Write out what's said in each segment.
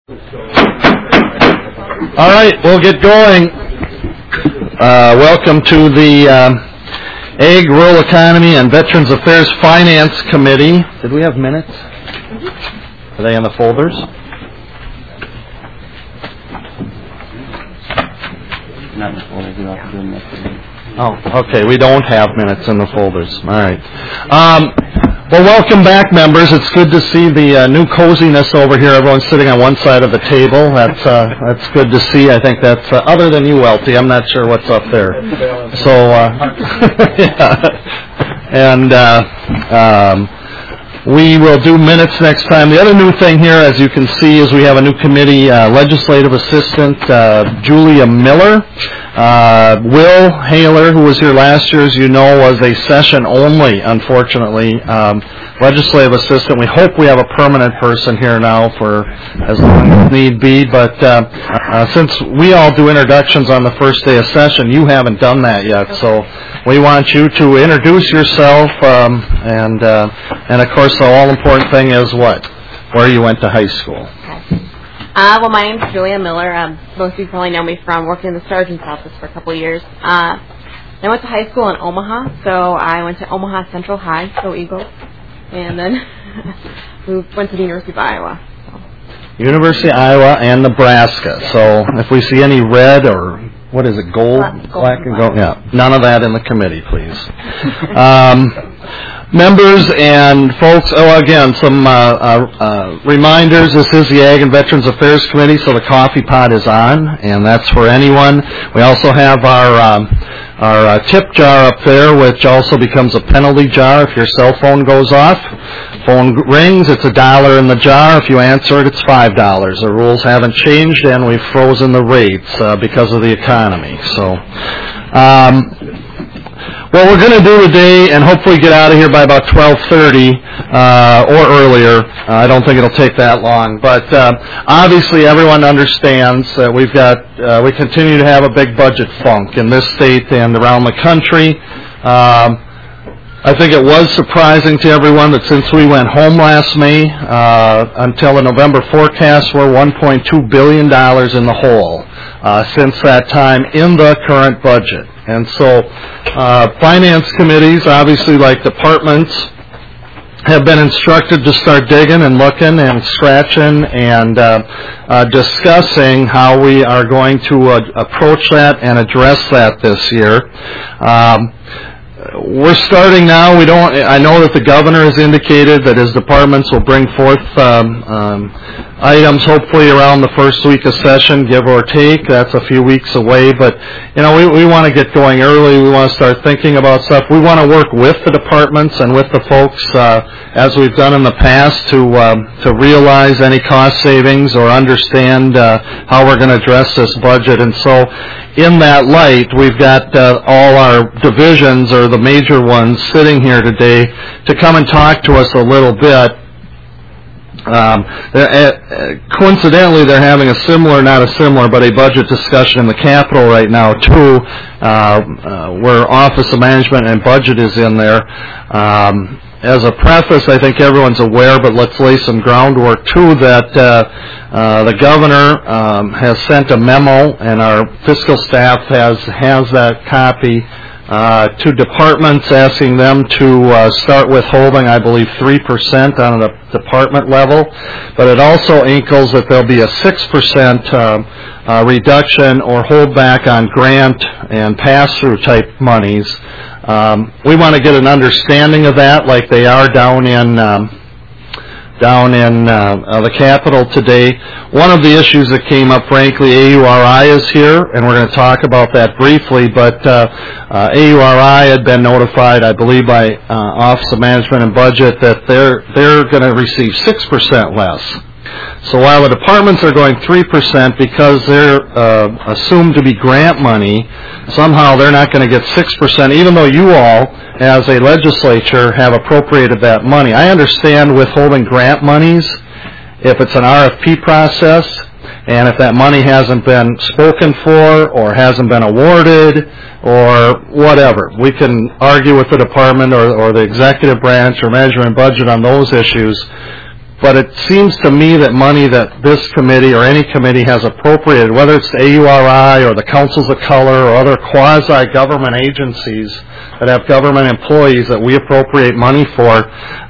All right, we'll get going. Welcome to the Ag, Rural Economy, and Veterans Affairs Finance Committee. Did we have minutes? Are they in the folders? Not in the folders. You have to do them next week. Oh, okay. We don't have minutes in the folders. All right. Well, welcome back, members. It's good to see the new coziness over here. Everyone's sitting on one side of the table. That's good to see. I think that's other than you, Welty. I'm not sure what's up there. So, yeah. We will do minutes next time. The other new thing here, as you can see, is we have a new committee, legislative assistant, Julia Miller. Will Haler, who was here last year, as you know, was a session only, unfortunately, legislative assistant. We hope we have a permanent person here now for as long as need be, but since we all do introductions on the first day of session, you haven't done that yet, so we want you to introduce yourself, and of course the all-important thing is what? Where you went to high school. Well, my name's Julia Miller. Most of you probably know me from working in the sergeant's office for a couple of years. I went to high school in Omaha, so I went to Omaha Central High, go Eagles, and then went to the University of Iowa. So. University of Iowa and Nebraska. So if we see any red or what is it, gold? Black and gold? Yeah, none of that in the committee, please. Members and folks, again, some reminders. This is the Ag and Veterans Affairs Committee, so the coffee pot is on, and that's for anyone. We also have our tip jar up there, which also becomes a penalty jar if your cell phone goes off. Phone rings, it's $1 in the jar. If you answer it, it's $5. The rules haven't changed, and we've frozen the rates because of the economy. So, what we're going to do today, and hopefully get out of here by about 12:30 or earlier. I don't think it'll take that long. But obviously, everyone understands that we continue to have a big budget funk in this state and around the country. I think it was surprising to everyone that since we went home last May until the November forecast, we're $1.2 billion in the hole since that time in the current budget. And so finance committees, obviously like departments, have been instructed to start digging and looking and scratching and discussing how we are going to approach that and address that this year. We're starting now. I know that the governor has indicated that his departments will bring forth items hopefully around the first week of session, give or take. That's a few weeks away, but we want to get going early. We want to start thinking about stuff. We want to work with the departments and with the folks as we've done in the past to realize any cost savings or understand how we're going to address this budget. And so in that light, we've got all our divisions, or the major ones, sitting here today to come and talk to us a little bit. Coincidentally, they're having a budget discussion in the Capitol right now, too, where Office of Management and Budget is in there. As a preface, I think everyone's aware, but let's lay some groundwork, too, that the governor has sent a memo, and our fiscal staff has that copy to departments, asking them to start withholding, I believe, 3% on a department level. But it also inkles that there'll be a 6% reduction or holdback on grant and pass-through type monies. We want to get an understanding of that, like they are down in the Capitol today. One of the issues that came up, frankly, AURI is here, and we're going to talk about that briefly, but AURI had been notified, I believe, by Office of Management and Budget that they're going to receive 6% less. So while the departments are going 3% because they're assumed to be grant money, somehow they're not going to get 6%, even though you all, as a legislature, have appropriated that money. I understand withholding grant monies if it's an RFP process, and if that money hasn't been spoken for or hasn't been awarded or whatever. We can argue with the department or the executive branch or management and budget on those issues. But it seems to me that money that this committee or any committee has appropriated, whether it's the AURI or the Councils of Color or other quasi-government agencies that have government employees that we appropriate money for,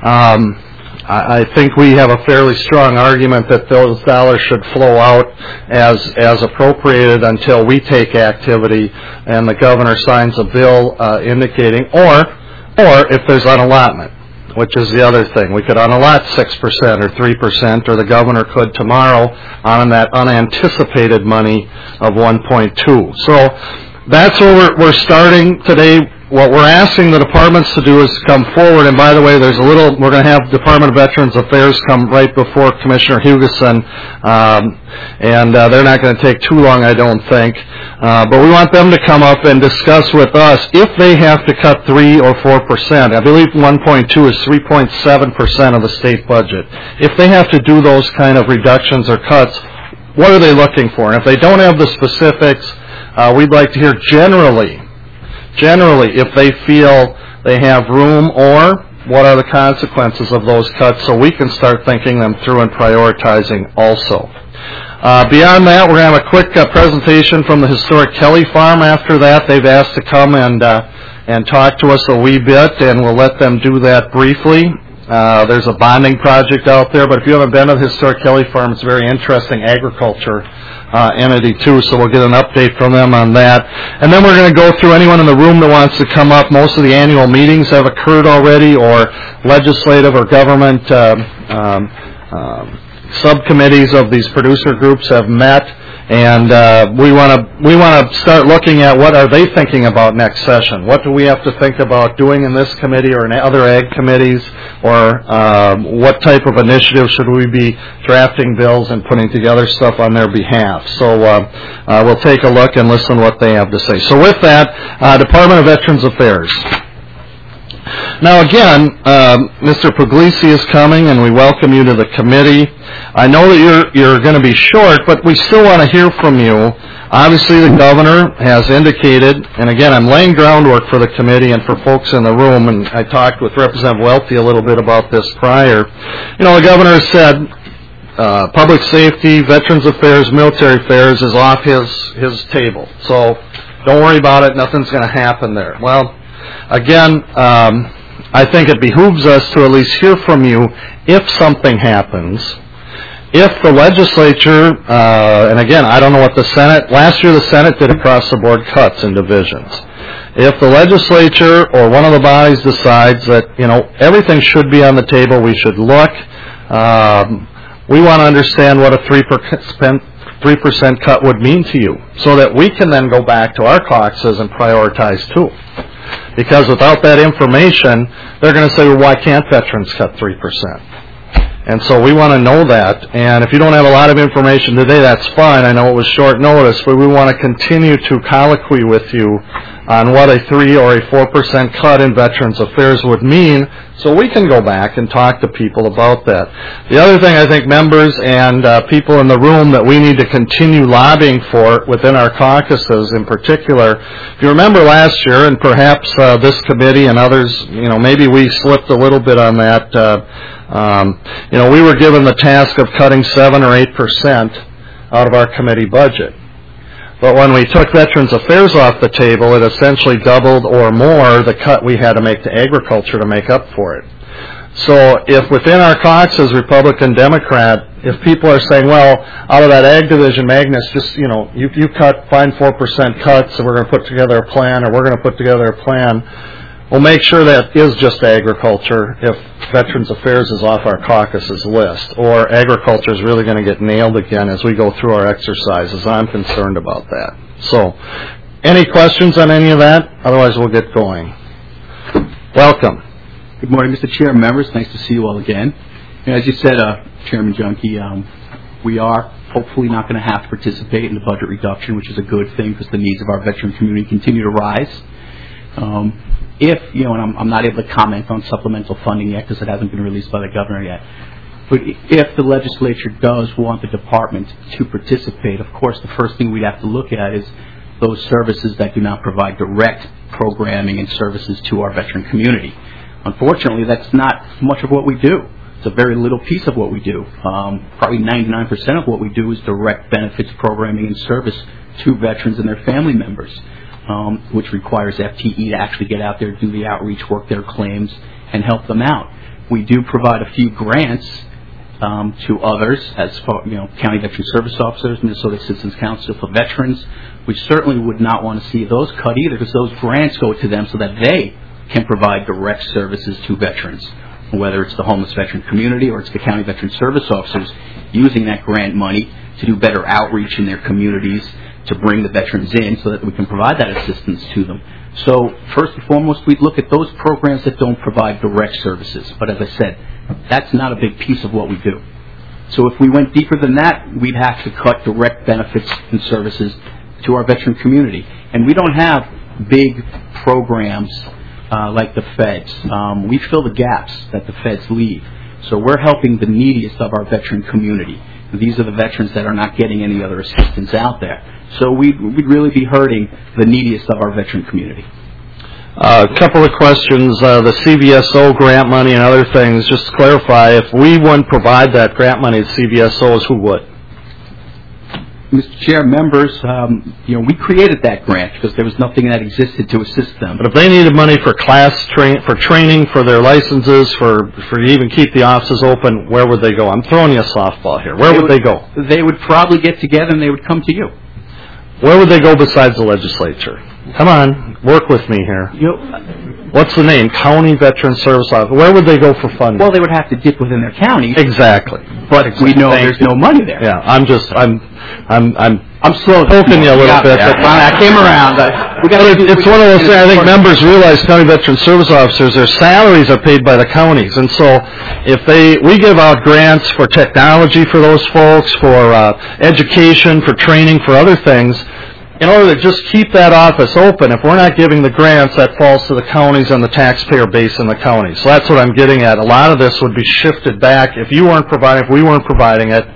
I think we have a fairly strong argument that those dollars should flow out as appropriated until we take activity and the governor signs a bill indicating, or if there's unallotment, which is the other thing. We could unallot 6% or 3%, or the governor could tomorrow on that unanticipated money of 1.2. So that's where we're starting today. What we're asking the departments to do is come forward, and by the way, we're going to have Department of Veterans Affairs come right before Commissioner Hugeson, and they're not going to take too long, I don't think. But we want them to come up and discuss with us if they have to cut 3 or 4%. I believe 1.2 is 3.7% of the state budget. If they have to do those kind of reductions or cuts, what are they looking for? And if they don't have the specifics, we'd like to hear generally, if they feel they have room, or what are the consequences of those cuts, so we can start thinking them through and prioritizing also. Beyond that, we're going to have a quick presentation from the historic Kelly Farm. After that, they've asked to come and talk to us a wee bit, and we'll let them do that briefly. There's a bonding project out there, but if you haven't been to the historic Kelly Farm, it's a very interesting agriculture entity too, so we'll get an update from them on that. And then we're going to go through anyone in the room that wants to come up. Most of the annual meetings have occurred already, or legislative or government subcommittees of these producer groups have met. And we want to start looking at what are they thinking about next session. What do we have to think about doing in this committee or in other ag committees, or what type of initiative should we be drafting bills and putting together stuff on their behalf. So we'll take a look and listen to what they have to say. So with that, Department of Veterans Affairs. Now again, Mr. Puglisi is coming, and we welcome you to the committee. I know that you're going to be short, but we still want to hear from you. Obviously, the governor has indicated, and again, I'm laying groundwork for the committee and for folks in the room, and I talked with Representative Welty a little bit about this prior. You know, the governor has said public safety, Veterans Affairs, military affairs is off his table. So don't worry about it. Nothing's going to happen there. Well, again, I think it behooves us to at least hear from you if something happens. If the legislature, and again, I don't know what the Senate, last year the Senate did across-the-board cuts in divisions. If the legislature or one of the bodies decides that, you know, everything should be on the table, we should look, we want to understand what a 3% cut would mean to you, so that we can then go back to our caucuses and prioritize too. Because without that information, they're going to say, well, why can't veterans cut 3%? And so we want to know that. And if you don't have a lot of information today, that's fine. I know it was short notice, but we want to continue to colloquy with you on what a 3 or a 4% cut in Veterans Affairs would mean, so we can go back and talk to people about that. The other thing I think members and people in the room that we need to continue lobbying for within our caucuses in particular, if you remember last year, and perhaps this committee and others, you know, maybe we slipped a little bit on that. You know, we were given the task of cutting 7 or 8% out of our committee budget. But when we took Veterans Affairs off the table, it essentially doubled or more the cut we had to make to agriculture to make up for it. So if within our caucuses, Republican, Democrat, if people are saying, well, out of that ag division, Magnus, just, you know, you find 4% cuts, and we're going to put together a plan, or we're going to put together a plan, we'll make sure that is just agriculture if Veterans Affairs is off our caucuses list, or agriculture is really going to get nailed again as we go through our exercises. I'm concerned about that. So, any questions on any of that? Otherwise, we'll get going. Welcome. Good morning, Mr. Chair, members. Nice to see you all again. As you said, Chairman Junkie, we are hopefully not going to have to participate in the budget reduction, which is a good thing because the needs of our veteran community continue to rise. If, you know, and I'm not able to comment on supplemental funding yet because it hasn't been released by the governor yet, but if the legislature does want the department to participate, of course the first thing we'd have to look at is those services that do not provide direct programming and services to our veteran community. Unfortunately, that's not much of what we do. It's a very little piece of what we do. Probably 99% of what we do is direct benefits programming and service to veterans and their family members, which requires FTE to actually get out there, do the outreach, work their claims, and help them out. We do provide a few grants to others, as far, County Veteran Service Officers, Minnesota Assistance Council for Veterans. We certainly would not want to see those cut either, because those grants go to them so that they can provide direct services to veterans, whether it's the homeless veteran community or it's the County Veteran Service Officers using that grant money to do better outreach in their communities, to bring the veterans in so that we can provide that assistance to them. So first and foremost, we'd look at those programs that don't provide direct services. But as I said, that's not a big piece of what we do. So if we went deeper than that, we'd have to cut direct benefits and services to our veteran community. And we don't have big programs like the feds. We fill the gaps that the feds leave. So we're helping the neediest of our veteran community. These are the veterans that are not getting any other assistance out there. So we'd really be hurting the neediest of our veteran community. A couple of questions. The CVSO grant money and other things, just to clarify, if we wouldn't provide that grant money to CVSOs, who would? Mr. Chair, members, we created that grant because there was nothing that existed to assist them. But if they needed money for for training, for their licenses, for even keep the offices open, where would they go? I'm throwing you a softball here. Where would they go? They would probably get together and they would come to you. Where would they go besides the legislature? Come on, work with me here. What's the name? County Veteran Service Office. Where would they go for funding? Well, they would have to dip within their county. Exactly. But we know there's no money there. Yeah, I'm slow poking you a little bit. I came around. It's one of those things. I think members realize County Veteran Service Officers, their salaries are paid by the counties, and so if we give out grants for technology for those folks, for education, for training, for other things. In order to just keep that office open, if we're not giving the grants, that falls to the counties and the taxpayer base in the county. So that's what I'm getting at. A lot of this would be shifted back if we weren't providing it.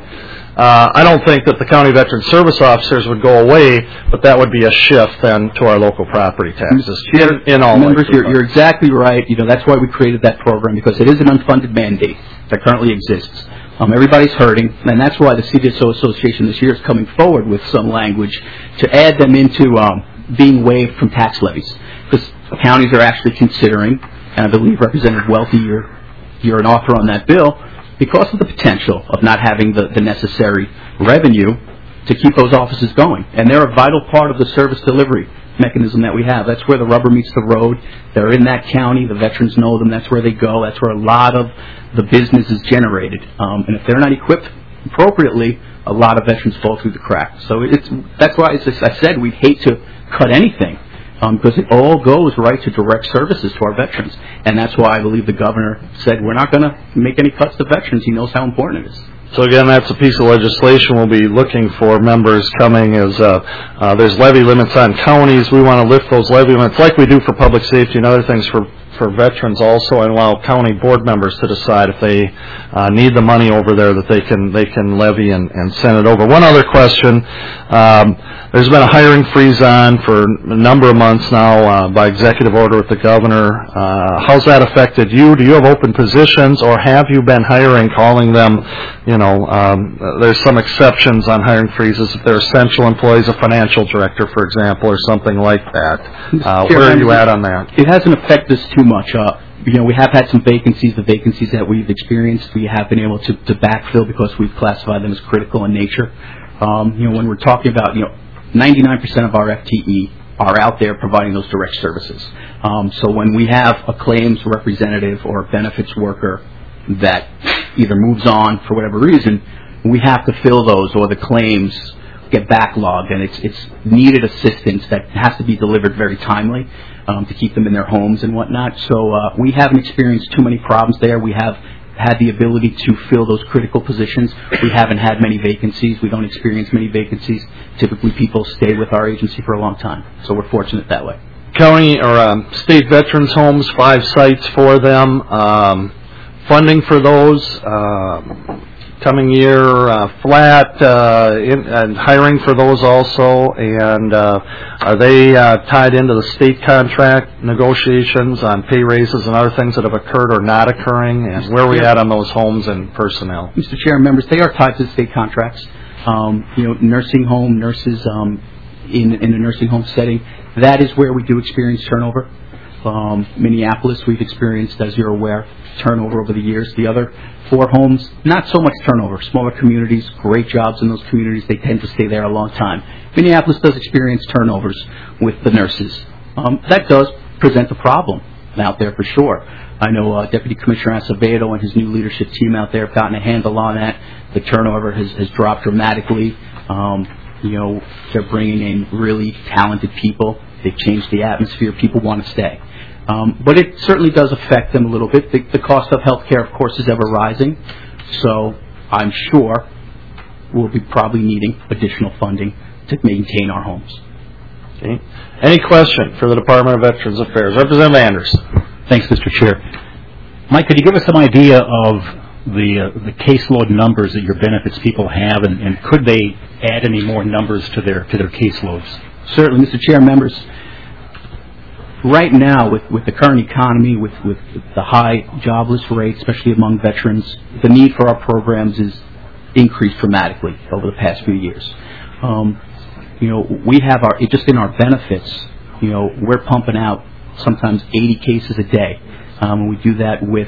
I don't think that the County Veteran Service Officers would go away, but that would be a shift then to our local property taxes. In all members, you're exactly right. That's why we created that program, because it is an unfunded mandate that currently exists. Everybody's hurting, and that's why the CVSO Association this year is coming forward with some language to add them into being waived from tax levies. Because counties are actually considering, and I believe Representative Welty, you're an author on that bill, because of the potential of not having the necessary revenue to keep those offices going. And they're a vital part of the service delivery mechanism that we have. That's where the rubber meets the road. They're in that county. The veterans know them. That's where they go. That's where a lot of the business is generated. And if they're not equipped appropriately, a lot of veterans fall through the cracks. So that's why, as I said, we'd hate to cut anything, because it all goes right to direct services to our veterans. And that's why I believe the governor said we're not going to make any cuts to veterans. He knows how important it is. So again, that's a piece of legislation we'll be looking for members coming as there's levy limits on counties. We want to lift those levy limits like we do for public safety and other things for veterans also, and allow county board members to decide if they need the money over there that they can levy and send it over. One other question. There's been a hiring freeze on for a number of months now by executive order with the governor. How's that affected you? Do you have open positions, or have you been hiring, calling them, there's some exceptions on hiring freezes if they're essential employees, a financial director, for example, or something like that. Where are you at on that? It hasn't affected us too much. We have had some vacancies. The vacancies that we've experienced, we have been able to backfill because we've classified them as critical in nature. When we're talking about, 99% of our FTE are out there providing those direct services. So when we have a claims representative or a benefits worker that either moves on for whatever reason, we have to fill those, or the claims get backlogged, and it's needed assistance that has to be delivered very timely to keep them in their homes and whatnot. So we haven't experienced too many problems there. We have had the ability to fill those critical positions. We haven't had many vacancies. We don't experience many vacancies. Typically, people stay with our agency for a long time. So we're fortunate that way. County or state veterans homes, 5 sites for them. Funding for those, coming year flat and hiring for those also? And are they tied into the state contract negotiations on pay raises and other things that have occurred or not occurring? And where are we at on those homes and personnel? Mr. Chair and members, they are tied to the state contracts. Nursing home nurses in a nursing home setting, that is where we do experience turnover. Minneapolis, we've experienced, as you're aware, turnover over the years. The other 4 homes, not so much turnover. Smaller communities, great jobs in those communities. They tend to stay there a long time. Minneapolis does experience turnovers with the nurses. That does present a problem out there for sure. I know Deputy Commissioner Acevedo and his new leadership team out there have gotten a handle on that. The turnover has dropped dramatically. They're bringing in really talented people. They've changed the atmosphere. People want to stay. But it certainly does affect them a little bit. The cost of health care, of course, is ever rising. So I'm sure we'll be probably needing additional funding to maintain our homes. Okay. Any question for the Department of Veterans Affairs? Representative Anderson. Thanks, Mr. Chair. Mike, could you give us some idea of the caseload numbers that your benefits people have, and could they add any more numbers to their caseloads? Certainly, Mr. Chair, members. Right now, with the current economy, with the high jobless rate, especially among veterans, the need for our programs is increased dramatically over the past few years. We have just in our benefits, we're pumping out sometimes 80 cases a day. We do that with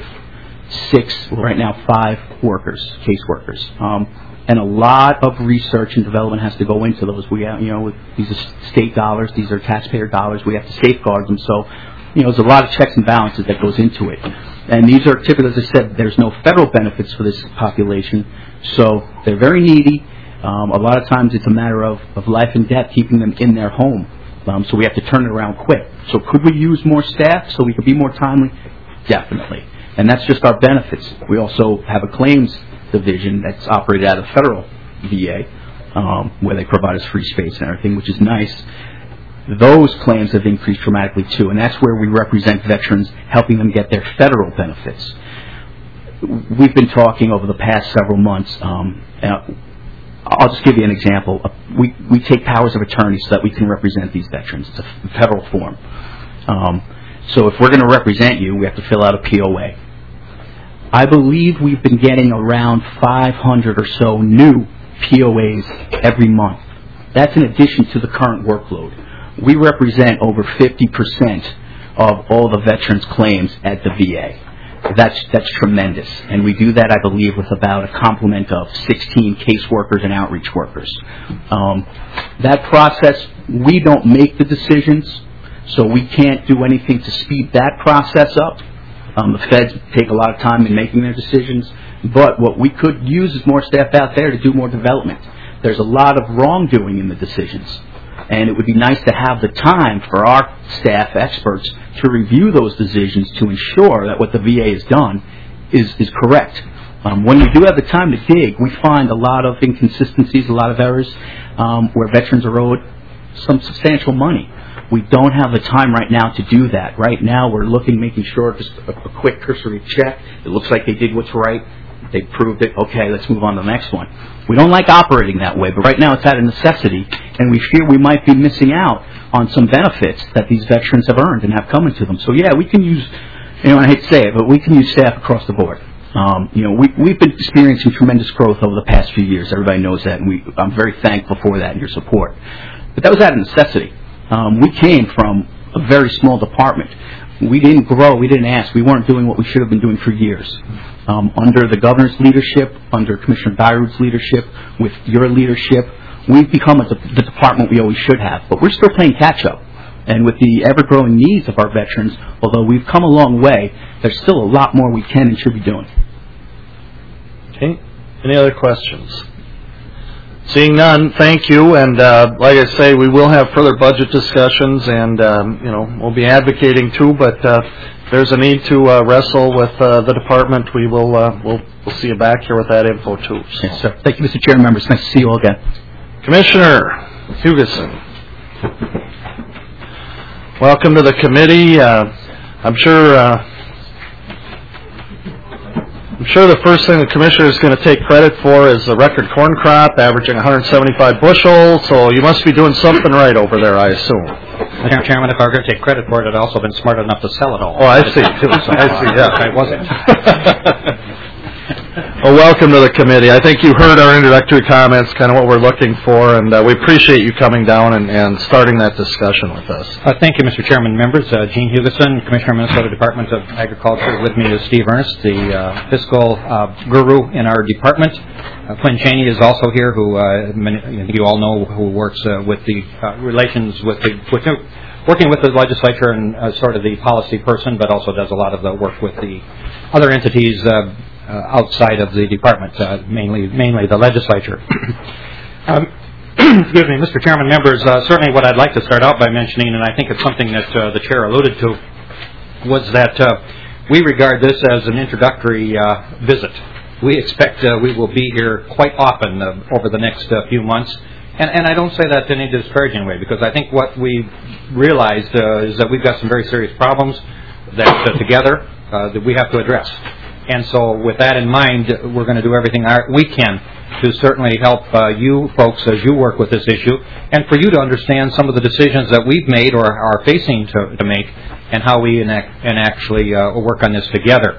5 workers, caseworkers. And a lot of research and development has to go into those. We have, these are state dollars, these are taxpayer dollars. We have to safeguard them. So, there's a lot of checks and balances that goes into it. And these are typically, as I said, there's no federal benefits for this population. So they're very needy. A lot of times it's a matter of life and death, keeping them in their home. So we have to turn it around quick. So could we use more staff so we could be more timely? Definitely. And that's just our benefits. We also have a claims division that's operated out of federal VA, where they provide us free space and everything, which is nice. Those claims have increased dramatically too, and that's where we represent veterans, helping them get their federal benefits. We've been talking over the past several months. I'll just give you an example. We take powers of attorney so that we can represent these veterans. It's a federal form. So if we're going to represent you, we have to fill out a POA. I believe we've been getting around 500 or so new POAs every month. That's in addition to the current workload. We represent over 50% of all the veterans' claims at the VA. That's tremendous. And we do that, I believe, with about a complement of 16 caseworkers and outreach workers. That process, we don't make the decisions, so we can't do anything to speed that process up. The feds take a lot of time in making their decisions, but what we could use is more staff out there to do more development. There's a lot of wrongdoing in the decisions, and it would be nice to have the time for our staff experts to review those decisions to ensure that what the VA has done is correct. When we do have the time to dig, we find a lot of inconsistencies, a lot of errors, where veterans are owed some substantial money. We don't have the time right now to do that. Right now we're making sure just a quick cursory check. It looks like they did what's right. They proved it. Okay, let's move on to the next one. We don't like operating that way, but right now it's out of necessity, and we fear we might be missing out on some benefits that these veterans have earned and have come into them. So yeah, we can use, I hate to say it, but we can use staff across the board. We've been experiencing tremendous growth over the past few years. Everybody knows that, and I'm very thankful for that and your support. But that was out of necessity. We came from a very small department. We didn't grow. We didn't ask. We weren't doing what we should have been doing for years. Under the governor's leadership, under Commissioner Dyrud's leadership, with your leadership, we've become the department we always should have. But we're still playing catch-up. And with the ever-growing needs of our veterans, although we've come a long way, there's still a lot more we can and should be doing. Okay. Any other questions? Seeing none, thank you. And like I say, we will have further budget discussions, and we'll be advocating too. But if there's a need to wrestle with the department, we'll see you back here with that info too. So. Yes, sir. Thank you, Mr. Chair, members. Nice to see you all again. Commissioner Hugeson, welcome to the committee. I'm sure the first thing the commissioner is going to take credit for is the record corn crop, averaging 175 bushels, so you must be doing something right over there, I assume. Mr. Chairman, if I were going to take credit for it, I'd also been smart enough to sell it all. Oh, I see, too. I see, yeah. I wasn't. Well, welcome to the committee. I think you heard our introductory comments, kind of what we're looking for, and we appreciate you coming down and starting that discussion with us. Thank you, Mr. Chairman. Members, Gene Hugeson, Commissioner, Minnesota Department of Agriculture. With me is Steve Ernst, the fiscal guru in our department. Quinn Cheney is also here, who you all know, who works with the relations with working with the legislature and sort of the policy person, but also does a lot of the work with the other entities outside of the department, mainly the legislature. Excuse me, Mr. Chairman, members, certainly what I'd like to start out by mentioning, and I think it's something that the chair alluded to, was that we regard this as an introductory visit. We expect we will be here quite often over the next few months. And I don't say that in any disparaging way, because I think what we've realized is that we've got some very serious problems that together that we have to address. And so with that in mind, we're going to do everything we can to certainly help you folks as you work with this issue, and for you to understand some of the decisions that we've made or are facing to make, and how we actually work on this together.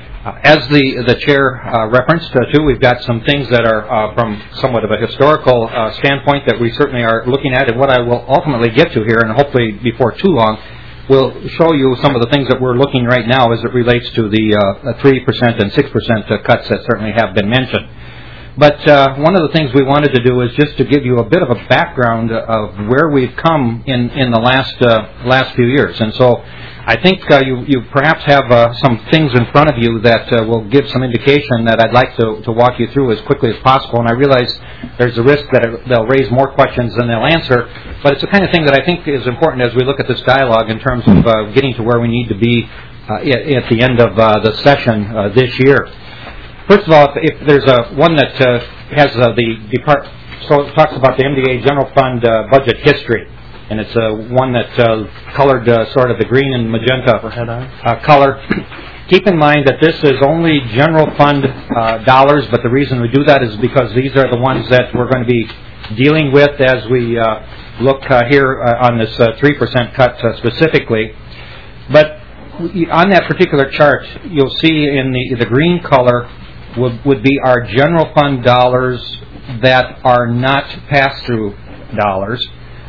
As the chair referenced, too, we've got some things that are from somewhat of a historical standpoint that we certainly are looking at, and what I will ultimately get to here, and hopefully before too long, we'll show you some of the things that we're looking right now as it relates to the 3% and 6% cuts that certainly have been mentioned. But one of the things we wanted to do is just to give you a bit of a background of where we've come in the last few years. And so I think you perhaps have some things in front of you that will give some indication that I'd like to walk you through as quickly as possible. And I realize there's a risk that they'll raise more questions than they'll answer, but it's the kind of thing that I think is important as we look at this dialogue in terms of getting to where we need to be at the end of the session this year. First of all, if there's one that has so it talks about the MDA General Fund budget history, and it's one that colored sort of the green and magenta color. Keep in mind that this is only general fund dollars, but the reason we do that is because these are the ones that we're going to be dealing with as we look here on this 3% cut specifically. But on that particular chart, you'll see in the green color would be our general fund dollars that are not pass-through dollars.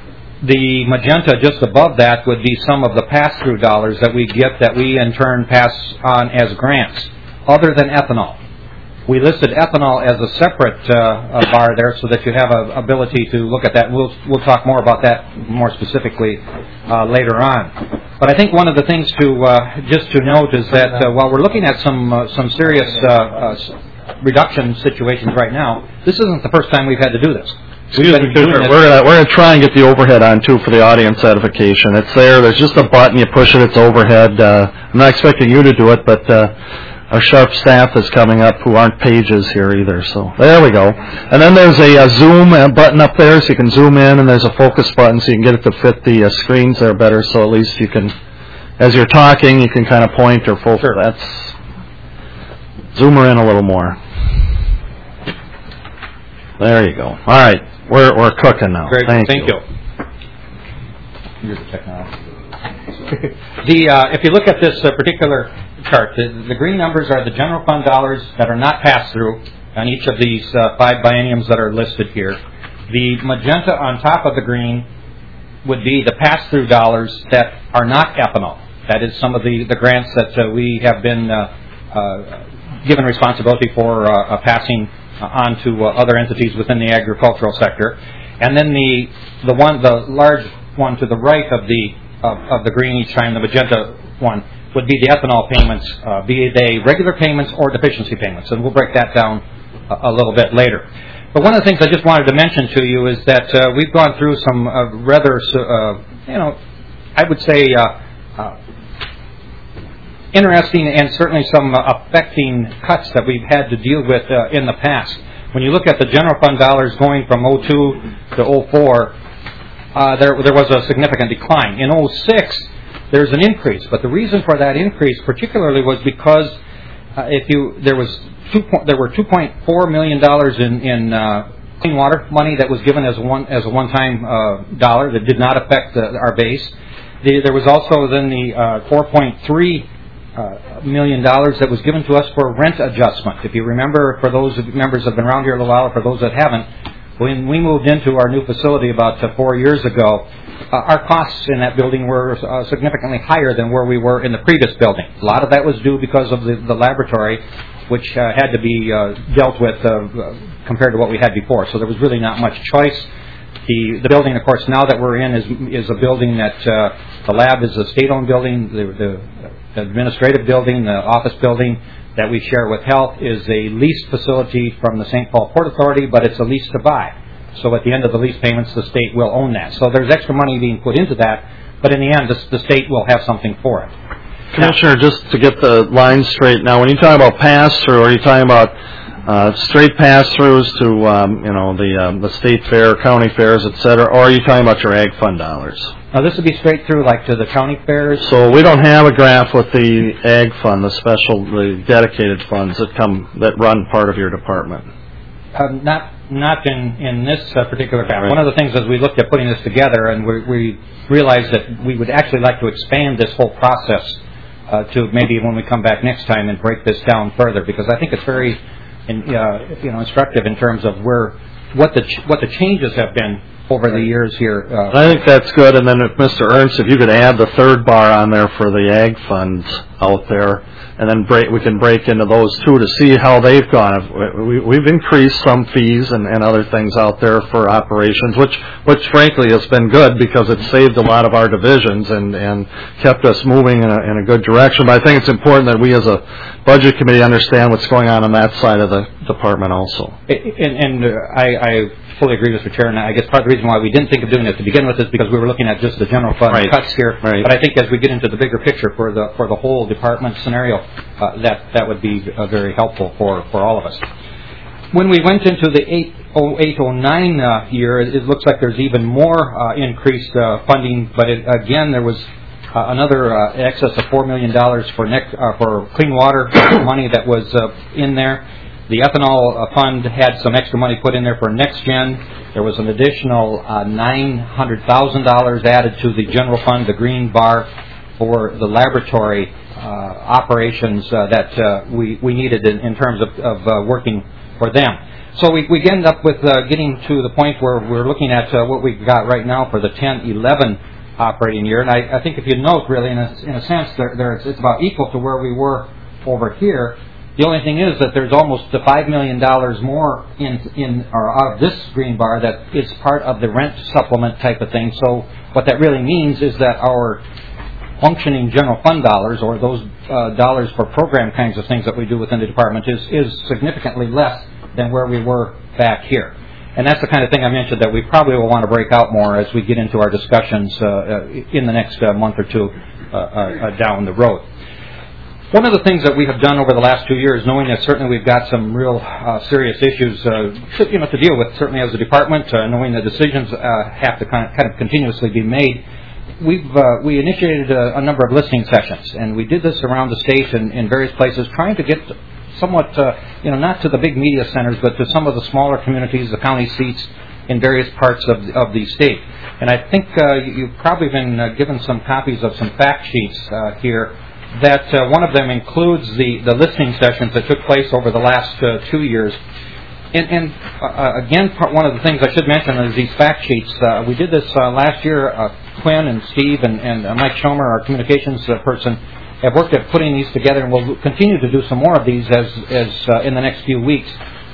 The magenta just above that would be some of the pass-through dollars that we get that we in turn pass on as grants, other than ethanol. We listed ethanol as a separate bar there so that you have an ability to look at that. We'll talk more about that more specifically later on. But I think one of the things just to note is that while we're looking at some serious reduction situations right now, this isn't the first time we've had to do this. We're going to try and get the overhead on, too, for the audience edification. It's there. There's just a button. You push it. It's overhead. I'm not expecting you to do it, but our sharp staff is coming up who aren't pages here either. So there we go. And then there's a zoom button up there, so you can zoom in, and there's a focus button so you can get it to fit the screens there better, so at least you can, as you're talking, you can kind of point or focus. Sure. That's zoom her in a little more. There you go. All right. We're cooking now. Very good. Thank you. Here's the technology. If you look at this particular chart, the green numbers are the general fund dollars that are not passed through on each of these 5 bienniums that are listed here. The magenta on top of the green would be the pass-through dollars that are not ethanol. That is some of the grants that we have been given responsibility for passing on to other entities within the agricultural sector. And then the large one to the right of the green each time, the magenta one, would be the ethanol payments, be they regular payments or deficiency payments. And we'll break that down a little bit later. But one of the things I just wanted to mention to you is that we've gone through some rather, I would say, interesting and certainly some affecting cuts that we've had to deal with in the past. When you look at the general fund dollars going from 02 to 04, there was a significant decline. In 06, there's an increase, but the reason for that increase particularly was because there were $2.4 million in clean water money that was given as a one-time dollar that did not affect our base. There was also then the $4.3 million that was given to us for rent adjustment. If you remember, for those members that have been around here a little while, or for those that haven't, when we moved into our new facility about 4 years ago, our costs in that building were significantly higher than where we were in the previous building. A lot of that was due because of the laboratory, which had to be dealt with compared to what we had before. So there was really not much choice. The building, of course, now that we're in is a building that the lab is a state-owned building. The administrative building, the office building that we share with health, is a leased facility from the St. Paul Port Authority, but it's a lease to buy. So at the end of the lease payments, the state will own that. So there's extra money being put into that, but in the end, the state will have something for it. Commissioner, just to get the line straight now, when you talk about pass-through, are you talking about straight pass-throughs to the state fair, county fairs, et cetera, or are you talking about your ag fund dollars? Now, this would be straight through, like, to the county fairs. So we don't have a graph with the ag fund, the dedicated funds that run part of your department. Not in this particular graph. Right. One of the things as we looked at putting this together, and we realized that we would actually like to expand this whole process to maybe when we come back next time and break this down further, because I think it's very instructive in terms of what the changes have been over the years here. I think that's good. And then if Mr. Ernst, if you could add the third bar on there for the ag funds out there, and then we can break into those two to see how they've gone. We've increased some fees and other things out there for operations, which frankly has been good because it saved a lot of our divisions and kept us moving in a good direction. But I think it's important that we as a budget committee understand what's going on that side of the department also. And I fully agree, Mr. Chair, and I guess part of the reason why we didn't think of doing it to begin with is because we were looking at just the general fund cuts here. Right. But I think as we get into the bigger picture for the whole department scenario, that would be very helpful for all of us. When we went into the 08-09 year, it looks like there's even more increased funding, but again, there was another excess of $4 million for clean water money that was in there. The ethanol fund had some extra money put in there for next gen. There was an additional $900,000 added to the general fund, the green bar, for the laboratory operations that we needed in terms of working for them. So we end up with getting to the point where we're looking at what we've got right now for the 10-11 operating year. And I think if you note, really, in a sense, it's about equal to where we were over here. The only thing is that there's almost $5 million more in or out of this green bar that is part of the rent supplement type of thing. So what that really means is that our functioning general fund dollars, or those dollars for program kinds of things that we do within the department, is significantly less than where we were back here. And that's the kind of thing I mentioned that we probably will want to break out more as we get into our discussions in the next month or two down the road. One of the things that we have done over the last 2 years, knowing that certainly we've got some real serious issues to deal with, certainly as a department, knowing the decisions have to kind of continuously be made, we initiated a number of listening sessions, and we did this around the state and in various places, trying to get somewhat, not to the big media centers, but to some of the smaller communities, the county seats in various parts of the state. And I think you've probably been given some copies of some fact sheets here. That one of them includes the listening sessions that took place over the last 2 years. And again, one of the things I should mention is these fact sheets. We did this last year. Quinn and Steve and Mike Schomer, our communications person, have worked at putting these together, and we'll continue to do some more of these as in the next few weeks,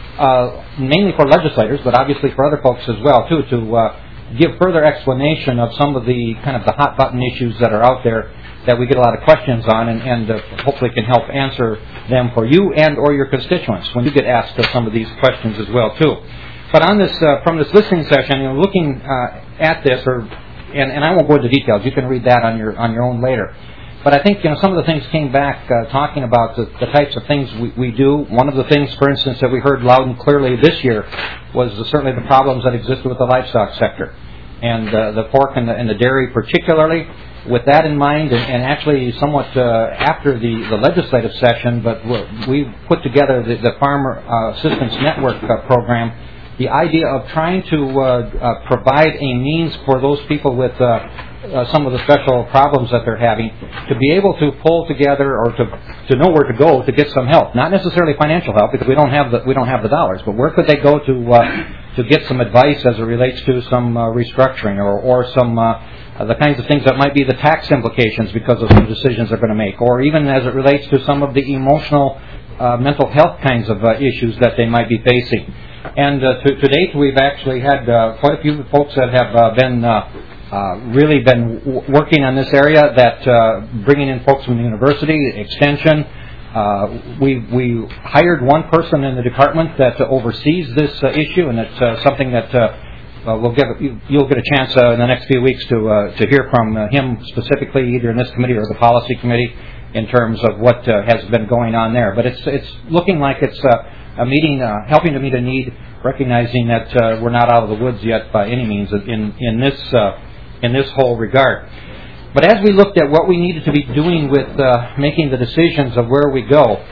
mainly for legislators, but obviously for other folks as well, too, to give further explanation of some of the kind of the hot button issues that are out there that we get a lot of questions on, and hopefully can help answer them for you and or your constituents when you get asked some of these questions as well too. But on this, from this listening session, looking at this, and I won't go into details. You can read that on your own later. But I think some of the things came back talking about the types of things we do. One of the things, for instance, that we heard loud and clearly this year was certainly the problems that existed with the livestock sector. and the pork and the dairy particularly. With that in mind, and actually somewhat after the legislative session, but we put together the Farmer Assistance Network program, the idea of trying to provide a means for those people with some of the special problems that they're having to be able to pull together or to know where to go to get some help. Not necessarily financial help, because we don't have the dollars, but where could they go to get some advice as it relates to some restructuring or some the kinds of things that might be the tax implications because of some decisions they're going to make, or even as it relates to some of the emotional, mental health kinds of issues that they might be facing. And to date, we've actually had quite a few folks that have really been working on this area, that bringing in folks from the university, extension. We hired one person in the department that oversees this issue, and it's something that you'll get a chance in the next few weeks to hear from him specifically, either in this committee or the policy committee, in terms of what has been going on there. But it's looking like it's a meeting, helping to meet a need, recognizing that we're not out of the woods yet by any means in this whole regard. But as we looked at what we needed to be doing with making the decisions of where we go,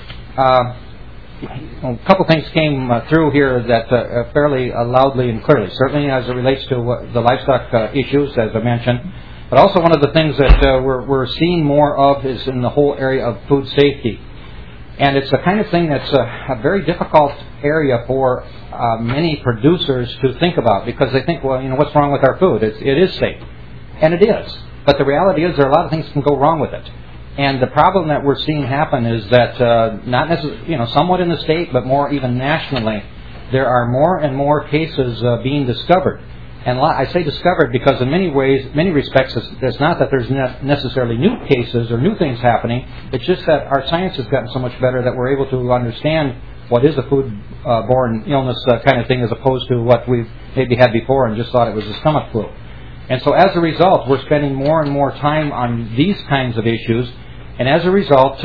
a couple things came through here that fairly loudly and clearly, certainly as it relates to the livestock issues, as I mentioned. But also one of the things that we're seeing more of is in the whole area of food safety. And it's the kind of thing that's a very difficult area for many producers to think about, because they think, well, what's wrong with our food? It is safe. And it is. But the reality is there are a lot of things that can go wrong with it. And the problem that we're seeing happen is that not necessarily, somewhat in the state, but more even nationally, there are more and more cases being discovered. And I say discovered because in many respects, it's not that there's necessarily new cases or new things happening. It's just that our science has gotten so much better that we're able to understand what is a food-borne illness kind of thing, as opposed to what we've maybe had before and just thought it was a stomach flu. And so as a result, we're spending more and more time on these kinds of issues. And as a result,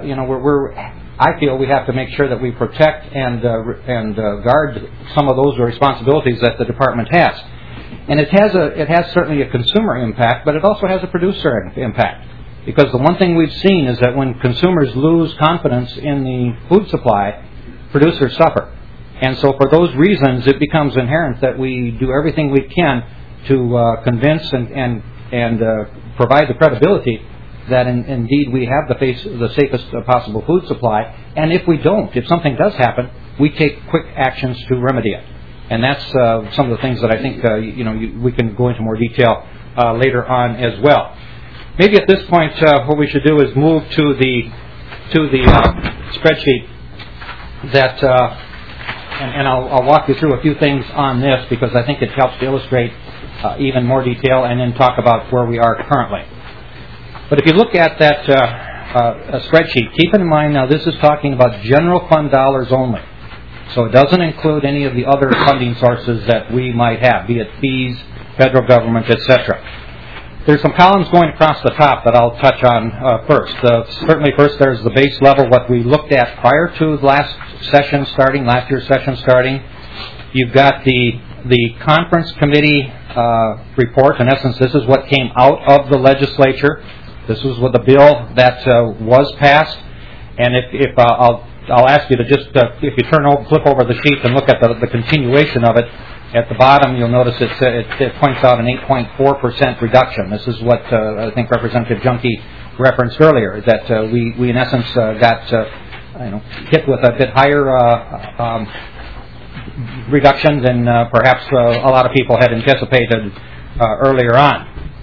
I feel we have to make sure that we protect and guard some of those responsibilities that the department has. And it has certainly a consumer impact, but it also has a producer impact. Because the one thing we've seen is that when consumers lose confidence in the food supply, producers suffer. And so for those reasons, it becomes inherent that we do everything we can to convince and provide the credibility that indeed we have the safest possible food supply. And if we don't, if something does happen, we take quick actions to remedy it. And that's some of the things that I think we can go into more detail later on as well. Maybe at this point, what we should do is move to the spreadsheet that, and I'll walk you through a few things on this because I think it helps to illustrate even more detail, and then talk about where we are currently. But if you look at that spreadsheet, keep in mind now this is talking about general fund dollars only. So it doesn't include any of the other funding sources that we might have, be it fees, federal government, etc. There's some columns going across the top that I'll touch on first. Certainly first there's the base level, what we looked at prior to last year's session starting. You've got the conference committee report. In essence, this is what came out of the legislature. This was what the bill that was passed. And if I'll ask you to just, if you flip over the sheet and look at the continuation of it, at the bottom you'll notice it points out an 8.4% reduction. This is what I think Representative Junkie referenced earlier, that we in essence got hit with a bit higher reduction than perhaps a lot of people had anticipated earlier on.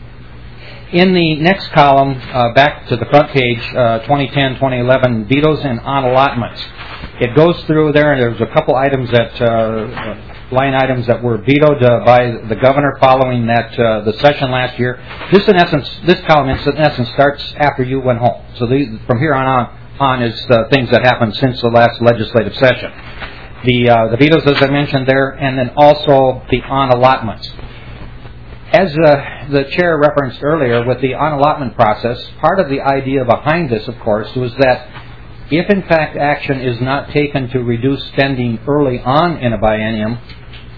In the next column, back to the front page, 2010-2011 vetoes and on-allotments. It goes through there, and there's a couple items line items that were vetoed by the governor following the session last year. This column in essence starts after you went home. So from here on is things that happened since the last legislative session. The vetoes, as I mentioned there, and then also the on-allotments. As the chair referenced earlier with the on-allotment process, part of the idea behind this, of course, was that if in fact action is not taken to reduce spending early on in a biennium,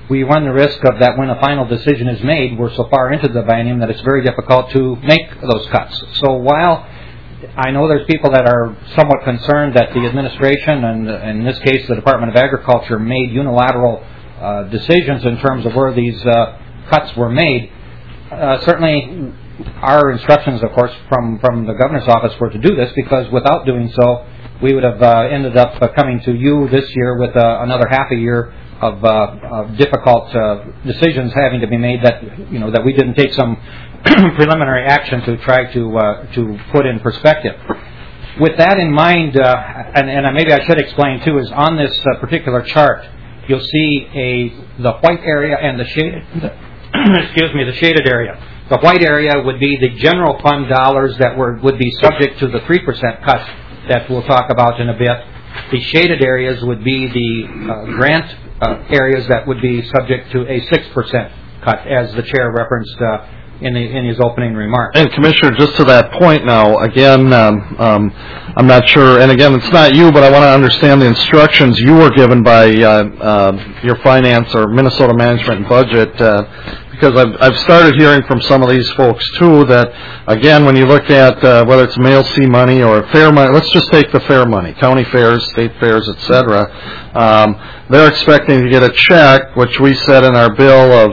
we run the risk of that when a final decision is made, we're so far into the biennium that it's very difficult to make those cuts. So while I know there's people that are somewhat concerned that the administration, and in this case the Department of Agriculture, made unilateral decisions in terms of where these cuts were made, certainly our instructions, of course, from the governor's office were to do this, because without doing so, we would have ended up coming to you this year with another half a year of difficult decisions having to be made that we didn't take some preliminary action to try to put in perspective. With that in mind, and maybe I should explain too, is on this particular chart, you'll see the white area and the shaded the shaded area. The white area would be the general fund dollars that would be subject to the 3% cut that we'll talk about in a bit. The shaded areas would be the grant areas that would be subject to a 6% cut, as the chair referenced in his opening remarks. And Commissioner, just to that point now, again, I'm not sure, and again, it's not you, but I want to understand the instructions you were given by your finance or Minnesota Management and Budget, because I've started hearing from some of these folks too that, again, when you look at whether it's Mail C money or fair money, let's just take the fair money, county fairs, state fairs, etc. They're expecting to get a check, which we said in our bill of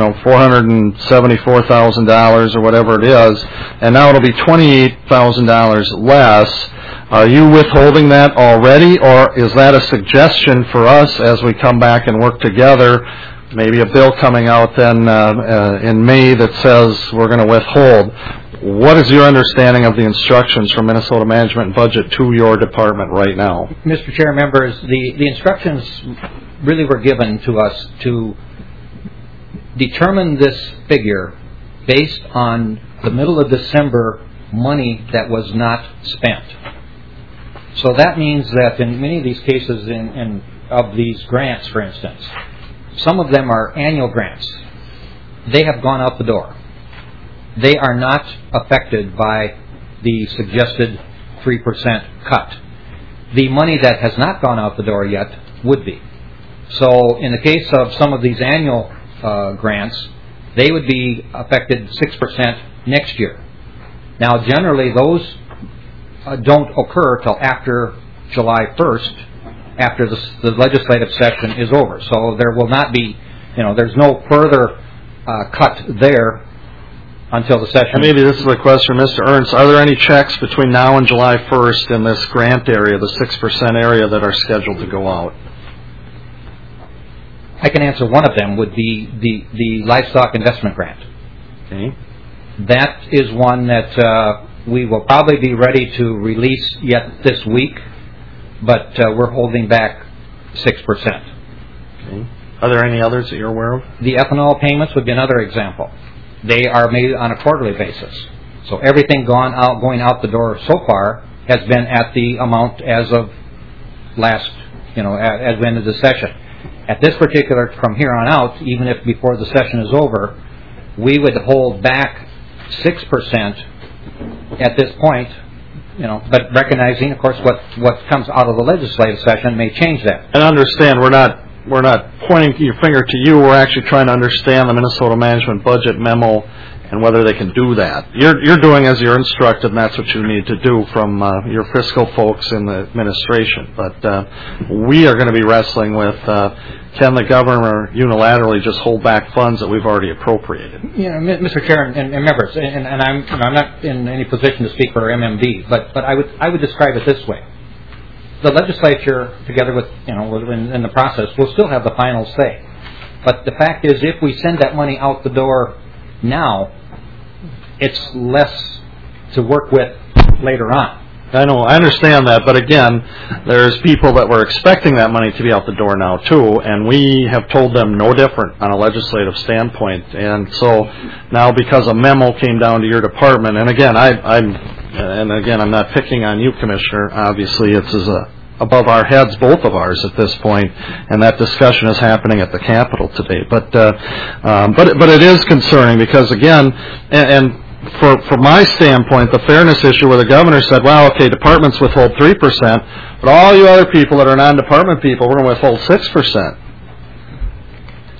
$474,000 or whatever it is, and now it'll be $28,000 less. Are you withholding that already, or is that a suggestion for us as we come back and work together? Maybe a bill coming out then in May that says we're going to withhold. What is your understanding of the instructions from Minnesota Management and Budget to your department right now? Mr. Chair, members, the instructions really were given to us to determine this figure based on the middle of December money that was not spent. So that means that in many of these cases of these grants, for instance, some of them are annual grants. They have gone out the door. They are not affected by the suggested 3% cut. The money that has not gone out the door yet would be. So in the case of some of these annual grants, they would be affected 6% next year. Now, generally, those don't occur till after July 1st, after the legislative session is over. So there will not be, there's no further cut there until the session. And maybe this is a question, Mr. Ernst. Are there any checks between now and July 1st in this grant area, the 6% area, that are scheduled to go out? I can answer one of them would be the livestock investment grant. Okay. That is one that we will probably be ready to release yet this week, but we're holding back 6%. Okay. Are there any others that you're aware of? The ethanol payments would be another example. They are made on a quarterly basis. So everything going out the door so far has been at the amount as of last, as the end of the session. At this particular, from here on out, even if before the session is over, we would hold back 6% at this point, but recognizing, of course, what comes out of the legislative session may change that. And understand, we're not pointing your finger to you. We're actually trying to understand the Minnesota Management Budget memo and whether they can do that. You're doing as you're instructed, and that's what you need to do from your fiscal folks in the administration. But we are going to be wrestling with can the governor unilaterally just hold back funds that we've already appropriated? Mr. Chair and members, and I'm not in any position to speak for MMB, but I would describe it this way. The legislature, together with, in the process, will still have the final say. But the fact is, if we send that money out the door now, it's less to work with later on. I know, I understand that, but again, there's people that were expecting that money to be out the door now too, and we have told them no different on a legislative standpoint. And so now, because a memo came down to your department, and again, I'm not picking on you, Commissioner. Obviously, it's above our heads, both of ours at this point, and that discussion is happening at the Capitol today. But it is concerning because, again, and from my standpoint, the fairness issue where the governor said, well, okay, departments withhold 3%, but all you other people that are non-department people, we're going to withhold 6%.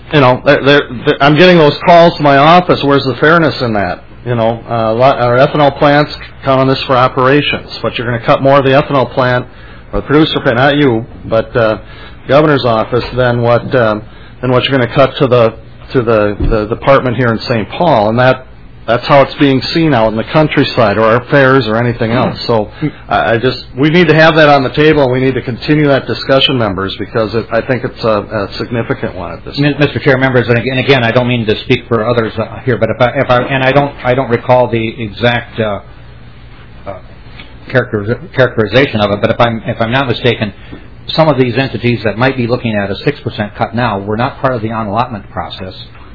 I'm getting those calls to my office. Where's the fairness in that? Our ethanol plants count on this for operations, but you're going to cut more of the ethanol plant or the producer plant, not you, but governor's office than what you're going to cut to the department here in St. Paul, and that's how it's being seen out in the countryside or our fairs or anything else. So we need to have that on the table, and we need to continue that discussion, members, because I think it's a significant one at this point. Mr. Chair, members, and again, I don't mean to speak for others here, but I don't recall the exact characterization of it, but if I'm not mistaken, some of these entities that might be looking at a 6% cut now were not part of the on-allotment process,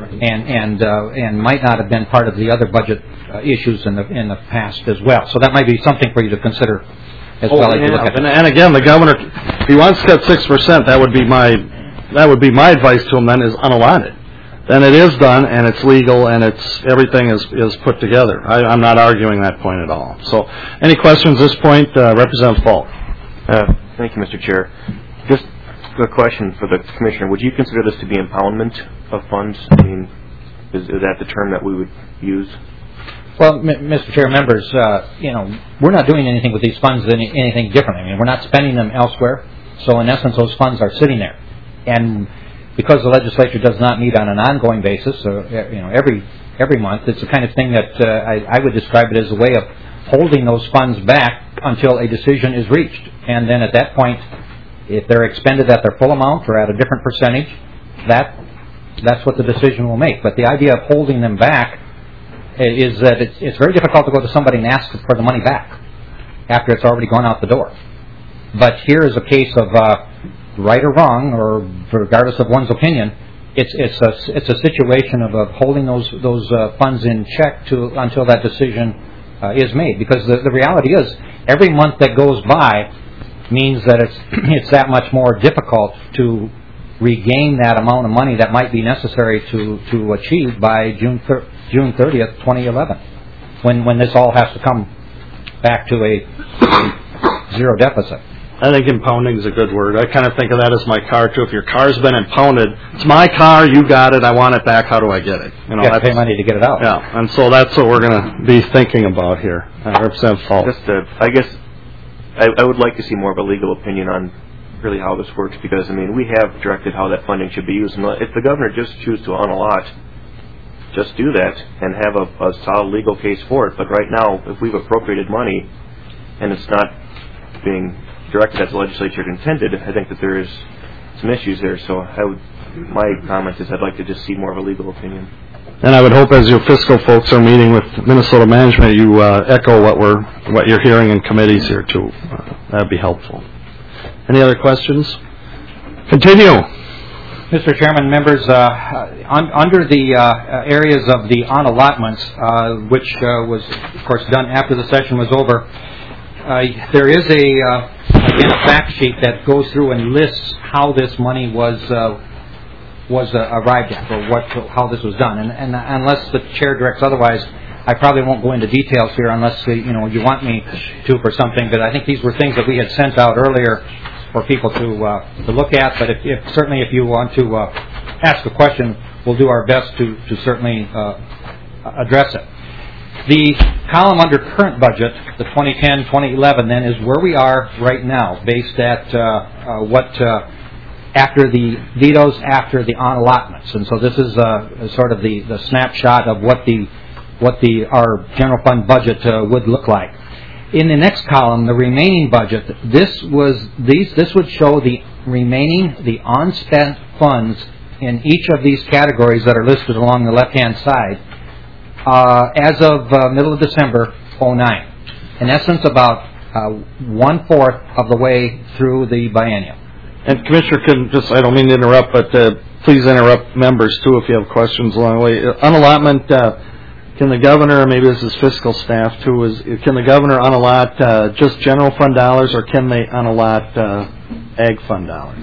and might not have been part of the other budget issues in the past as well. So that might be something for you to consider as well as you look at it. And again, the governor, if he wants to cut 6%, that would be my advice to him. Then is unallotted. Then it is done, and it's legal, and everything is put together. I'm not arguing that point at all. So, any questions at this point? Representative Falk. Thank you, Mr. Chair. Just a question for the Commissioner. Would you consider this to be impoundment of funds? I mean, is that the term that we would use? Well, Mr. Chair, members, we're not doing anything with these funds anything different. I mean, we're not spending them elsewhere. So, in essence, those funds are sitting there. And because the legislature does not meet on an ongoing basis, every month, it's the kind of thing that I would describe it as a way of holding those funds back until a decision is reached. And then at that point, if they're expended at their full amount or at a different percentage, that's what the decision will make. But the idea of holding them back is that it's very difficult to go to somebody and ask for the money back after it's already gone out the door. But here is a case of right or wrong, or regardless of one's opinion, it's a situation of holding those funds in check until that decision is made. Because the reality is, every month that goes by means that it's that much more difficult to regain that amount of money that might be necessary to achieve by June 30th, 2011, when this all has to come back to a zero deficit. I think impounding is a good word. I kind of think of that as my car, too. If your car's been impounded, it's my car, you got it, I want it back, how do I get it? You have to pay money to get it out. Yeah, and so that's what we're going to be thinking about here. Representative Falk. I guess I would like to see more of a legal opinion on really how this works, because, I mean, we have directed how that funding should be used. And if the governor just chooses to unallot, just do that and have a solid legal case for it. But right now, if we've appropriated money and it's not being directed as the legislature intended, I think that there is some issues there. So my comment is I'd like to just see more of a legal opinion. And I would hope, as your fiscal folks are meeting with Minnesota management, you echo what you're hearing in committees here too. That'd be helpful. Any other questions? Continue. Mr. Chairman, members, under the areas of the on-allotments, which was, of course, done after the session was over, there is a fact sheet that goes through and lists how this money was arrived at, or how this was done. And unless the chair directs otherwise, I probably won't go into details here unless you want me to for something. But I think these were things that we had sent out earlier for people to look at. But certainly if you want to ask a question, we'll do our best to certainly address it. The column under current budget, the 2010-2011, then, is where we are right now, based at after the vetoes, after the on-allotments. And so this is sort of the snapshot of what our general fund budget would look like. In the next column, the remaining budget, this would show the unspent funds in each of these categories that are listed along the left-hand side as of middle of December 2009. In essence, about 1/4 of the way through the biennium. And Commissioner, I don't mean to interrupt, but please interrupt members too if you have questions along the way. Unallotment, can the governor, maybe this is fiscal staff too, can the governor unallot just general fund dollars, or can they unallot ag fund dollars?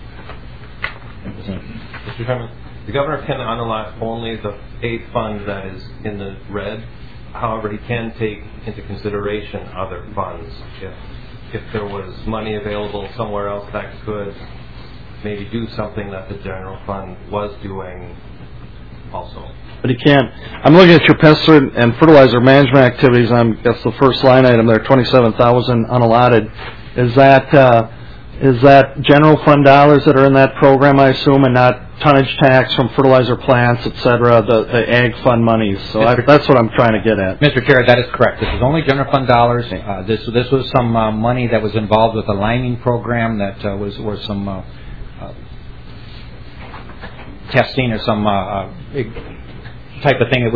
Mr. Chairman, the governor can unallot only the aid fund that is in the red. However, he can take into consideration other funds. If there was money available somewhere else that could maybe do something that the general fund was doing also. But you can't. I'm looking at your pest and fertilizer management activities. That's the first line item there, 27,000 unallotted. Is that general fund dollars that are in that program, I assume, and not tonnage tax from fertilizer plants, et cetera, the ag fund monies? So that's what I'm trying to get at. Mr. Chair, that is correct. This is only general fund dollars. This was some money that was involved with a liming program that was some testing or some type of thing.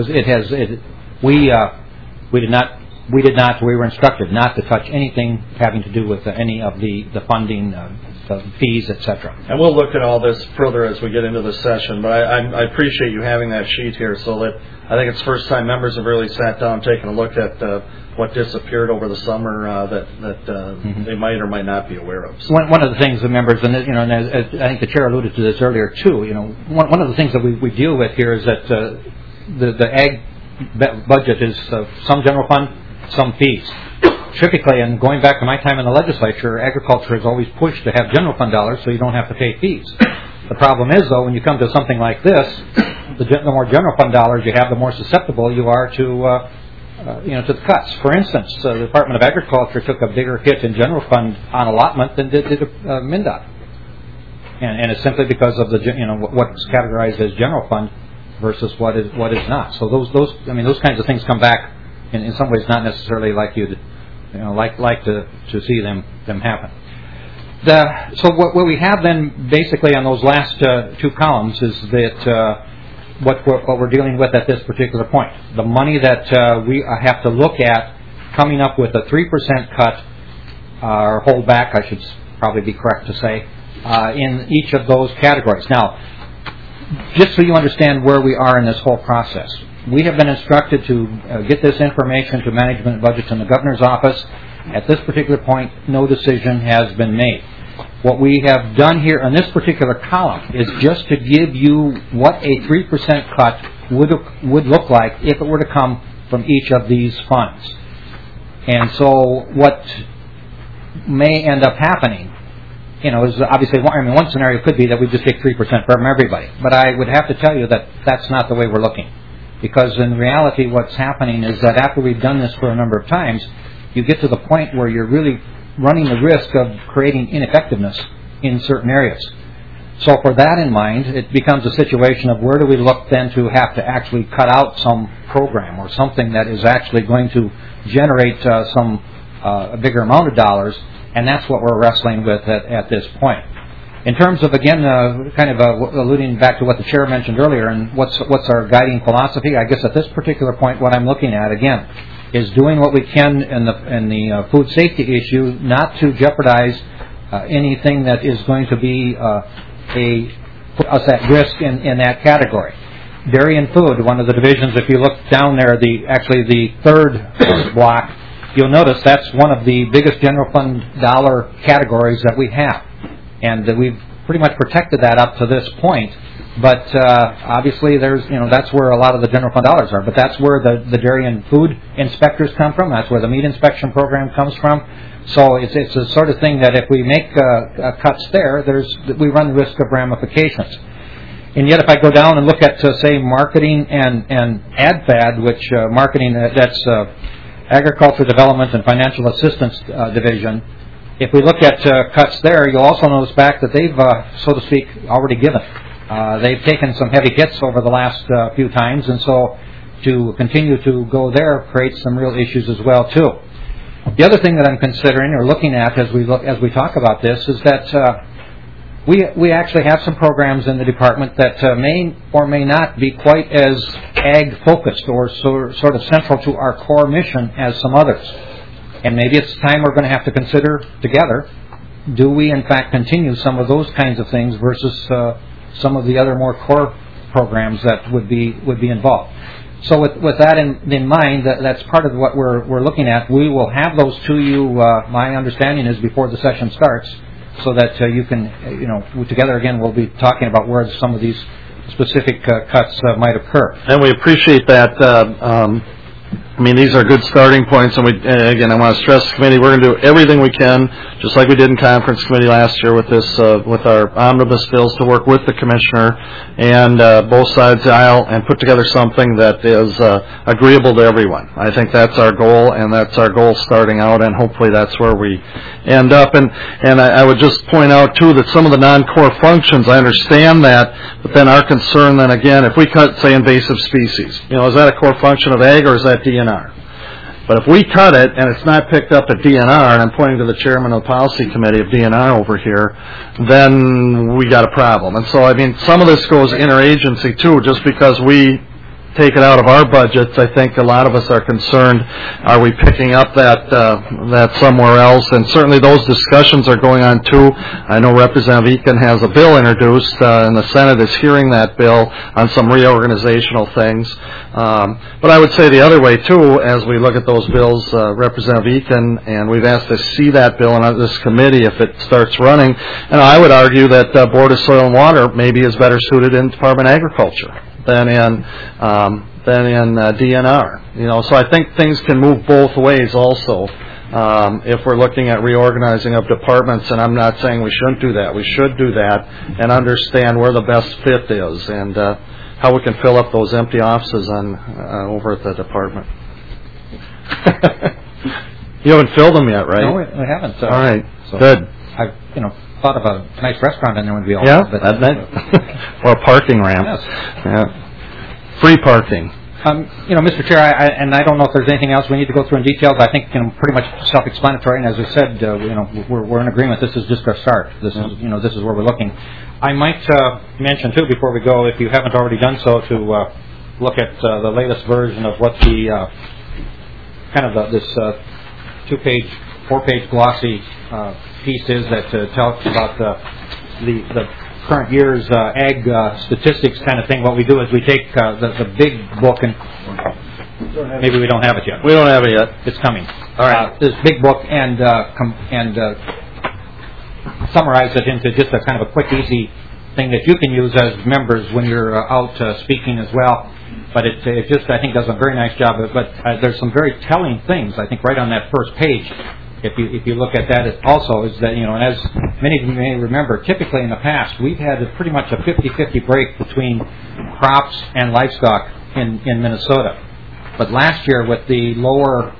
We were instructed not to touch anything having to do with any of the funding, the fees, etc. And we'll look at all this further as we get into the session, but I appreciate you having that sheet here so that I think it's the first time members have really sat down and taken a look at what disappeared over the summer that they might or might not be aware of. So. One of the things the members, and as I think the chair alluded to this earlier too, one of the things that we deal with here is that the ag budget is some general fund, some fees. Typically, and going back to my time in the legislature, agriculture has always pushed to have general fund dollars so you don't have to pay fees. The problem is, though, when you come to something like this, the more general fund dollars you have, the more susceptible you are to to the cuts. For instance, the Department of Agriculture took a bigger hit in general fund on allotment than did MnDOT, and it's simply because of what's categorized as general fund versus what is not. So those kinds of things come back in some ways not necessarily like you'd like to see them happen. So what we have then basically on those last two columns is that what we're dealing with at this particular point. The money that we have to look at coming up with a 3% cut or hold back, I should probably be correct to say, in each of those categories. Now, just so you understand where we are in this whole process, we have been instructed to get this information to management and budgets in the governor's office. At this particular point, no decision has been made. What we have done here on this particular column is just to give you what a 3% cut would look like if it were to come from each of these funds. And so what may end up happening, is obviously, one scenario could be that we just take 3% from everybody. But I would have to tell you that that's not the way we're looking. Because in reality, what's happening is that after we've done this for a number of times, you get to the point where you're really running the risk of creating ineffectiveness in certain areas. So for that in mind, it becomes a situation of where do we look then to have to actually cut out some program or something that is actually going to generate a bigger amount of dollars, and that's what we're wrestling with at this point. In terms of, again, alluding back to what the chair mentioned earlier and what's our guiding philosophy, I guess at this particular point what I'm looking at, again, is doing what we can in the food safety issue not to jeopardize anything that is going to be put us at risk in that category. Dairy and food, one of the divisions, if you look down there, the third block, you'll notice that's one of the biggest general fund dollar categories that we have. And we've pretty much protected that up to this point. But obviously, that's where a lot of the general fund dollars are. But that's where the dairy and food inspectors come from. That's where the meat inspection program comes from. So it's a sort of thing that if we make cuts there, we run the risk of ramifications. And yet, if I go down and look at, say, marketing and ADFAD, which marketing, that's Agriculture Development and Financial Assistance Division, if we look at cuts there, you'll also notice back that they've, so to speak, already given. They've taken some heavy hits over the last few times, and so to continue to go there creates some real issues as well, too. The other thing that I'm considering or looking at as we talk about this is that we actually have some programs in the department that may or may not be quite as ag-focused or sort of central to our core mission as some others. And maybe it's time we're going to have to consider together, do we in fact continue some of those kinds of things versus some of the other more core programs that would be involved. So with that in mind, that's part of what we're looking at. We will have those to you, my understanding is, before the session starts, so that you can, together again, we'll be talking about where some of these specific cuts might occur. And we appreciate that. I mean, these are good starting points, and again, I want to stress the committee, we're going to do everything we can, just like we did in conference committee last year with this, with our omnibus bills, to work with the commissioner and both sides of the aisle and put together something that is agreeable to everyone. I think that's our goal, and that's our goal starting out, and hopefully that's where we end up. And I would just point out, too, that some of the non-core functions, I understand that, but then our concern then again, if we cut, say, invasive species, is that a core function of ag or is that DNR? But if we cut it and it's not picked up at DNR, and I'm pointing to the chairman of the policy committee of DNR over here, then we got a problem. And so, I mean, some of this goes interagency too, just because we take it out of our budgets. I think a lot of us are concerned, are we picking up that somewhere else? And certainly those discussions are going on too. I know Representative Eakin has a bill introduced, and the Senate is hearing that bill on some reorganizational things. But I would say the other way too, as we look at those bills, Representative Eakin, and we've asked to see that bill in this committee if it starts running, and I would argue that Board of Soil and Water maybe is better suited in Department of Agriculture than in DNR. So I think things can move both ways also. If we're looking at reorganizing of departments, and I'm not saying we shouldn't do that. We should do that and understand where the best fit is and how we can fill up those empty offices over at the department. You haven't filled them yet, right? No, we haven't. All right, so good. I've thought of a nice restaurant in there would be all right. Yeah, or a parking ramp. Yes. Yeah. Free parking. Mr. Chair, I don't know if there's anything else we need to go through in details. I think pretty much self-explanatory. And as I said, we're in agreement. This is just our start. This is where we're looking. I might mention too before we go, if you haven't already done so, to look at the latest version of what the this 2-page, 4-page glossy piece is that talks about the current year's ag statistics kind of thing. What we do is we take the big book and maybe we don't have it yet. We don't have it yet. It's coming. All right. This big book and summarize it into just a kind of a quick, easy thing that you can use as members when you're out speaking as well. But it just, I think, does a very nice job. But there's some very telling things, I think, right on that first page. If you look at that, it also is that, and as many of you may remember, typically in the past, we've had pretty much a 50-50 break between crops and livestock in Minnesota. But last year, with the lower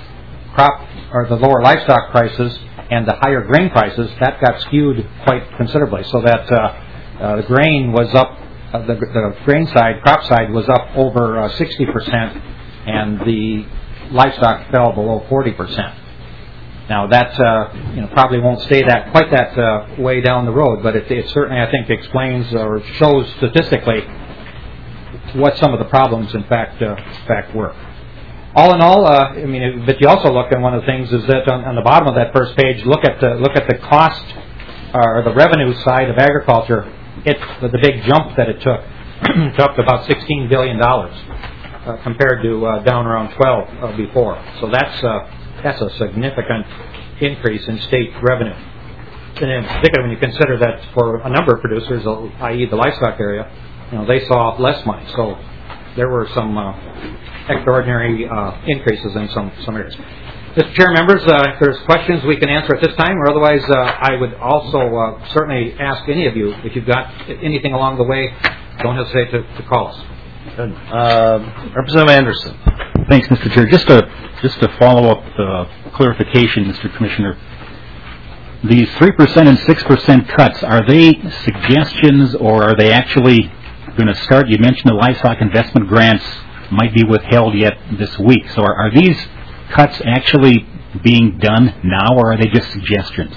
the lower livestock prices and the higher grain prices, that got skewed quite considerably. So that the grain was up, the grain side, crop side was up over 60%, and the livestock fell below 40%. Now that probably won't stay quite that way down the road, but it certainly, I think, explains or shows statistically what some of the problems in fact were. All in all, but you also look at one of the things is that on the bottom of that first page, look at the cost or the revenue side of agriculture. The big jump that it took up to about $16 billion compared to down around 12 before. So that's a significant increase in state revenue. And in particular, when you consider that for a number of producers, i.e. the livestock area, they saw less money. So there were some extraordinary increases in some areas. Mr. Chair, members, if there's questions we can answer at this time, or otherwise I would also certainly ask any of you, if you've got anything along the way, don't hesitate to call us. Good. Representative Anderson. Thanks, Mr. Chair. Just to follow up clarification, Mr. Commissioner. These 3% and 6% cuts, are they suggestions or are they actually going to start? You mentioned the livestock investment grants might be withheld yet this week. So are these cuts actually being done now, or are they just suggestions?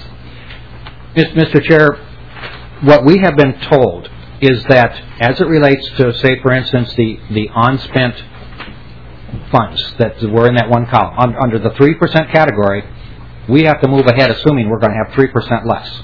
Mr. Chair, what we have been told is that as it relates to, say, for instance, the unspent funds that were in that one column, under the 3% category, we have to move ahead assuming we're going to have 3% less.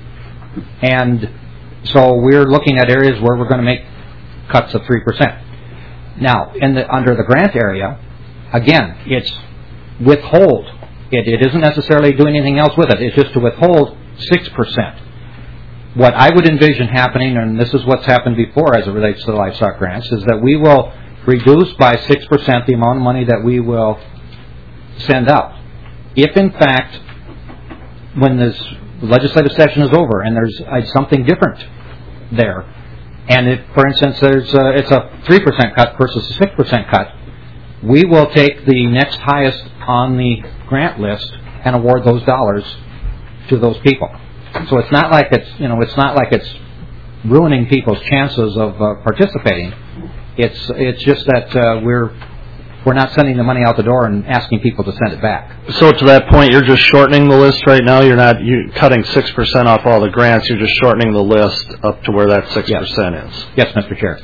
And so we're looking at areas where we're going to make cuts of 3%. Now, under the grant area, again, it's withhold. It isn't necessarily doing anything else with it. It's just to withhold 6%. What I would envision happening, and this is what's happened before as it relates to the livestock grants, is that we will reduce by 6% the amount of money that we will send out. If, in fact, when this legislative session is over and there's something different there, and if, for instance, it's a 3% cut versus a 6% cut, we will take the next highest on the grant list and award those dollars to those people. So it's not like it's ruining people's chances of participating. It's just that we're not sending the money out the door and asking people to send it back. So to that point, you're just shortening the list right now? You're cutting 6% off all the grants. You're just shortening the list up to where that 6% is? Yes, Mr. Chair.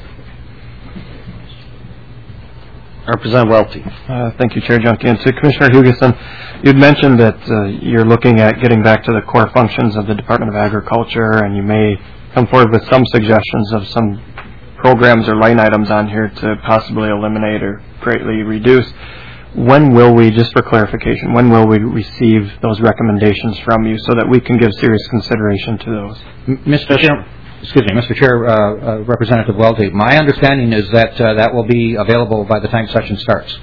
Representative Welty. Thank you, Chair Junkie. And to Commissioner Hugeson, you'd mentioned that you're looking at getting back to the core functions of the Department of Agriculture, and you may come forward with some suggestions of some programs or line items on here to possibly eliminate or greatly reduce. When will we, just for clarification, when will we receive those recommendations from you so that we can give serious consideration to those? Mr. Chair, Representative Welty, my understanding is that that will be available by the time session starts.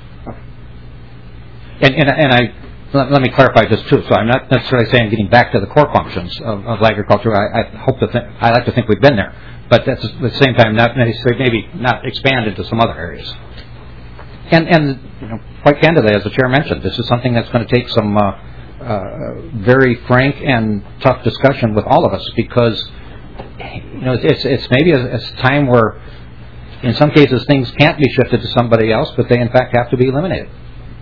Let me clarify this too. So I'm not necessarily saying getting back to the core functions of agriculture. I like to think we've been there, but at the same time, not necessarily maybe not expand into some other areas. And quite candidly, as the chair mentioned, this is something that's going to take some very frank and tough discussion with all of us, because it's maybe a time where, in some cases, things can't be shifted to somebody else, but they in fact have to be eliminated.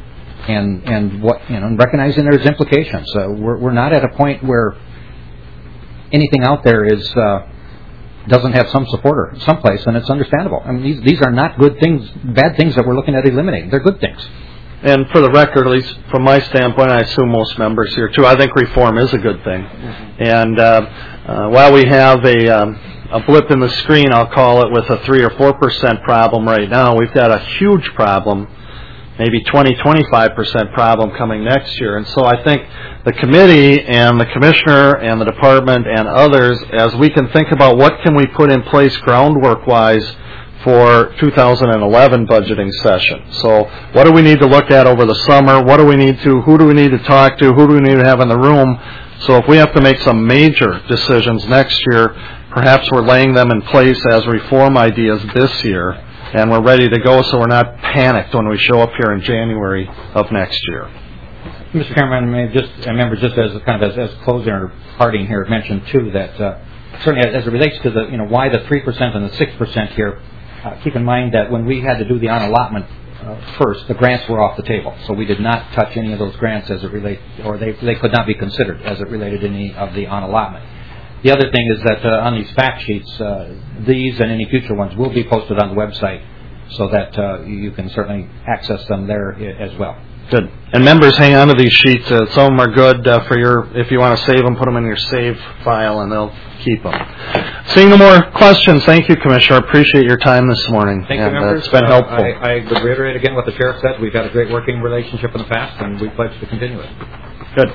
And recognizing there's implications. We're not at a point where anything out there doesn't have some supporter someplace, and it's understandable. I mean, these are not good things, bad things that we're looking at eliminating. They're good things. And for the record, at least from my standpoint, I assume most members here too, I think reform is a good thing. And while we have a blip in the screen, I'll call it, with a 3 or 4% problem right now, we've got a huge problem, maybe 20-25% problem coming next year. And so I think the committee and the commissioner and the department and others, as we can think about what can we put in place groundwork-wise for 2011 budgeting session. So what do we need to look at over the summer? Who do we need to talk to? Who do we need to have in the room? So if we have to make some major decisions next year, perhaps we're laying them in place as reform ideas this year, and we're ready to go, so we're not panicked when we show up here in January of next year. Mr. Chairman, I remember just as kind of as closing or parting here, mentioned too that certainly as it relates to the why the 3% and the 6% here. Keep in mind that when we had to do the on-allotment first, the grants were off the table, so we did not touch any of those grants as it relates, or they could not be considered as it related to any of the on-allotment. The other thing is that on these fact sheets, these and any future ones will be posted on the website, so that you can certainly access them there as well. Good. And members, hang on to these sheets. Some of them are good if you want to save them, put them in your save file, and they'll keep them. Seeing no more questions, thank you, Commissioner. I appreciate your time this morning. Thank you, members. It's been helpful. I would reiterate again what the sheriff said. We've had a great working relationship in the past, and we pledge to continue it. Good.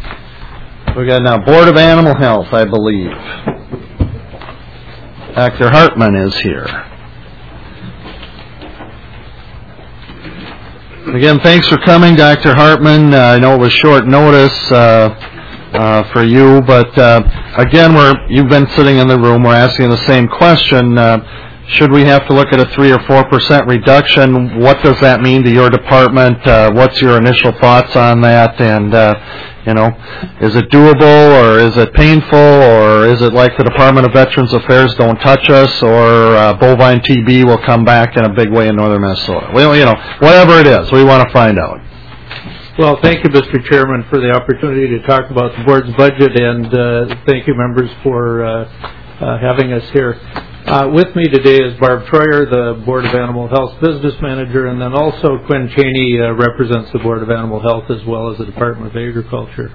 We got now Board of Animal Health, I believe. Dr. Hartman is here. Again, thanks for coming, Dr. Hartman. I know it was short notice for you, but again, you've been sitting in the room. We're asking the same question. Should we have to look at a 3 or 4% reduction? What does that mean to your department? What's your initial thoughts on that? And is it doable, or is it painful, or is it like the Department of Veterans Affairs, don't touch us, or bovine TB will come back in a big way in northern Minnesota? Well, whatever it is, we want to find out. Well, thank you, Mr. Chairman, for the opportunity to talk about the board's budget, and thank you, members, for having us here. With me today is Barb Troyer, the Board of Animal Health Business Manager, and then also Quinn Cheney represents the Board of Animal Health as well as the Department of Agriculture.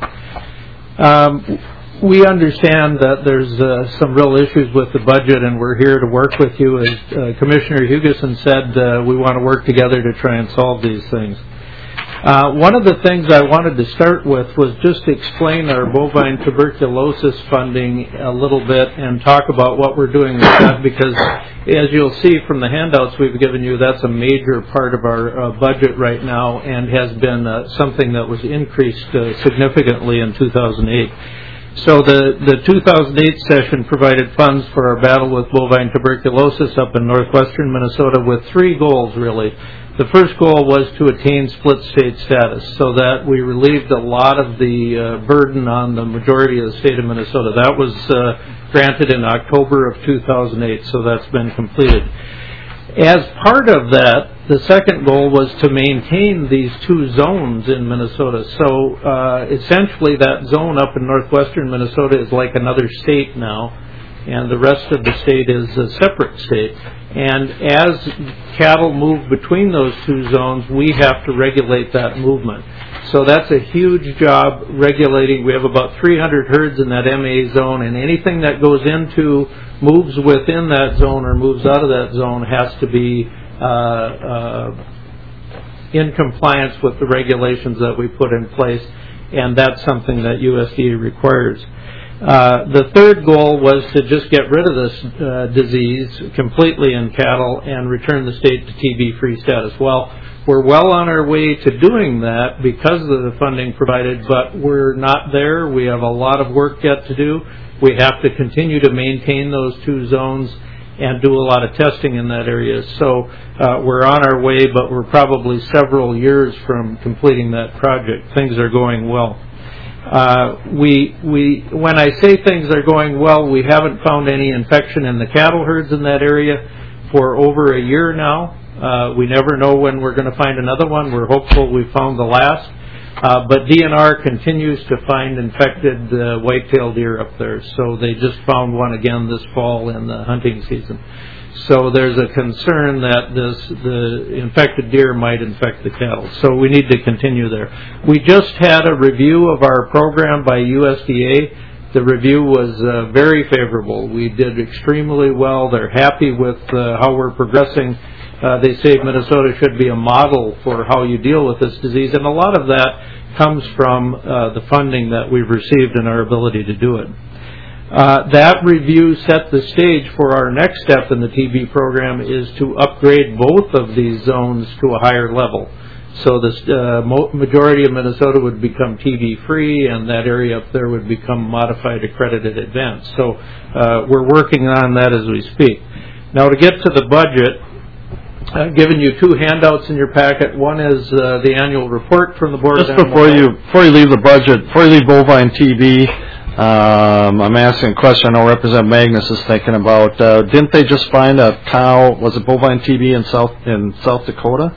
We understand that there's some real issues with the budget, and we're here to work with you. As Commissioner Hugeson said, we want to work together to try and solve these things. One of the things I wanted to start with was just to explain our bovine tuberculosis funding a little bit and talk about what we're doing with that, because as you'll see from the handouts we've given you, that's a major part of our budget right now and has been something that was increased significantly in 2008. So the 2008 session provided funds for our battle with bovine tuberculosis up in northwestern Minnesota with three goals, really. The first goal was to attain split state status so that we relieved a lot of the burden on the majority of the state of Minnesota. That was granted in October of 2008, so that's been completed. As part of that, the second goal was to maintain these two zones in Minnesota. So essentially that zone up in northwestern Minnesota is like another state now, and the rest of the state is a separate state. And as cattle move between those two zones, we have to regulate that movement. So that's a huge job regulating. We have about 300 herds in that MA zone, and anything that goes into, moves within that zone or moves out of that zone has to be in compliance with the regulations that we put in place, and that's something that USDA requires. The third goal was to just get rid of this disease completely in cattle and return the state to TB-free status. Well, we're well on our way to doing that because of the funding provided, but we're not there. We have a lot of work yet to do. We have to continue to maintain those two zones and do a lot of testing in that area. So we're on our way, but we're probably several years from completing that project. Things are going well. When I say things are going well, we haven't found any infection in the cattle herds in that area for over a year now. We never know when we're going to find another one. We're hopeful we found the last. But DNR continues to find infected white-tailed deer up there. So they just found one again this fall in the hunting season. So there's a concern that the infected deer might infect the cattle. So we need to continue there. We just had a review of our program by USDA. The review was very favorable. We did extremely well. They're happy with how we're progressing. They say Minnesota should be a model for how you deal with this disease, and a lot of that comes from the funding that we've received and our ability to do it. That review set the stage for our next step in the TB program is to upgrade both of these zones to a higher level. So the majority of Minnesota would become TB-free, and that area up there would become modified accredited advanced. So we're working on that as we speak. Now to get to the budget, I've given you two handouts in your packet. One is the annual report from the Board. Just before you leave the budget, before you leave bovine TB, I'm asking a question I know Representative Magnus is thinking about. Didn't they just find a cow, was it bovine TB in South Dakota?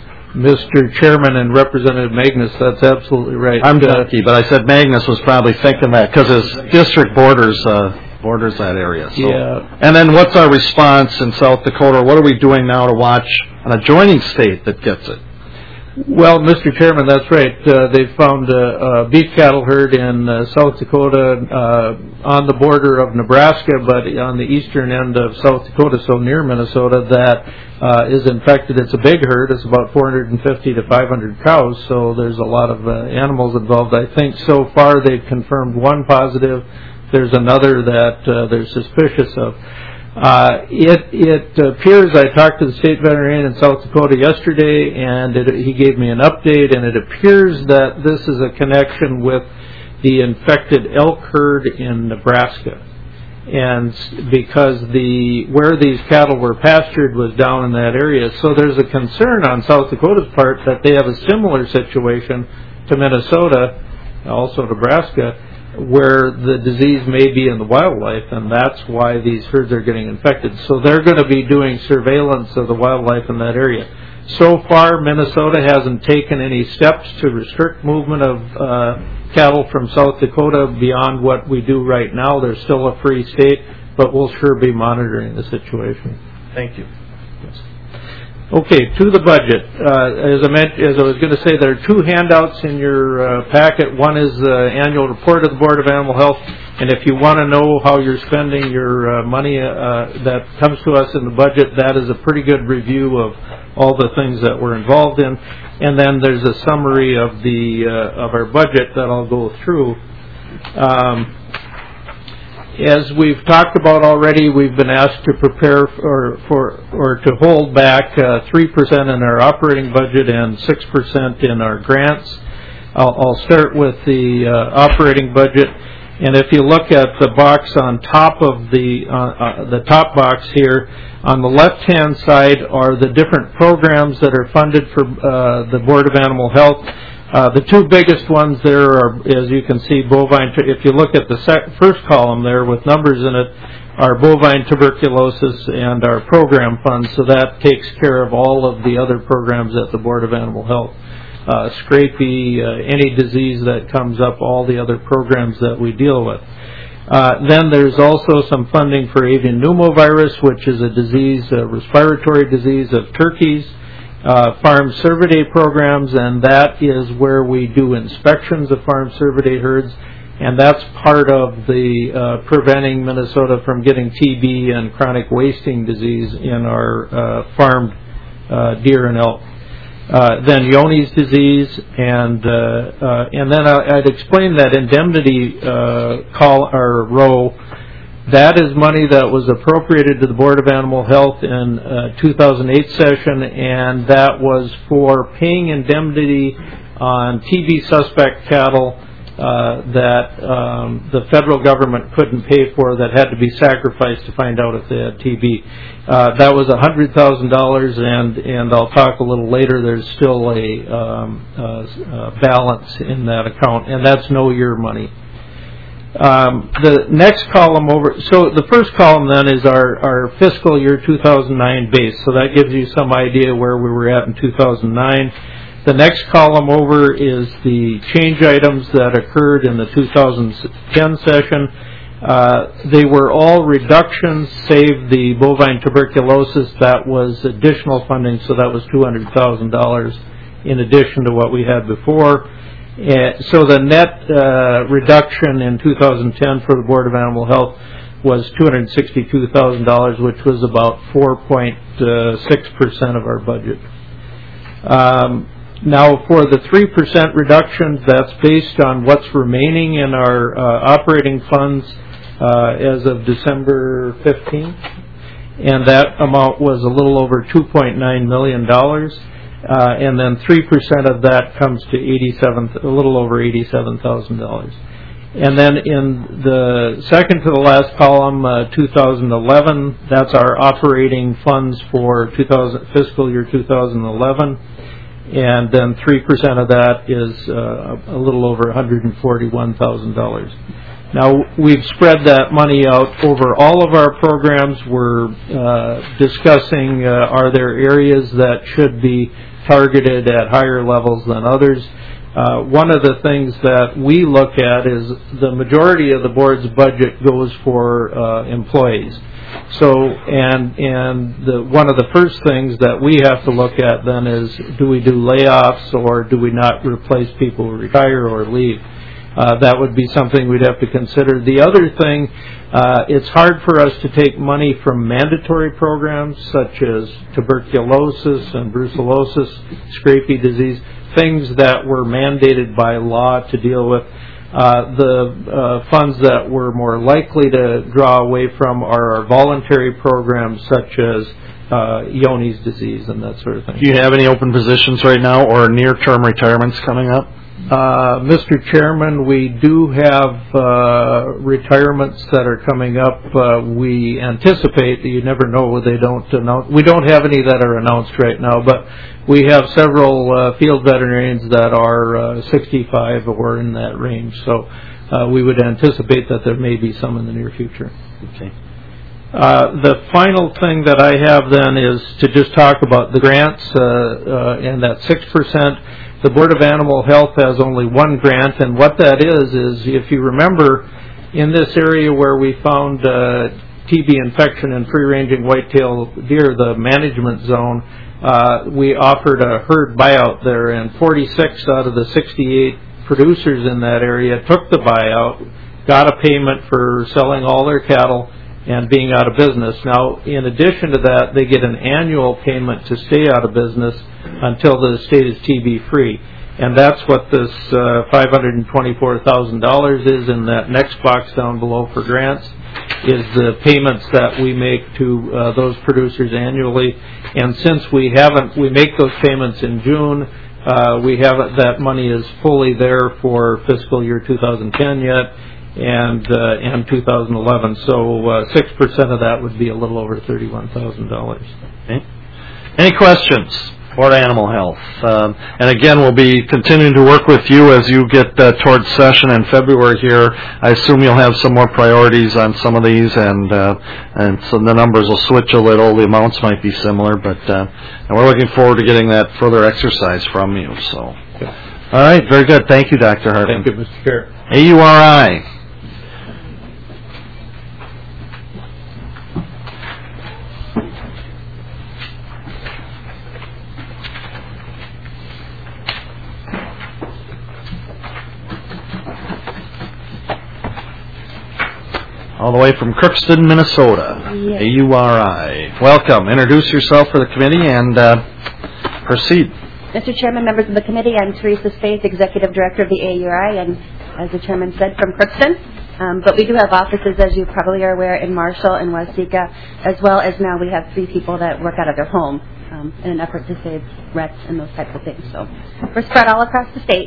Mr. Chairman and Representative Magnus, that's absolutely right. I'm lucky, but I said Magnus was probably thinking that because his district borders that area. So. Yeah. And then what's our response in South Dakota? What are we doing now to watch an adjoining state that gets it? Well, Mr. Chairman, that's right. They found a beef cattle herd in South Dakota on the border of Nebraska, but on the eastern end of South Dakota, so near Minnesota, that is infected. It's a big herd. It's about 450 to 500 cows, so there's a lot of animals involved. I think so far they've confirmed one positive. There's another that they're suspicious of. It appears, I talked to the state veterinarian in South Dakota yesterday, and he gave me an update, and it appears that this is a connection with the infected elk herd in Nebraska. And because where these cattle were pastured was down in that area, so there's a concern on South Dakota's part that they have a similar situation to Minnesota, also Nebraska, where the disease may be in the wildlife, and that's why these herds are getting infected. So they're going to be doing surveillance of the wildlife in that area. So far, Minnesota hasn't taken any steps to restrict movement of cattle from South Dakota beyond what we do right now. They're still a free state, but we'll sure be monitoring the situation. Thank you. Okay, to the budget. As I was going to say, there are 2 handouts in your packet. One is the annual report of the Board of Animal Health, and if you want to know how you're spending your money that comes to us in the budget, that is a pretty good review of all the things that we're involved in. And then there's a summary of our budget that I'll go through. As we've talked about already, we've been asked to prepare or to hold back 3% in our operating budget and 6% in our grants. I'll start with the operating budget, and if you look at the box on top of the top box here, on the left-hand side are the different programs that are funded for the Board of Animal Health. The 2 biggest ones there are, as you can see, bovine. If you look at the first column there with numbers in it, are bovine tuberculosis and our program funds. So that takes care of all of the other programs at the Board of Animal Health. Scrapie, any disease that comes up, all the other programs that we deal with. Then there's also some funding for avian pneumovirus, which is a respiratory disease of turkeys. Farm cervidae programs, and that is where we do inspections of farm cervidae herds, and that's part of the preventing Minnesota from getting TB and chronic wasting disease in our farmed deer and elk. Then Johne's disease, and then I'd explain that indemnity row. That is money that was appropriated to the Board of Animal Health in 2008 session, and that was for paying indemnity on TB suspect cattle that the federal government couldn't pay for, that had to be sacrificed to find out if they had TB. That was $100,000, and I'll talk a little later. There's still a balance in that account, and that's no year money. The next column over, so the first column then is our fiscal year 2009 base, so that gives you some idea where we were at in 2009. The next column over is the change items that occurred in the 2010 session. They were all reductions, save the bovine tuberculosis. That was additional funding, so that was $200,000 in addition to what we had before. So the net reduction in 2010 for the Board of Animal Health was $262,000, which was about 4.6% of our budget. Now, for the 3% reductions, that's based on what's remaining in our operating funds as of December 15th, and that amount was a little over $2.9 million. And then 3% of that comes to a little over $87,000. And then in the second to the last column, 2011, that's our operating funds for fiscal year 2011. And then 3% of that is a little over $141,000. Now, we've spread that money out over all of our programs. We're discussing are there areas that should be targeted at higher levels than others. One of the things that we look at is the majority of the board's budget goes for employees. So, one of the first things that we have to look at then is, do we do layoffs or do we not replace people who retire or leave? That would be something we'd have to consider. The other thing, it's hard for us to take money from mandatory programs such as tuberculosis and brucellosis, scrapie disease, things that were mandated by law to deal with. The funds that we're more likely to draw away from are our voluntary programs such as Johne's disease and that sort of thing. Do you have any open positions right now or near-term retirements coming up? Mr. Chairman, we do have retirements that are coming up. We anticipate, you never know, they don't announce. We don't have any that are announced right now, but we have several field veterinarians that are 65 or in that range. So we would anticipate that there may be some in the near future. Okay. The final thing that I have then is to just talk about the grants and that 6%. The Board of Animal Health has only one grant, and what that is if you remember, in this area where we found TB infection in free-ranging whitetail deer, the management zone, we offered a herd buyout there, and 46 out of the 68 producers in that area took the buyout, got a payment for selling all their cattle and being out of business. Now, in addition to that, they get an annual payment to stay out of business until the state is TB free. And that's what this $524,000 is in that next box down below for grants, is the payments that we make to those producers annually. And since we make those payments in June, that money is fully there for fiscal year 2010 yet, and 2011. So 6% of that would be a little over $31,000. Okay. Any questions for Animal Health? And again, we'll be continuing to work with you as you get towards session in February here. I assume you'll have some more priorities on some of these, and so the numbers will switch a little. The amounts might be similar, but and we're looking forward to getting that further exercise from you. So, okay. All right, very good. Thank you, Dr. Hartman. Thank you, Mr. Chair. AURI. All the way from Crookston, Minnesota. Yes. AURI. Welcome. Introduce yourself for the committee and proceed. Mr. Chairman, members of the committee, I'm Teresa Spaeth, Executive Director of the AURI, and as the Chairman said, from Crookston. But we do have offices, as you probably are aware, in Marshall and Waseca, as well as now we have 3 people that work out of their home in an effort to save rents and those types of things. So we're spread all across the state.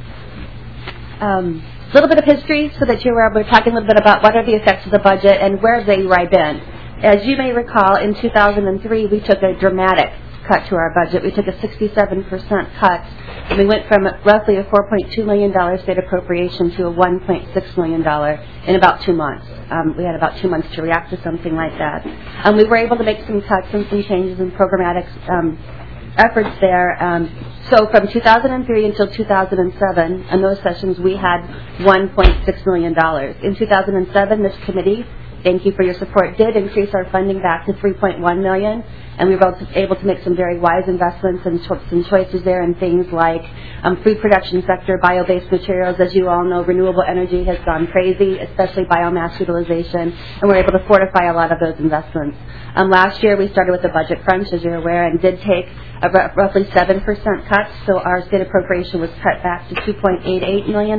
A little bit of history so that you're aware. We're talking a little bit about what are the effects of the budget and where has AURI been. As you may recall, in 2003, we took a dramatic cut to our budget. We took a 67% cut, and we went from roughly a $4.2 million state appropriation to a $1.6 million in about 2 months. We had about 2 months to react to something like that. We were able to make some cuts and some changes in programmatic efforts there. So from 2003 until 2007, in those sessions, we had $1.6 million. In 2007, this committee, thank you for your support, did increase our funding back to $3.1 million, and we were able to make some very wise investments and some choices there in things like food production sector, bio-based materials. As you all know, renewable energy has gone crazy, especially biomass utilization, and we're able to fortify a lot of those investments. Last year, we started with a budget crunch, as you're aware, and did take a roughly 7% cut, so our state appropriation was cut back to $2.88 million.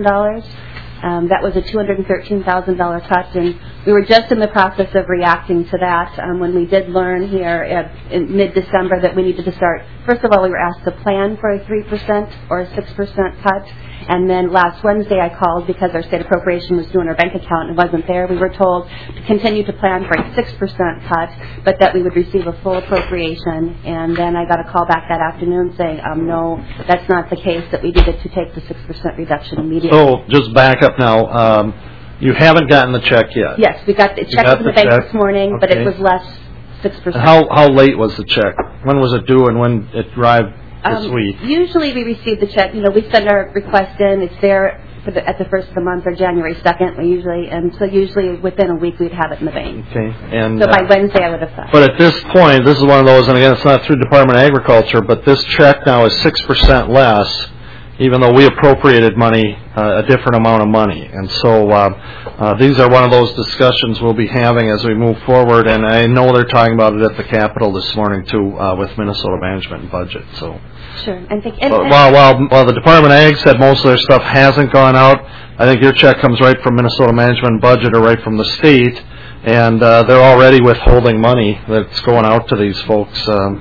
That was a $213,000 cut, and we were just in the process of reacting to that when we did learn here in mid-December that we needed to start. First of all, we were asked to plan for a 3% or a 6% cut, and then last Wednesday I called because our state appropriation was due in our bank account and wasn't there. We were told to continue to plan for a 6% cut, but that we would receive a full appropriation, and then I got a call back that afternoon saying, no, that's not the case, that we needed to take the 6% reduction immediately. So, just back up now. You haven't gotten the check yet? Yes, we got the check from the bank this morning, but it was less 6%. How late was the check? When was it due and when it arrived this week? Usually we receive the check. We send our request in. It's there at the first of the month or January 2nd. So usually within a week we'd have it in the bank. Okay. And so by Wednesday I would have thought. But at this point, this is one of those, and again, it's not through Department of Agriculture, but this check now is 6% less, even though we appropriated money, a different amount of money. And so these are one of those discussions we'll be having as we move forward, and I know they're talking about it at the Capitol this morning, too, with Minnesota Management and Budget. So, sure. And while the Department of Ag said most of their stuff hasn't gone out, I think your check comes right from Minnesota Management and Budget or right from the state, and they're already withholding money that's going out to these folks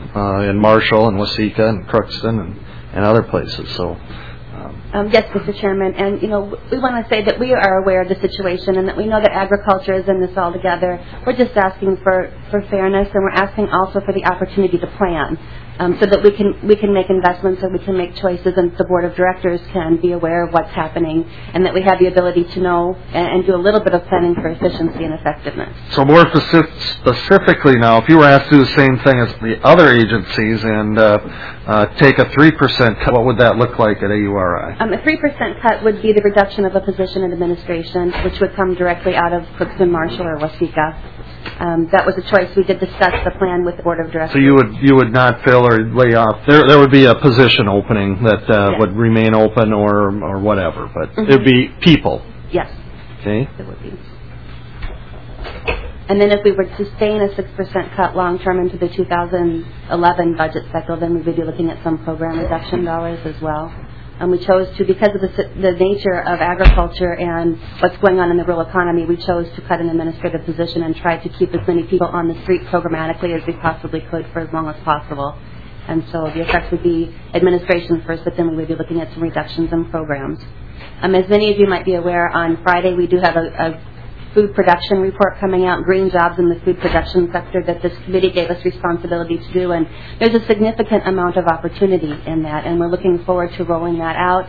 in Marshall and Waseca and Crookston and other places. So. Yes, Mr. Chairman, and we want to say that we are aware of the situation and that we know that agriculture is in this all together. We're just asking for fairness, and we're asking also for the opportunity to plan, so that we can make investments and we can make choices, and the board of directors can be aware of what's happening, and that we have the ability to know and do a little bit of planning for efficiency and effectiveness. So more specifically now, if you were asked to do the same thing as the other agencies and take a 3% cut, what would that look like at AURI? A 3% cut would be the reduction of a position in administration, which would come directly out of Crookston, Marshall, or Waseca. That was a choice. We did discuss the plan with the board of directors. So you would not fill or lay off. There would be a position opening that would remain open or whatever, but it would be people. Yes. Okay. It would be. And then if we were to sustain a 6% cut long term into the 2011 budget cycle, then we would be looking at some program reduction dollars as well. And we chose to, because of the nature of agriculture and what's going on in the rural economy, we chose to cut an administrative position and try to keep as many people on the street programmatically as we possibly could for as long as possible. And so the effect would be administration first, but then we would be looking at some reductions in programs. As many of you might be aware, on Friday we do have a food production report coming out, green jobs in the food production sector, that this committee gave us responsibility to do, and there's a significant amount of opportunity in that, and we're looking forward to rolling that out.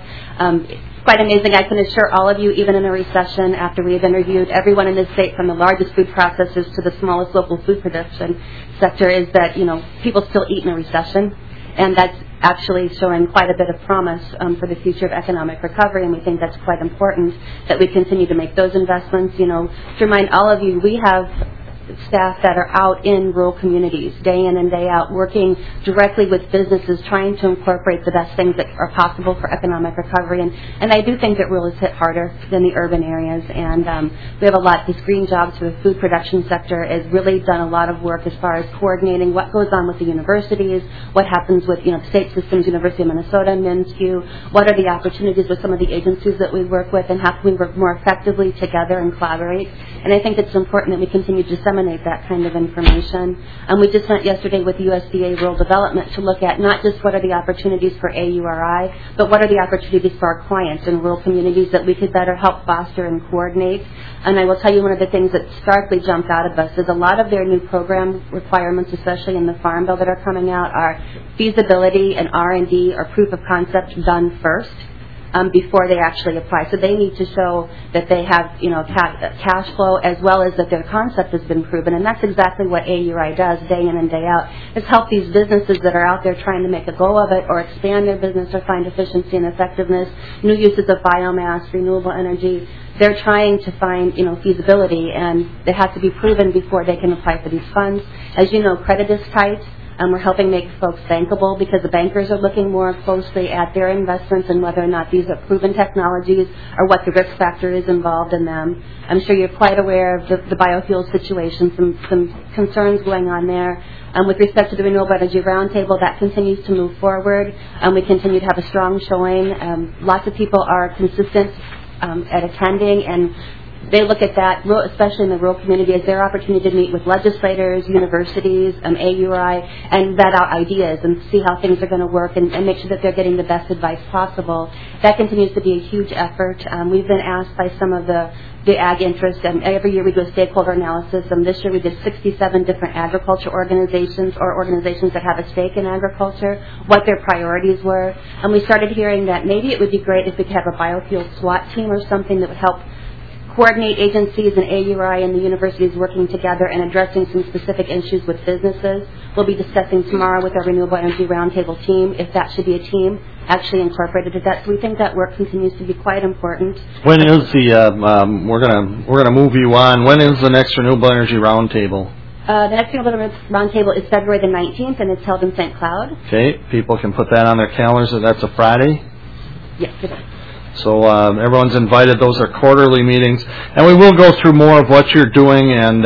Quite amazing. I can assure all of you, even in a recession, after we have interviewed everyone in this state from the largest food processors to the smallest local food production sector, is that, people still eat in a recession, and that's actually showing quite a bit of promise for the future of economic recovery, and we think that's quite important that we continue to make those investments. To remind all of you, we have staff that are out in rural communities day in and day out working directly with businesses, trying to incorporate the best things that are possible for economic recovery. And I do think that rural is hit harder than the urban areas. And we have a lot. This Green Jobs for the food production sector has really done a lot of work as far as coordinating what goes on with the universities, what happens with the state systems, University of Minnesota, MnSCU, what are the opportunities with some of the agencies that we work with, and how can we work more effectively together and collaborate. And I think it's important that we continue to disseminate that kind of information. We just met yesterday with USDA Rural Development to look at not just what are the opportunities for AURI, but what are the opportunities for our clients in rural communities that we could better help foster and coordinate. And I will tell you, one of the things that starkly jumped out of us is a lot of their new program requirements, especially in the Farm Bill that are coming out, are feasibility and R&D or proof of concept done first. Before they actually apply. So they need to show that they have, cash flow as well as that their concept has been proven. And that's exactly what AURI does day in and day out, is help these businesses that are out there trying to make a go of it or expand their business or find efficiency and effectiveness, new uses of biomass, renewable energy. They're trying to find, feasibility, and they have to be proven before they can apply for these funds. As you know, credit is tight. We're helping make folks bankable because the bankers are looking more closely at their investments and whether or not these are proven technologies or what the risk factor is involved in them. I'm sure you're quite aware of the biofuel situation, some concerns going on there. With respect to the Renewable Energy Roundtable, that continues to move forward. We continue to have a strong showing. Lots of people are consistent at attending, and they look at that, especially in the rural community, as their opportunity to meet with legislators, universities, AURI, and vet out ideas and see how things are going to work and make sure that they're getting the best advice possible. That continues to be a huge effort. We've been asked by some of the ag interests, and every year we do a stakeholder analysis. This year we did 67 different agriculture organizations or organizations that have a stake in agriculture, what their priorities were. And we started hearing that maybe it would be great if we could have a biofuel SWAT team or something that would help coordinate agencies and AURI and the universities working together and addressing some specific issues with businesses. We'll be discussing tomorrow with our Renewable Energy Roundtable team if that should be a team actually incorporated into that. So we think that work continues to be quite important. When is the we're gonna move you on? When is the next Renewable Energy Roundtable? The next Renewable Energy Roundtable is February the 19th, and it's held in St. Cloud. Okay, people can put that on their calendars. That's a Friday. Yes, it is. So everyone's invited. Those are quarterly meetings. And we will go through more of what you're doing and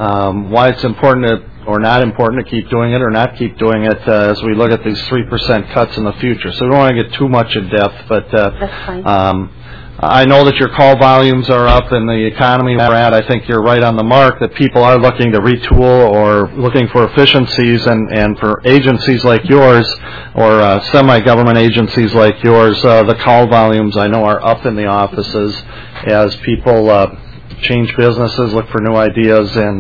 why it's important or not important to keep doing it or not keep doing it as we look at these 3% cuts in the future. So we don't want to get too much in depth, but that's fine. I know that your call volumes are up in the economy we're at. I think you're right on the mark that people are looking to retool or looking for efficiencies, and for agencies like yours or semi-government agencies like yours, the call volumes I know are up in the offices as people change businesses, look for new ideas, and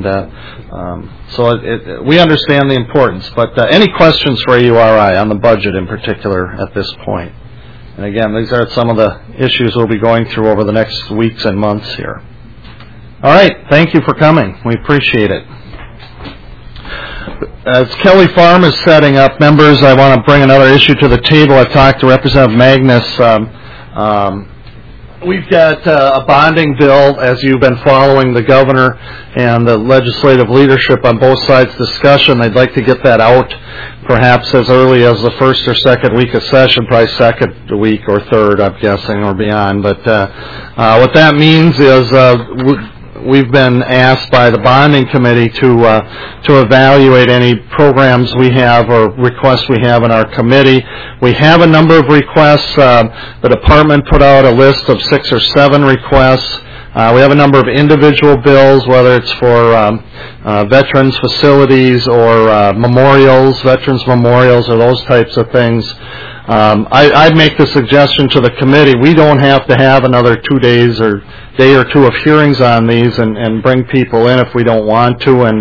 so we understand the importance. But any questions for AURI on the budget in particular at this point? And again, these are some of the issues we'll be going through over the next weeks and months here. All right. Thank you for coming. We appreciate it. As Kelly Farm is setting up, members, I want to bring another issue to the table. I've talked to Representative Magnus we've got a bonding bill, as you've been following the governor and the legislative leadership on both sides discussion. They'd like to get that out perhaps as early as the first or second week of session, probably second week or third, I'm guessing, or beyond. But what that means is we've been asked by the bonding committee to evaluate any programs we have or requests we have in our committee. We have a number of requests. The department put out a list of 6 or 7 requests. We have a number of individual bills, whether it's for veterans facilities or memorials, veterans memorials, or those types of things. I'd make the suggestion to the committee, we don't have to have another 2 days or day or two of hearings on these and bring people in if we don't want to. And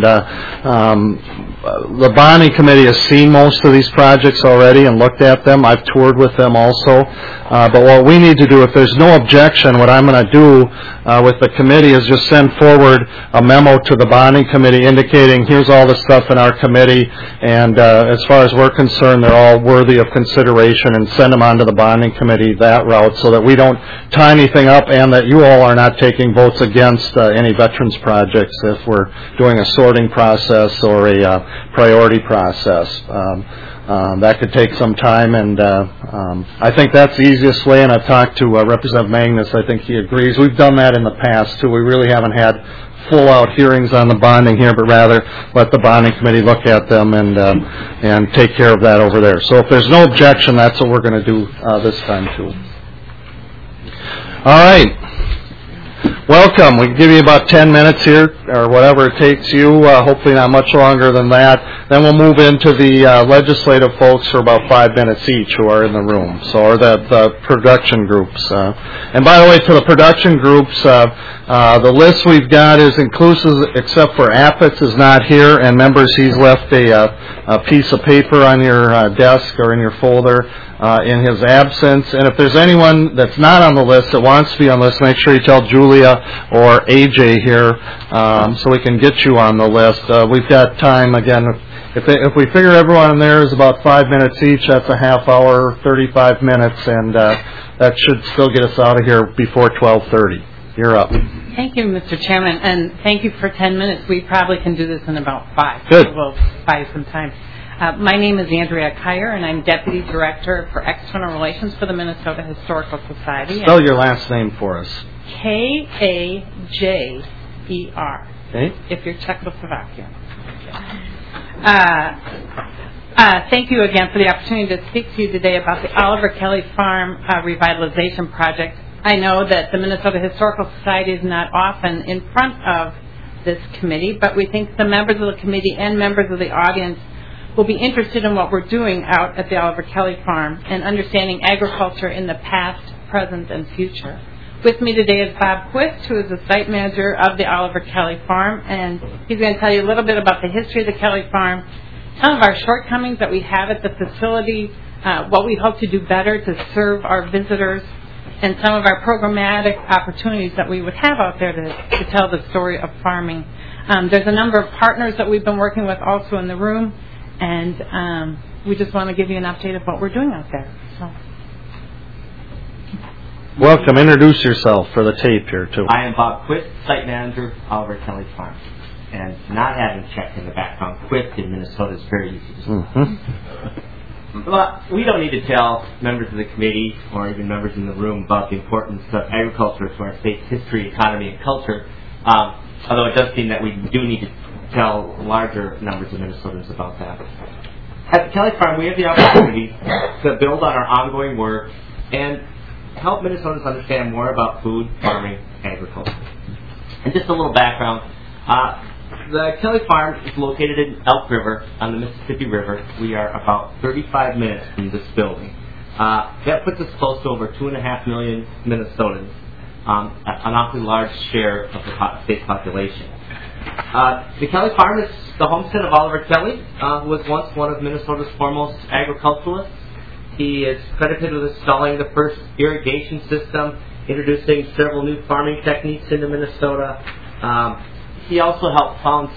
the bonding committee has seen most of these projects already and looked at them. I've toured with them also. But what we need to do, if there's no objection, what I'm going to do with the committee is just send forward a memo to the bonding committee indicating here's all the stuff in our committee, and as far as we're concerned, they're all worthy of consideration, and send them on to the bonding committee that route so that we don't tie anything up and that you all are not taking votes against any veterans projects if we're doing a sorting process or a priority process. That could take some time, and I think that's the easiest way, and I've talked to Representative Magnus. I think he agrees. We've done that in the past, too. We really haven't had full-out hearings on the bonding here, but rather let the bonding committee look at them and take care of that over there. So if there's no objection, that's what we're going to do this time, too. All right. Welcome. We can give you about 10 minutes here, or whatever it takes you, hopefully not much longer than that. Then we'll move into the legislative folks for about 5 minutes each who are in the room, or the production groups. And by the way, to the production groups, the list we've got is inclusive, except for Appetz is not here, and members, he's left a piece of paper on your desk or in your folder in his absence. And if there's anyone that's not on the list that wants to be on the list, make sure you tell Julia or AJ here so we can get you on the list. We've got time, again, if we figure everyone in there is about 5 minutes each, that's a half hour, 35 minutes, and that should still get us out of here before 12:30. You're up. Thank you, Mr. Chairman, and thank you for 10 minutes. We probably can do this in about 5. Good. So we'll buy you some time. My name is Andrea Kyer, and I'm Deputy Director for External Relations for the Minnesota Historical Society. Spell your last name for us. Kajer. Okay. If you're Czechoslovakian. Thank you again for the opportunity to speak to you today about the Oliver Kelly Farm Revitalization Project. I know that the Minnesota Historical Society is not often in front of this committee, but we think the members of the committee and members of the audience will be interested in what we're doing out at the Oliver Kelly Farm and understanding agriculture in the past, present, and future. With me today is Bob Quist, who is the site manager of the Oliver Kelly Farm, and he's going to tell you a little bit about the history of the Kelly Farm, some of our shortcomings that we have at the facility, what we hope to do better to serve our visitors, and some of our programmatic opportunities that we would have out there to tell the story of farming. There's a number of partners that we've been working with also in the room, and we just want to give you an update of what we're doing out there. So. Welcome. Introduce yourself for the tape here, too. I am Bob Quist, site manager, Oliver Kelly Farm. And not having checked in the background, Quist in Minnesota is very easy to spell. Well, we don't need to tell members of the committee or even members in the room about the importance of agriculture to our state's history, economy, and culture, although it does seem that we do need to tell larger numbers of Minnesotans about that. At the Kelly Farm, we have the opportunity to build on our ongoing work and help Minnesotans understand more about food, farming, and agriculture. And just a little background. The Kelly Farm is located in Elk River on the Mississippi River. We are about 35 minutes from this building. That puts us close to over 2.5 million Minnesotans, an awfully large share of the state's population. The Kelly Farm is the homestead of Oliver Kelly, who was once one of Minnesota's foremost agriculturalists. He is credited with installing the first irrigation system, introducing several new farming techniques into Minnesota. He also helped found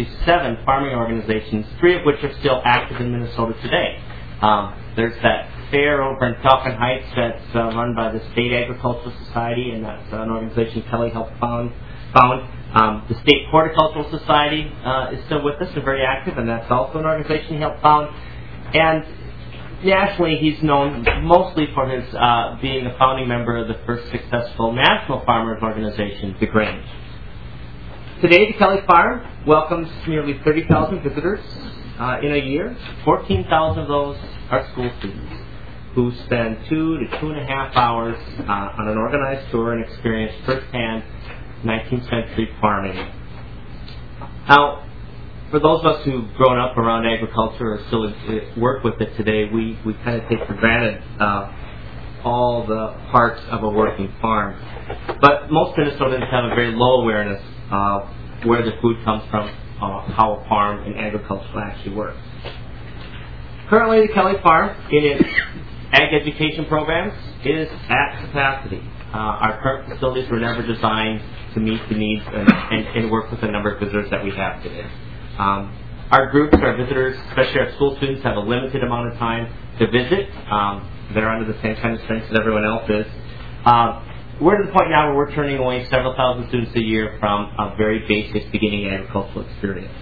7 farming organizations, 3 of which are still active in Minnesota today. There's that fair over in Falcon Heights that's run by the State Agricultural Society, and that's an organization Kelly helped found. The State Horticultural Society is still with us and very active, and that's also an organization he helped found. And nationally, he's known mostly for his being a founding member of the first successful national farmers organization, The Grange. Today, the Kelly Farm welcomes nearly 30,000 visitors in a year. 14,000 of those are school students who spend 2 to 2.5 hours on an organized tour and experience firsthand 19th century farming. Now, for those of us who've grown up around agriculture or still work with it today, we kind of take for granted all the parts of a working farm. But most Minnesotans have a very low awareness of where the food comes from, how a farm and agriculture actually works. Currently, the Kelly Farm, in its ag education programs, is at capacity. Our current facilities were never designed to meet the needs and work with the number of visitors that we have today. Our groups, our visitors, especially our school students, have a limited amount of time to visit. They're under the same kind of strengths that everyone else is. We're to the point now where we're turning away several thousand students a year from a very basic beginning agricultural experience.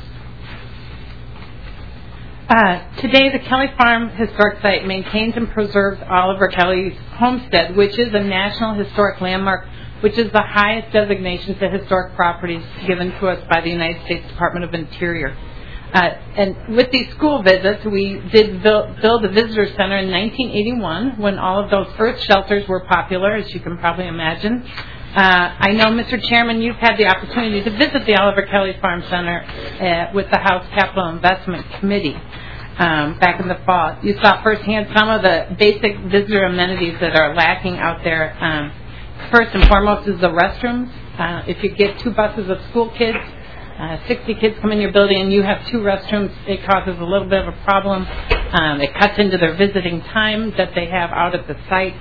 Today, the Kelly Farm Historic Site maintains and preserves Oliver Kelly's homestead, which is a National Historic Landmark, which is the highest designation to historic properties given to us by the United States Department of Interior. And with these school visits, we did build a visitor center in 1981 when all of those earth shelters were popular, as you can probably imagine. I know, Mr. Chairman, you've had the opportunity to visit the Oliver Kelly Farm Center with the House Capital Investment Committee back in the fall. You saw firsthand some of the basic visitor amenities that are lacking out there. First and foremost is the restrooms. If you get 2 buses of school kids, 60 kids come in your building and you have 2 restrooms, it causes a little bit of a problem. It cuts into their visiting time that they have out at the site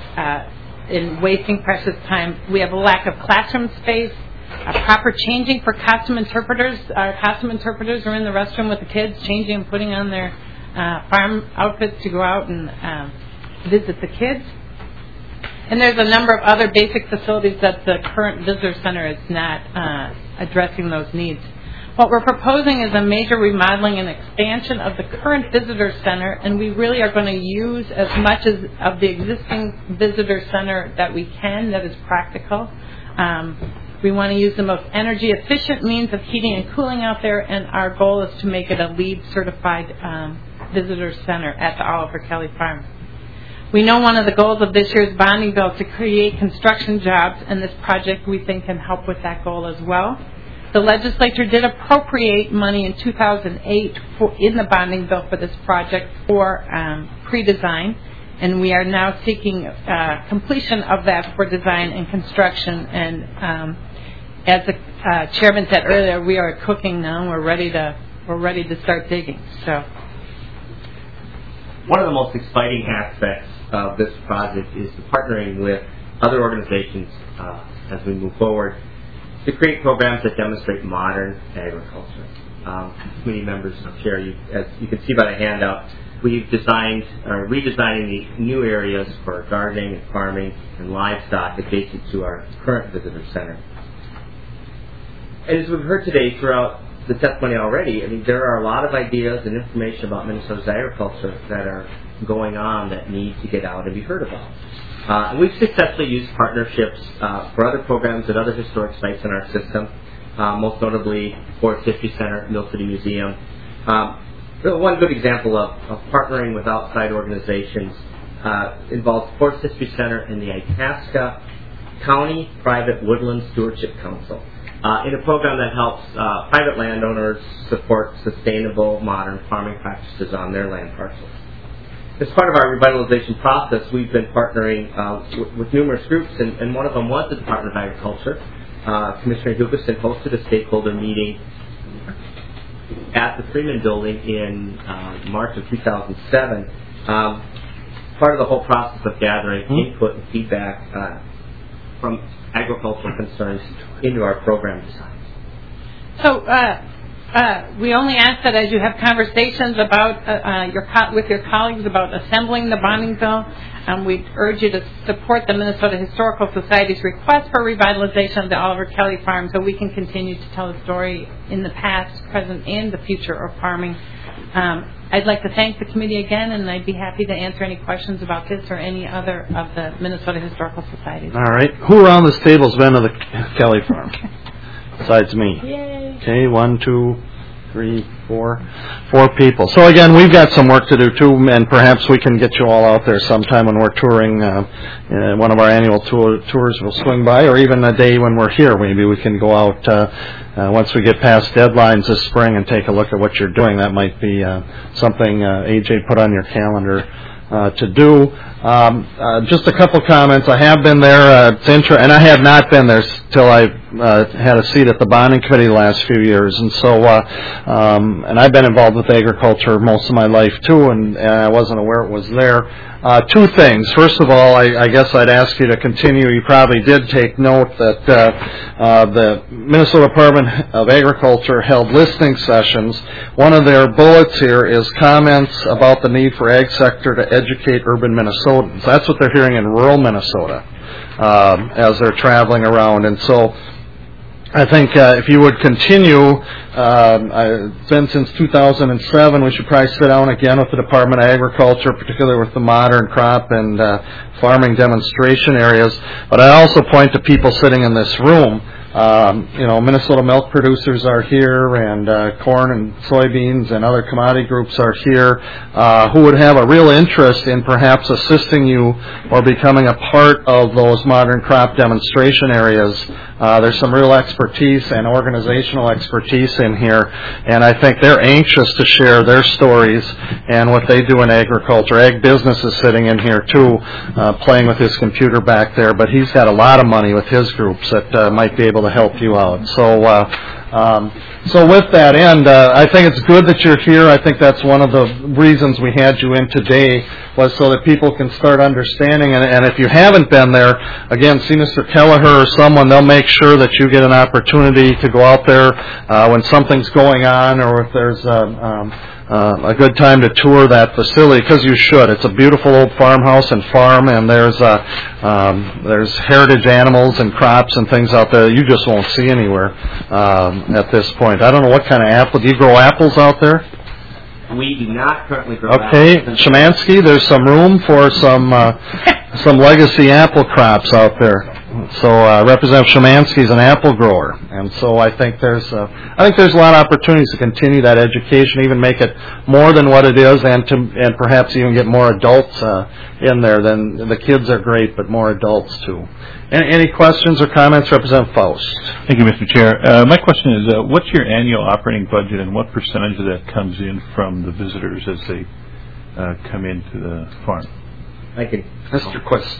in wasting precious time. We have a lack of classroom space, proper changing for costume interpreters. Our costume interpreters are in the restroom with the kids, changing and putting on their farm outfits to go out and visit the kids. And there's a number of other basic facilities that the current visitor center is not addressing those needs. What we're proposing is a major remodeling and expansion of the current visitor center, and we really are going to use as much of the existing visitor center that we can that is practical. We want to use the most energy efficient means of heating and cooling out there, and our goal is to make it a LEED certified visitor center at the Oliver Kelly Farm. We know one of the goals of this year's bonding bill is to create construction jobs, and this project we think can help with that goal as well. The legislature did appropriate money in 2008 in the bonding bill for this project for pre-design, and we are now seeking completion of that for design and construction. And as the chairman said earlier, we are cooking now. We're ready to start digging. So, one of the most exciting aspects of this project is partnering with other organizations as we move forward to create programs that demonstrate modern agriculture. Committee members, Chair, as you can see by the handout, we've designed or redesigning the new areas for gardening and farming and livestock adjacent to our current visitor center. And as we've heard today throughout the testimony already, I mean, there are a lot of ideas and information about Minnesota's agriculture that are going on that need to get out and be heard about. And we've successfully used partnerships for other programs at other historic sites in our system, most notably Forest History Center, Mill City Museum. One good example of partnering with outside organizations involves Forest History Center and the Itasca County Private Woodland Stewardship Council in a program that helps private landowners support sustainable modern farming practices on their land parcels. As part of our revitalization process, we've been partnering with numerous groups, and one of them was the Department of Agriculture. Commissioner Hugeson hosted a stakeholder meeting at the Freeman Building in March of 2007. Part of the whole process of gathering input and feedback from agricultural concerns into our program design. So We only ask that as you have conversations about with your colleagues about assembling the bonding bill, we urge you to support the Minnesota Historical Society's request for revitalization of the Oliver Kelly Farm so we can continue to tell the story in the past, present, and the future of farming. I'd like to thank the committee again, and I'd be happy to answer any questions about this or any other of the Minnesota Historical Societies. All right. Who around this table has been to the Kelly Farm? Besides me. Yay. Okay, 1, 2, 3, 4 people. So again, we've got some work to do too, and perhaps we can get you all out there sometime when we're touring. One of our annual tours will swing by, or even a day when we're here. Maybe we can go out once we get past deadlines this spring and take a look at what you're doing. That might be something AJ put on your calendar to do. Just a couple comments. I have been there, and I have not been there till I had a seat at the bonding committee the last few years, and so and I've been involved with agriculture most of my life too, and I wasn't aware it was there. Two things. First of all, I guess I'd ask you to continue. You probably did take note that the Minnesota Department of Agriculture held listening sessions. One of their bullets here is comments about the need for ag sector to educate urban Minnesotans. That's what they're hearing in rural Minnesota as they're traveling around. And so I think if you would continue, it's been since 2007, we should probably sit down again with the Department of Agriculture, particularly with the modern crop and farming demonstration areas. But I also point to people sitting in this room. Minnesota milk producers are here, and corn and soybeans and other commodity groups are here, who would have a real interest in perhaps assisting you or becoming a part of those modern crop demonstration areas. There's some real expertise and organizational expertise in here, and I think they're anxious to share their stories and what they do in agriculture. Ag Business is sitting in here too, playing with his computer back there, but he's got a lot of money with his groups that might be able to help you out. So with that end, I think it's good that you're here. I think that's one of the reasons we had you in today, was so that people can start understanding. And if you haven't been there, again, see Mr. Kelleher or someone. They'll make sure that you get an opportunity to go out there when something's going on, or if there's a good time to tour that facility, because you should. It's a beautiful old farmhouse and farm, and there's heritage animals and crops and things out there that you just won't see anywhere at this point. I don't know what kind of apple. Do you grow apples out there? We do not currently grow apples. Okay, Szymanski, there's some room for some legacy apple crops out there. So Representative Szymanski is an apple grower, and so I think there's a lot of opportunities to continue that education, even make it more than what it is, and perhaps even get more adults in there. Then the kids are great, but more adults too. Any questions or comments, Representative Faust? Thank you, Mr. Chair. My question is, what's your annual operating budget, and what percentage of that comes in from the visitors as they come into the farm? Mr. Quist.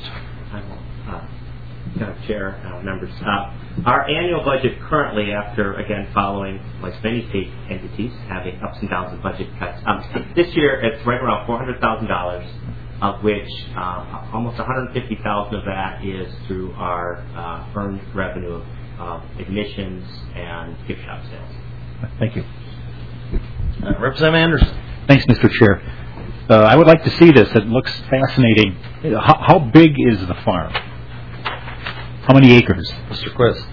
Chair, members. Our annual budget currently, after, again, following, like many state entities, having ups and downs of budget cuts, this year it's right around $400,000, of which almost $150,000 of that is through our earned revenue of admissions and gift shop sales. Thank you. Representative Anderson. Thanks, Mr. Chair. I would like to see this. It looks fascinating. How big is the farm? How many acres? Mr. Quist.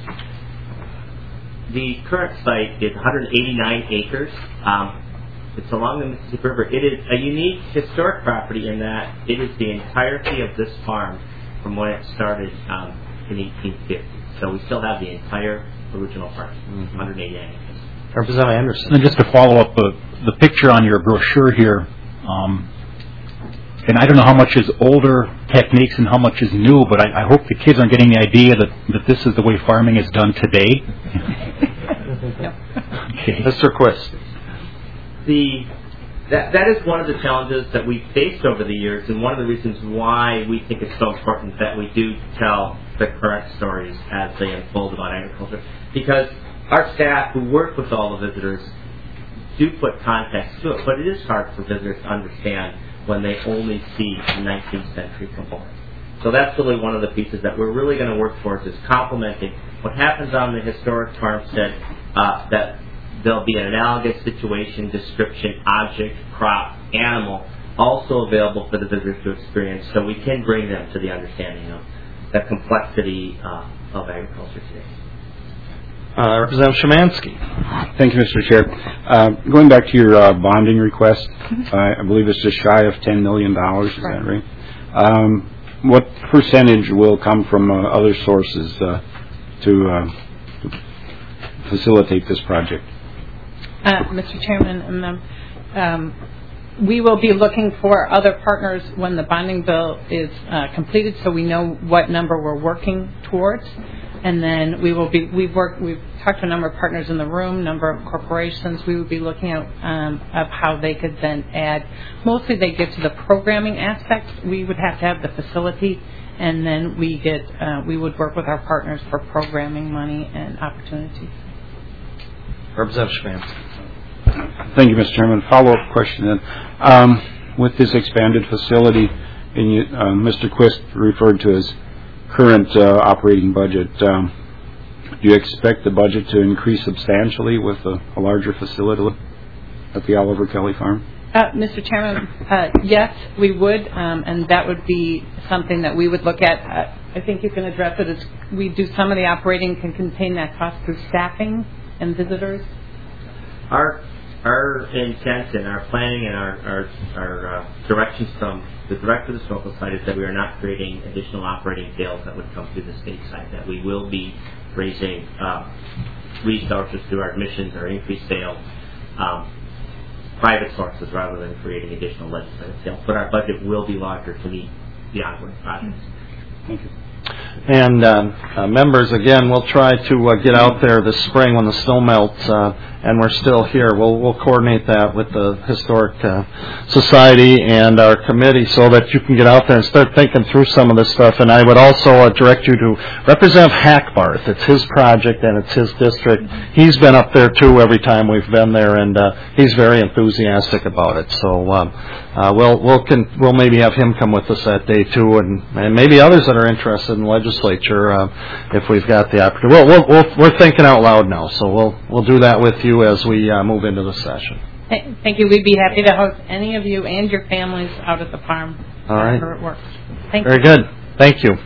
The current site is 189 acres. It's along the Mississippi River. It is a unique historic property in that it is the entirety of this farm from when it started in 1850. So we still have the entire original farm, 189 acres. Representative Anderson. And just to follow up, the picture on your brochure here, and I don't know how much is older techniques and how much is new, but I hope the kids aren't getting the idea that this is the way farming is done today. Okay. Mr. Quist. That is one of the challenges that we've faced over the years, and one of the reasons why we think it's so important that we do tell the current stories as they unfold about agriculture. Because our staff who work with all the visitors do put context to it, but it is hard for visitors to understand when they only see the 19th century component. So that's really one of the pieces that we're really going to work towards, is complementing what happens on the historic farmstead that there'll be an analogous situation, description, object, crop, animal, also available for the visitors to experience, so we can bring them to the understanding of the complexity of agriculture today. Representative Szymanski. Thank you, Mr. Chair. Going back to your bonding request, I believe it's just shy of $10 million, is that right? What percentage will come from other sources to facilitate this project? Mr. Chairman, we will be looking for other partners when the bonding bill is completed, so we know what number we're working towards. And then we've talked to a number of partners in the room, number of corporations. We would be looking at of how they could then add. Mostly they get to the programming aspect. We would have to have the facility, and then we would work with our partners for programming money and opportunities. Representative Szymanski. Thank you, Mr. Chairman. Follow-up question then. With this expanded facility, and Mr. Quist referred to as current operating budget, do you expect the budget to increase substantially with a larger facility at the Oliver Kelly Farm? Mr. Chairman, yes, we would, and that would be something that we would look at. I think you can address it as we do some of the operating can contain that cost through staffing and visitors. Our intent and our planning and our directions from the director of the historical site is that we are not creating additional operating sales that would come through the state site, that we will be raising resources through our admissions or increased sales, private sources rather than creating additional legislative sales. But our budget will be larger to meet the ongoing projects. Thank you. And members, again, we'll try to get out there this spring when the snow melts, and we're still here. We'll coordinate that with the Historic Society and our committee so that you can get out there and start thinking through some of this stuff. And I would also direct you to Representative Hackbarth. It's his project and it's his district. He's been up there too every time we've been there, and he's very enthusiastic about it. So we'll maybe have him come with us that day too, and maybe others that are interested in the legislature if we've got the opportunity. We're thinking out loud now, so we'll do that with you as we move into the session. Thank you. We'd be happy to host any of you and your families out at the farm. All right. Wherever it works. Thank you. Very good. Thank you.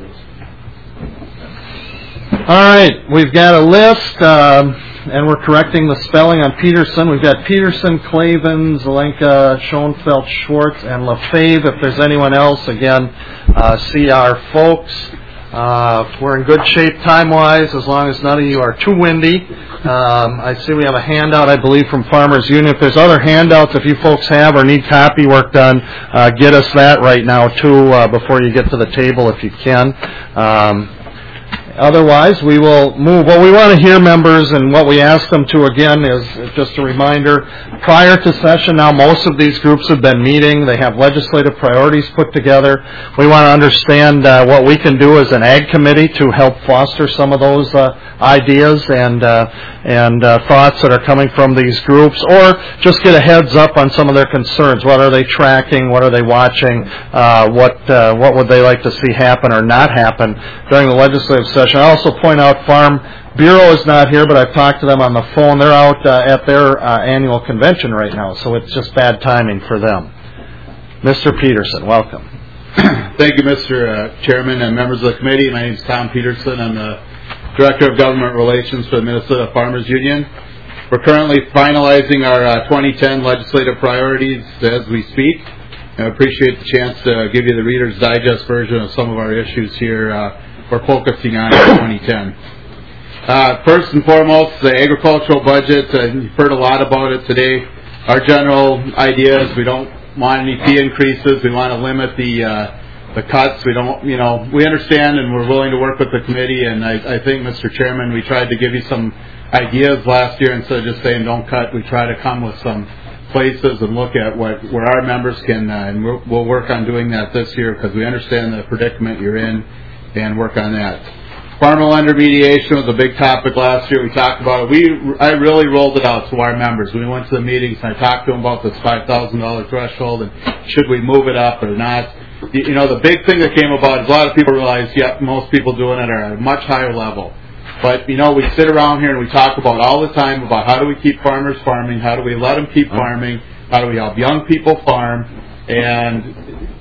All right. We've got a list, and we're correcting the spelling on Peterson. We've got Peterson, Clavin, Zelenka, Schoenfeld, Schwartz, and LaFave. If there's anyone else, again, see our folks. We're in good shape time-wise, as long as none of you are too windy. I see we have a handout, I believe, from Farmers Union. If there's other handouts, if you folks have or need copy work done, get us that right now, too, before you get to the table, if you can. Otherwise, we will move. What we want to hear, members, and what we ask them to, again, is just a reminder, prior to session now, most of these groups have been meeting. They have legislative priorities put together. We want to understand what we can do as an ag committee to help foster some of those ideas and thoughts that are coming from these groups, or just get a heads up on some of their concerns. What are they tracking? What are they watching? What would they like to see happen or not happen during the legislative session? I also point out Farm Bureau is not here, but I've talked to them on the phone. They're out at their annual convention right now, so it's just bad timing for them. Mr. Peterson, welcome. Thank you, Mr. Chairman and members of the committee. My name is Tom Peterson. I'm the Director of Government Relations for the Minnesota Farmers Union. We're currently finalizing our 2010 legislative priorities as we speak. I appreciate the chance to give you the Reader's Digest version of some of our issues here we're focusing on in 2010. First and foremost, the agricultural budget. You've heard a lot about it today. Our general idea is we don't want any fee increases. We want to limit the cuts. We don't, we understand and we're willing to work with the committee. And I think, Mr. Chairman, we tried to give you some ideas last year instead of just saying don't cut. We try to come with some places and look at where our members can, and we'll work on doing that this year because we understand the predicament you're in and work on that. Farmer lender mediation was a big topic last year. We talked about it. I really rolled it out to our members. We went to the meetings and I talked to them about this $5,000 threshold and should we move it up or not. The big thing that came about is a lot of people realize, most people doing it are at a much higher level. But, we sit around here and we talk about all the time about how do we keep farmers farming, how do we let them keep farming, how do we help young people farm, and,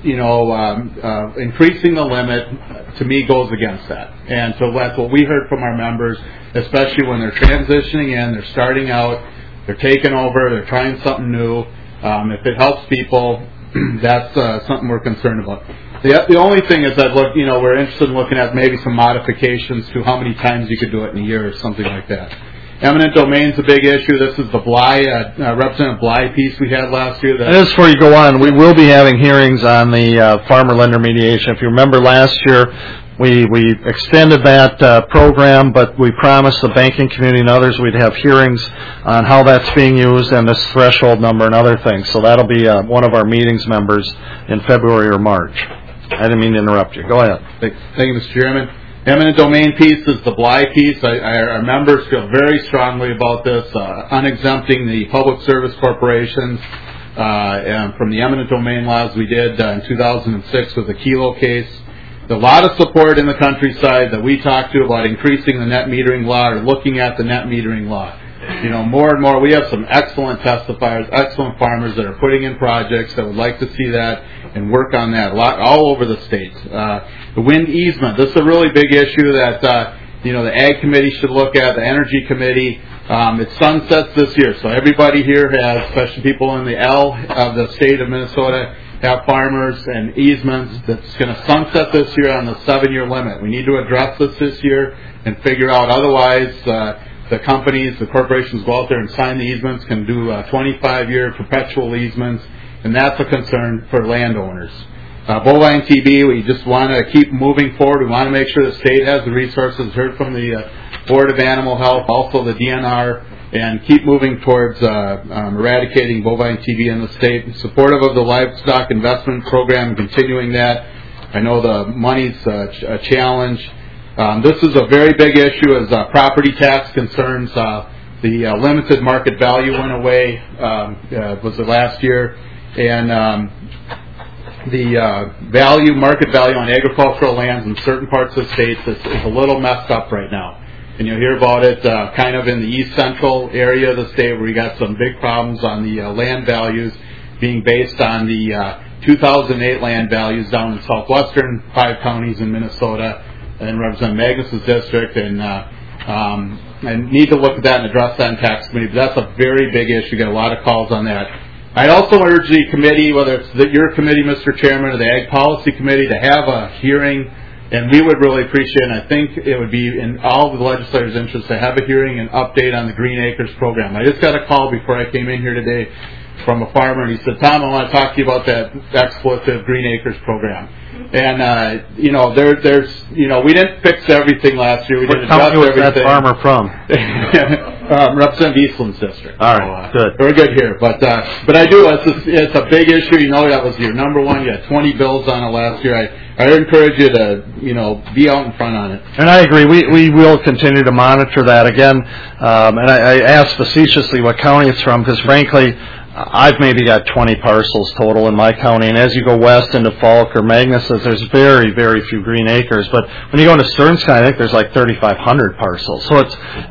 increasing the limit, to me, goes against that. And so that's what we heard from our members, especially when they're transitioning in, they're starting out, they're taking over, they're trying something new. If it helps people, that's something we're concerned about. The only thing is that, we're interested in looking at maybe some modifications to how many times you could do it in a year or something like that. Eminent domain's a big issue. This is the Bly, Representative Bly piece we had last year. And just before you go on, we will be having hearings on the farmer-lender mediation. If you remember last year, we extended that program, but we promised the banking community and others we'd have hearings on how that's being used and this threshold number and other things. So that'll be one of our meetings members in February or March. I didn't mean to interrupt you. Go ahead. Thank you, Mr. Chairman. Eminent domain piece is the Bly piece. Our members feel very strongly about this, unexempting the public service corporations and from the eminent domain laws we did in 2006 with the Kelo case. There's a lot of support in the countryside that we talked to about increasing the net metering law or looking at the net metering law. More and more, we have some excellent testifiers, excellent farmers that are putting in projects that would like to see that and work on that a lot all over the states. The wind easement, this is a really big issue that, the Ag Committee should look at, the Energy Committee. It sunsets this year, so everybody here has, especially people in the L of the state of Minnesota, have farmers and easements that's going to sunset this year on the 7-year limit. We need to address this year and figure out, otherwise, the companies, the corporations go out there and sign the easements, can do 25-year perpetual easements, and that's a concern for landowners. Bovine TB, we just want to keep moving forward. We want to make sure the state has the resources, heard from the Board of Animal Health, also the DNR, and keep moving towards eradicating bovine TB in the state. Supportive of the livestock investment program and continuing that. I know the money's a challenge. This is a very big issue as property tax concerns. The limited market value went away, was the last year, and the market value on agricultural lands in certain parts of the state is a little messed up right now. And you'll hear about it kind of in the east central area of the state where we got some big problems on the land values being based on the 2008 land values down in southwestern 5 counties in Minnesota and Representative Magnus's district, and need to look at that and address that in tax committee. But that's a very big issue. Got a lot of calls on that. I'd also urge the committee, whether it's your committee, Mr. Chairman, or the Ag Policy Committee, to have a hearing, and we would really appreciate, and I think it would be in all of the legislators' interest to have a hearing and update on the Green Acres program. I just got a call before I came in here today from a farmer, and he said, "Tom, I want to talk to you about that expletive Green Acres program." And there's we didn't fix everything last year. We didn't adjust everything. Where's that farmer from? Representative Eastland's district. All right, good. We're good here, but I do. It's a big issue. That was your number one. You had 20 bills on it last year. I encourage you to be out in front on it. And I agree. We will continue to monitor that again. And I asked facetiously what county it's from because frankly, I've maybe got 20 parcels total in my county, and as you go west into Falk or Magnus's, there's very, very few green acres. But when you go into Stearns County, I think there's like 3,500 parcels. So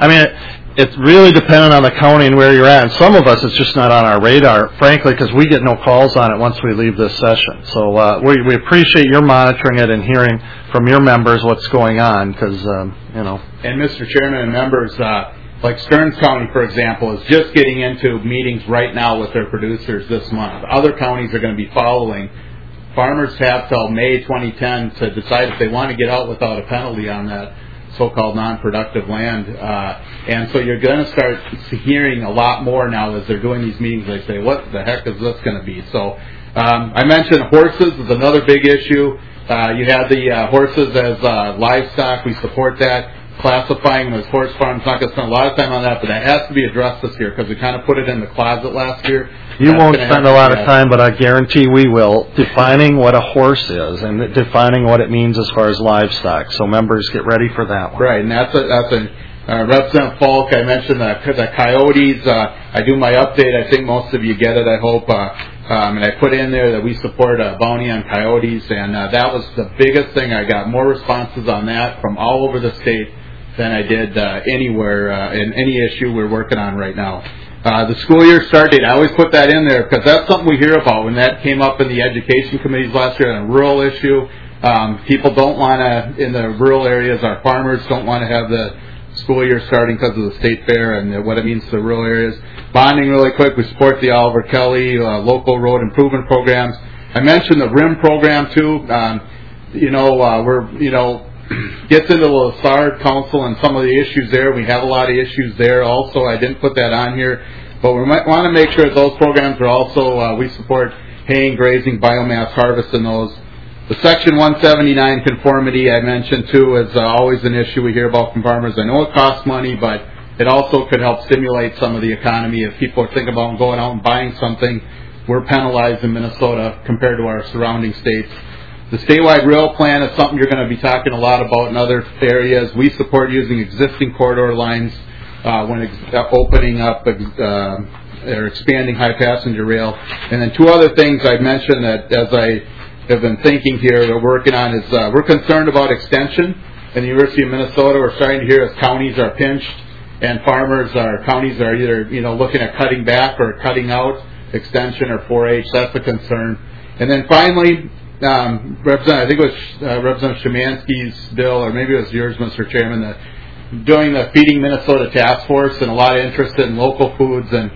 it's really dependent on the county and where you're at. And some of us, it's just not on our radar, frankly, because we get no calls on it once we leave this session. So we appreciate your monitoring it and hearing from your members what's going on, because And Mr. Chairman and members. Like Stearns County, for example, is just getting into meetings right now with their producers this month. Other counties are going to be following. Farmers have till May 2010 to decide if they want to get out without a penalty on that so-called non-productive land. And so you're going to start hearing a lot more now as they're doing these meetings. They say, what the heck is this going to be? So I mentioned horses is another big issue. You have the horses as livestock. We support that. Classifying them as horse farms, not going to spend a lot of time on that, but that has to be addressed this year because we kind of put it in the closet last year. You won't spend a lot of time, but I guarantee we will, defining what a horse is and defining what it means as far as livestock. So members, get ready for that one. Right, and that's a Representative Falk, I mentioned the coyotes. I do my update. I think most of you get it, I hope. And I put in there that we support a bounty on coyotes, and that was the biggest thing. I got more responses on that from all over the state than I did anywhere in any issue we're working on right now. The school year start date, I always put that in there because that's something we hear about. When that came up in the education committees last year on a rural issue, people don't want to, in the rural areas, our farmers don't want to have the school year starting because of the state fair and what it means to the rural areas. Bonding really quick, we support the Oliver Kelly local road improvement programs. I mentioned the RIM program too. Gets into the LaSard Council and some of the issues there. We have a lot of issues there also. I didn't put that on here, but we might want to make sure that those programs are also, we support haying, grazing, biomass harvest in those. The Section 179 conformity I mentioned too is always an issue we hear about from farmers. I know it costs money, but it also could help stimulate some of the economy. If people are thinking about going out and buying something, we're penalized in Minnesota compared to our surrounding states. The statewide rail plan is something you're going to be talking a lot about in other areas. We support using existing corridor lines when opening up or expanding high passenger rail. And then two other things I mentioned that as I have been thinking here, we're working on is we're concerned about extension. In the University of Minnesota, we're starting to hear as counties are pinched and counties are either looking at cutting back or cutting out extension or 4-H. That's a concern. And then finally, I think it was Representative Szymanski's bill, or maybe it was yours, Mr. Chairman, doing the Feeding Minnesota Task Force, and a lot of interest in local foods. And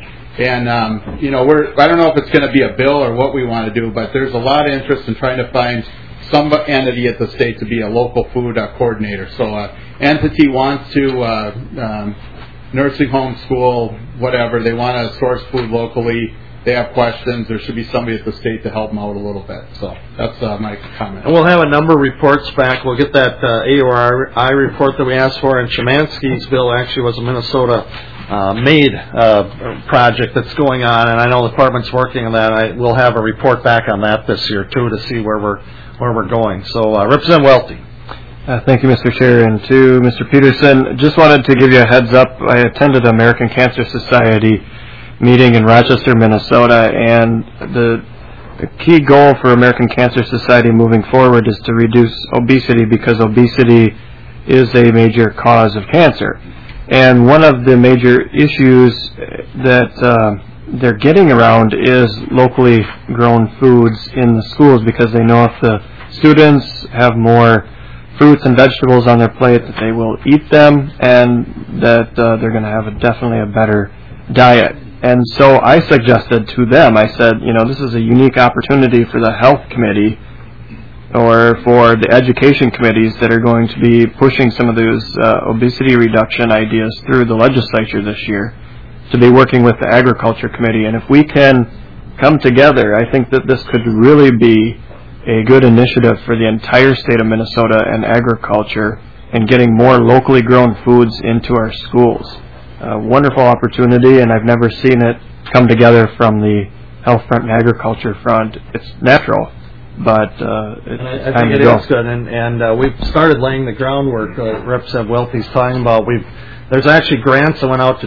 I don't know if it's going to be a bill or what we want to do, but there's a lot of interest in trying to find some entity at the state to be a local food coordinator. So entity wants to, nursing home, school, whatever, they want to source food locally. They have questions, there should be somebody at the state to help them out a little bit. So that's my comment. And we'll have a number of reports back. We'll get that AORI report that we asked for, and Szymanski's bill actually was a Minnesota made project that's going on, and I know the department's working on that. We'll have a report back on that this year too to see where we're going. So Representative Welty. Thank you, Mr. Chair, and to Mr. Peterson. Just wanted to give you a heads up. I attended the American Cancer Society meeting in Rochester, Minnesota, and the key goal for American Cancer Society moving forward is to reduce obesity, because obesity is a major cause of cancer. And one of the major issues that they're getting around is locally grown foods in the schools, because they know if the students have more fruits and vegetables on their plate that they will eat them, and that they're going to have definitely a better diet. And so I suggested to them, I said, this is a unique opportunity for the health committee or for the education committees that are going to be pushing some of those obesity reduction ideas through the legislature this year, to be working with the agriculture committee. And if we can come together, I think that this could really be a good initiative for the entire state of Minnesota and agriculture, and getting more locally grown foods into our schools. A wonderful opportunity, and I've never seen it come together from the health front and agriculture front. It's natural, but it's time to go. I think it is good, and we've started laying the groundwork. Representative Welty's talking about. There's actually grants that went out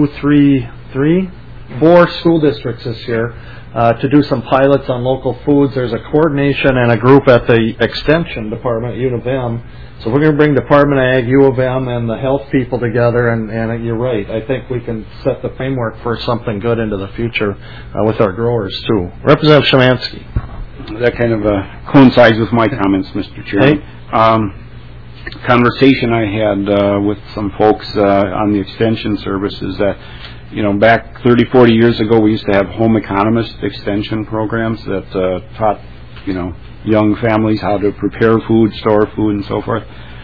to 4 school districts this year to do some pilots on local foods. There's a coordination and a group at the Extension Department at U of M. So we're going to bring Department of Ag, U of M, and the health people together, and you're right. I think we can set the framework for something good into the future with our growers, too. Representative Szymanski. That kind of coincides with my comments, Mr. Chairman. Hey. Conversation I had with some folks on the extension services that, back 30, 40 years ago, we used to have home economist extension programs that taught, young families how to prepare food, store food, and so forth.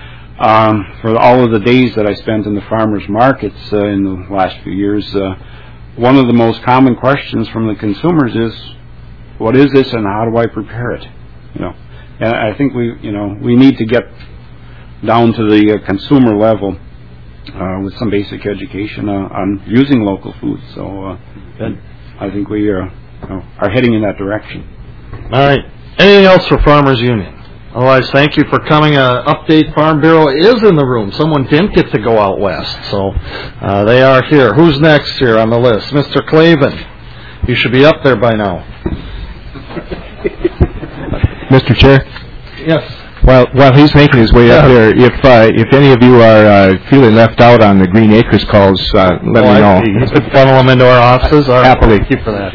For all of the days that I spent in the farmers markets in the last few years, one of the most common questions from the consumers is, what is this and how do I prepare it? And I think we need to get down to the consumer level with some basic education on using local food. So I think we are heading in that direction. All right. Anything else for Farmers Union? Otherwise, thank you for coming. Update Farm Bureau is in the room. Someone didn't get to go out west, so they are here. Who's next here on the list? Mr. Clavin. You should be up there by now. Mr. Chair? Yes. While he's making his way up there, if any of you are feeling left out on the Green Acres calls, let me know. He's been funneling them into our offices. Happily. Thank you for that.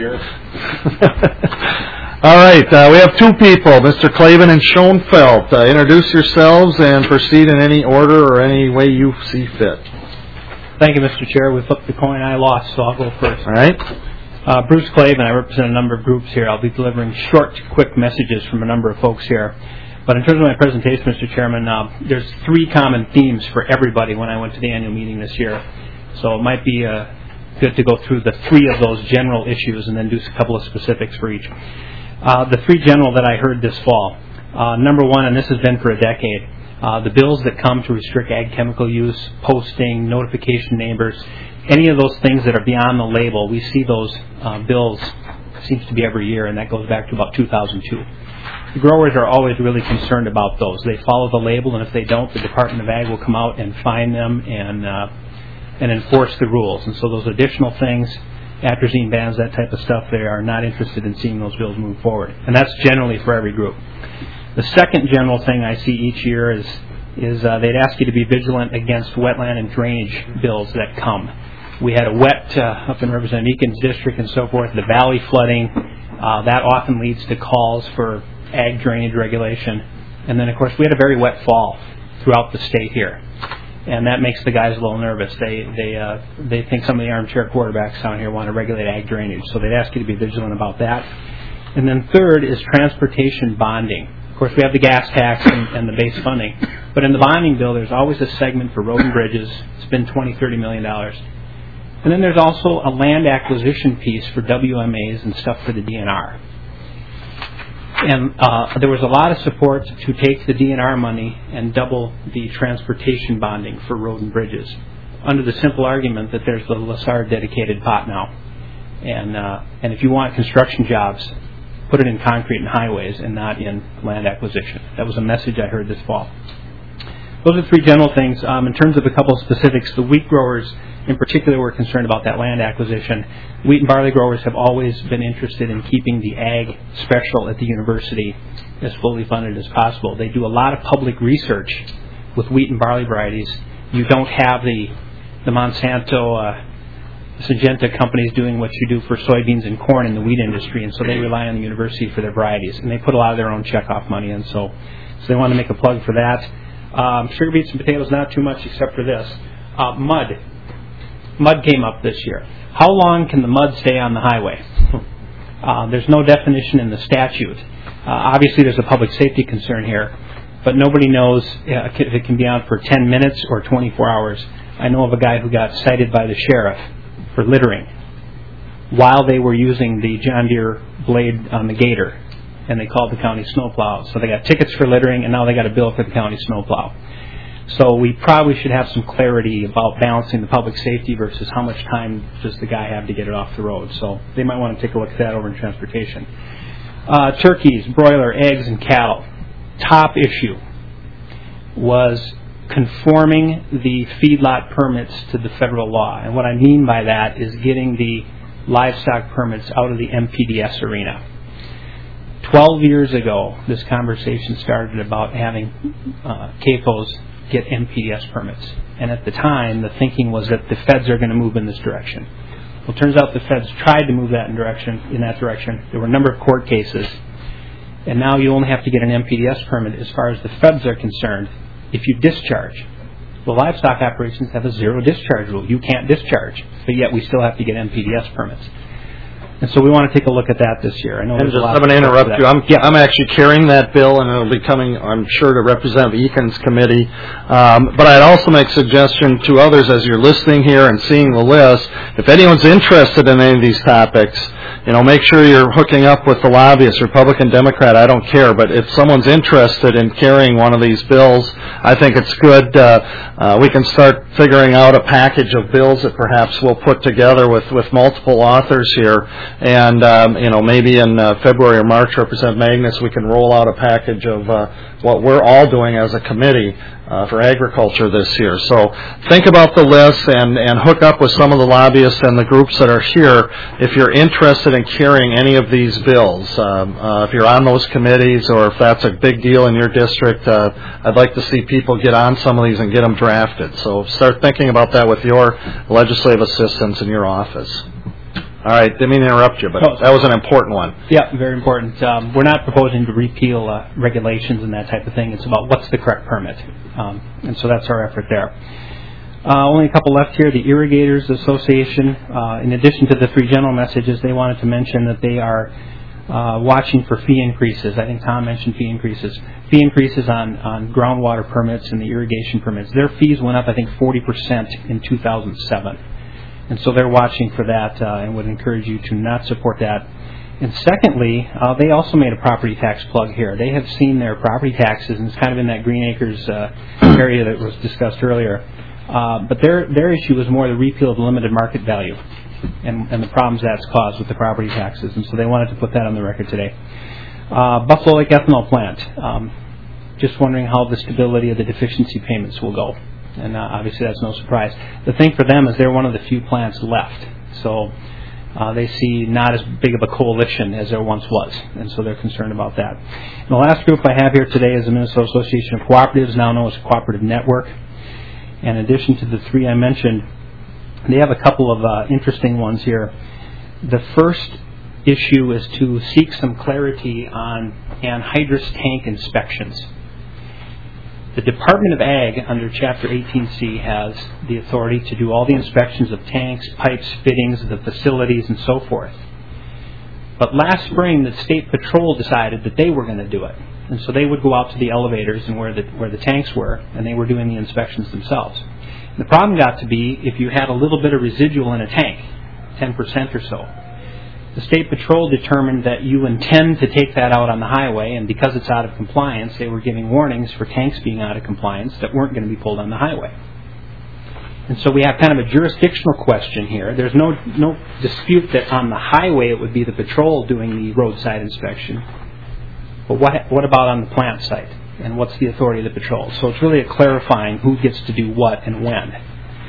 All right, we have two people, Mr. Clavin and Schoenfeld. Introduce yourselves and proceed in any order or any way you see fit. Thank you, Mr. Chair. We flipped the coin. I lost, so I'll go first. All right. Bruce Clavin. I represent a number of groups here. I'll be delivering short, quick messages from a number of folks here. But in terms of my presentation, Mr. Chairman, there's three common themes for everybody when I went to the annual meeting this year. So it might be good to go through the three of those general issues and then do a couple of specifics for each. The three general that I heard this fall. Number one, and this has been for a decade, the bills that come to restrict ag chemical use, posting, notification neighbors, any of those things that are beyond the label, we see those bills, seems to be every year, and that goes back to about 2002. The growers are always really concerned about those. They follow the label, and if they don't, the Department of Ag will come out and fine them and enforce the rules. And so those additional things, atrazine bans, that type of stuff, they are not interested in seeing those bills move forward. And that's generally for every group. The second general thing I see each year is they'd ask you to be vigilant against wetland and drainage bills that come. We had a wet up in Representative Eakin's district and so forth, the valley flooding. That often leads to calls for ag drainage regulation. And then, of course, we had a very wet fall throughout the state here. And that makes the guys a little nervous. They think some of the armchair quarterbacks down here want to regulate ag drainage, so they'd ask you to be vigilant about that. And then third is transportation bonding. Of course, we have the gas tax and the base funding, but in the bonding bill, there's always a segment for road and bridges. It's been $20-30 million. And then there's also a land acquisition piece for WMAs and stuff for the DNR. And there was a lot of support to take the DNR money and double the transportation bonding for road and bridges, under the simple argument that there's the LaSAR dedicated pot now. And if you want construction jobs, put it in concrete and highways and not in land acquisition. That was a message I heard this fall. Those are three general things. In terms of a couple of specifics, the wheat growers in particular were concerned about that land acquisition. Wheat and barley growers have always been interested in keeping the ag special at the university as fully funded as possible. They do a lot of public research with wheat and barley varieties. You don't have the Monsanto, Syngenta companies doing what you do for soybeans and corn in the wheat industry, and so they rely on the university for their varieties. And they put a lot of their own checkoff money in, so they want to make a plug for that. Sugar beets and potatoes, not too much except for this. Mud. Mud came up this year. How long can the mud stay on the highway? There's no definition in the statute. Obviously, there's a public safety concern here, but nobody knows if it can be on for 10 minutes or 24 hours. I know of a guy who got cited by the sheriff for littering while they were using the John Deere blade on the gator, and they called the county snowplow. So they got tickets for littering, and now they got a bill for the county snowplow. So we probably should have some clarity about balancing the public safety versus how much time does the guy have to get it off the road. So they might want to take a look at that over in transportation. Turkeys, broiler, eggs, and cattle. Top issue was conforming the feedlot permits to the federal law. And what I mean by that is getting the livestock permits out of the MPDS arena. 12 years ago, this conversation started about having CAFOs get MPDS permits. And at the time, the thinking was that the feds are going to move in this direction. Well, it turns out the feds tried to move in that direction. There were a number of court cases. And now you only have to get an MPDS permit as far as the feds are concerned if you discharge. Well, livestock operations have a zero discharge rule. You can't discharge, but yet we still have to get MPDS permits. And so we want to take a look at that this year. I know. I'm going to interrupt you. I'm actually carrying that bill, and it'll be coming, I'm sure, to Representative Eakin's committee. But I'd also make a suggestion to others as you're listening here and seeing the list. If anyone's interested in any of these topics, make sure you're hooking up with the lobbyists, Republican, Democrat, I don't care. But if someone's interested in carrying one of these bills, I think it's good. We can start figuring out a package of bills that perhaps we'll put together with multiple authors here. And maybe in February or March, Representative Magnus, we can roll out a package of what we're all doing as a committee for agriculture this year. So think about the list and hook up with some of the lobbyists and the groups that are here if you're interested in carrying any of these bills. If you're on those committees or if that's a big deal in your district, I'd like to see people get on some of these and get them drafted. So start thinking about that with your legislative assistants in your office. All right, didn't mean to interrupt you, but that was an important one. Yeah, very important. We're not proposing to repeal regulations and that type of thing. It's about what's the correct permit. And so that's our effort there. Only a couple left here. The Irrigators Association, in addition to the three general messages, they wanted to mention that they are watching for fee increases. I think Tom mentioned fee increases. Fee increases on groundwater permits and the irrigation permits. Their fees went up, I think, 40% in 2007. And so they're watching for that and would encourage you to not support that. And secondly, they also made a property tax plug here. They have seen their property taxes, and it's kind of in that Green Acres area that was discussed earlier. But their issue was more the repeal of the limited market value and the problems that's caused with the property taxes. And so they wanted to put that on the record today. Buffalo Lake Ethanol Plant. Just wondering how the stability of the deficiency payments will go. And obviously that's no surprise. The thing for them is they're one of the few plants left. So they see not as big of a coalition as there once was. And so they're concerned about that. And the last group I have here today is the Minnesota Association of Cooperatives, now known as Cooperative Network. And in addition to the three I mentioned, they have a couple of interesting ones here. The first issue is to seek some clarity on anhydrous tank inspections. The Department of Ag, under Chapter 18C, has the authority to do all the inspections of tanks, pipes, fittings, the facilities, and so forth. But last spring, the State Patrol decided that they were going to do it. And so they would go out to the elevators and where the tanks were, and they were doing the inspections themselves. And the problem got to be if you had a little bit of residual in a tank, 10% or so. The State Patrol determined that you intend to take that out on the highway, and because it's out of compliance, they were giving warnings for tanks being out of compliance that weren't going to be pulled on the highway. And so we have kind of a jurisdictional question here. There's no dispute that on the highway it would be the patrol doing the roadside inspection. But what about on the plant site? And what's the authority of the patrol? So it's really a clarifying who gets to do what and when.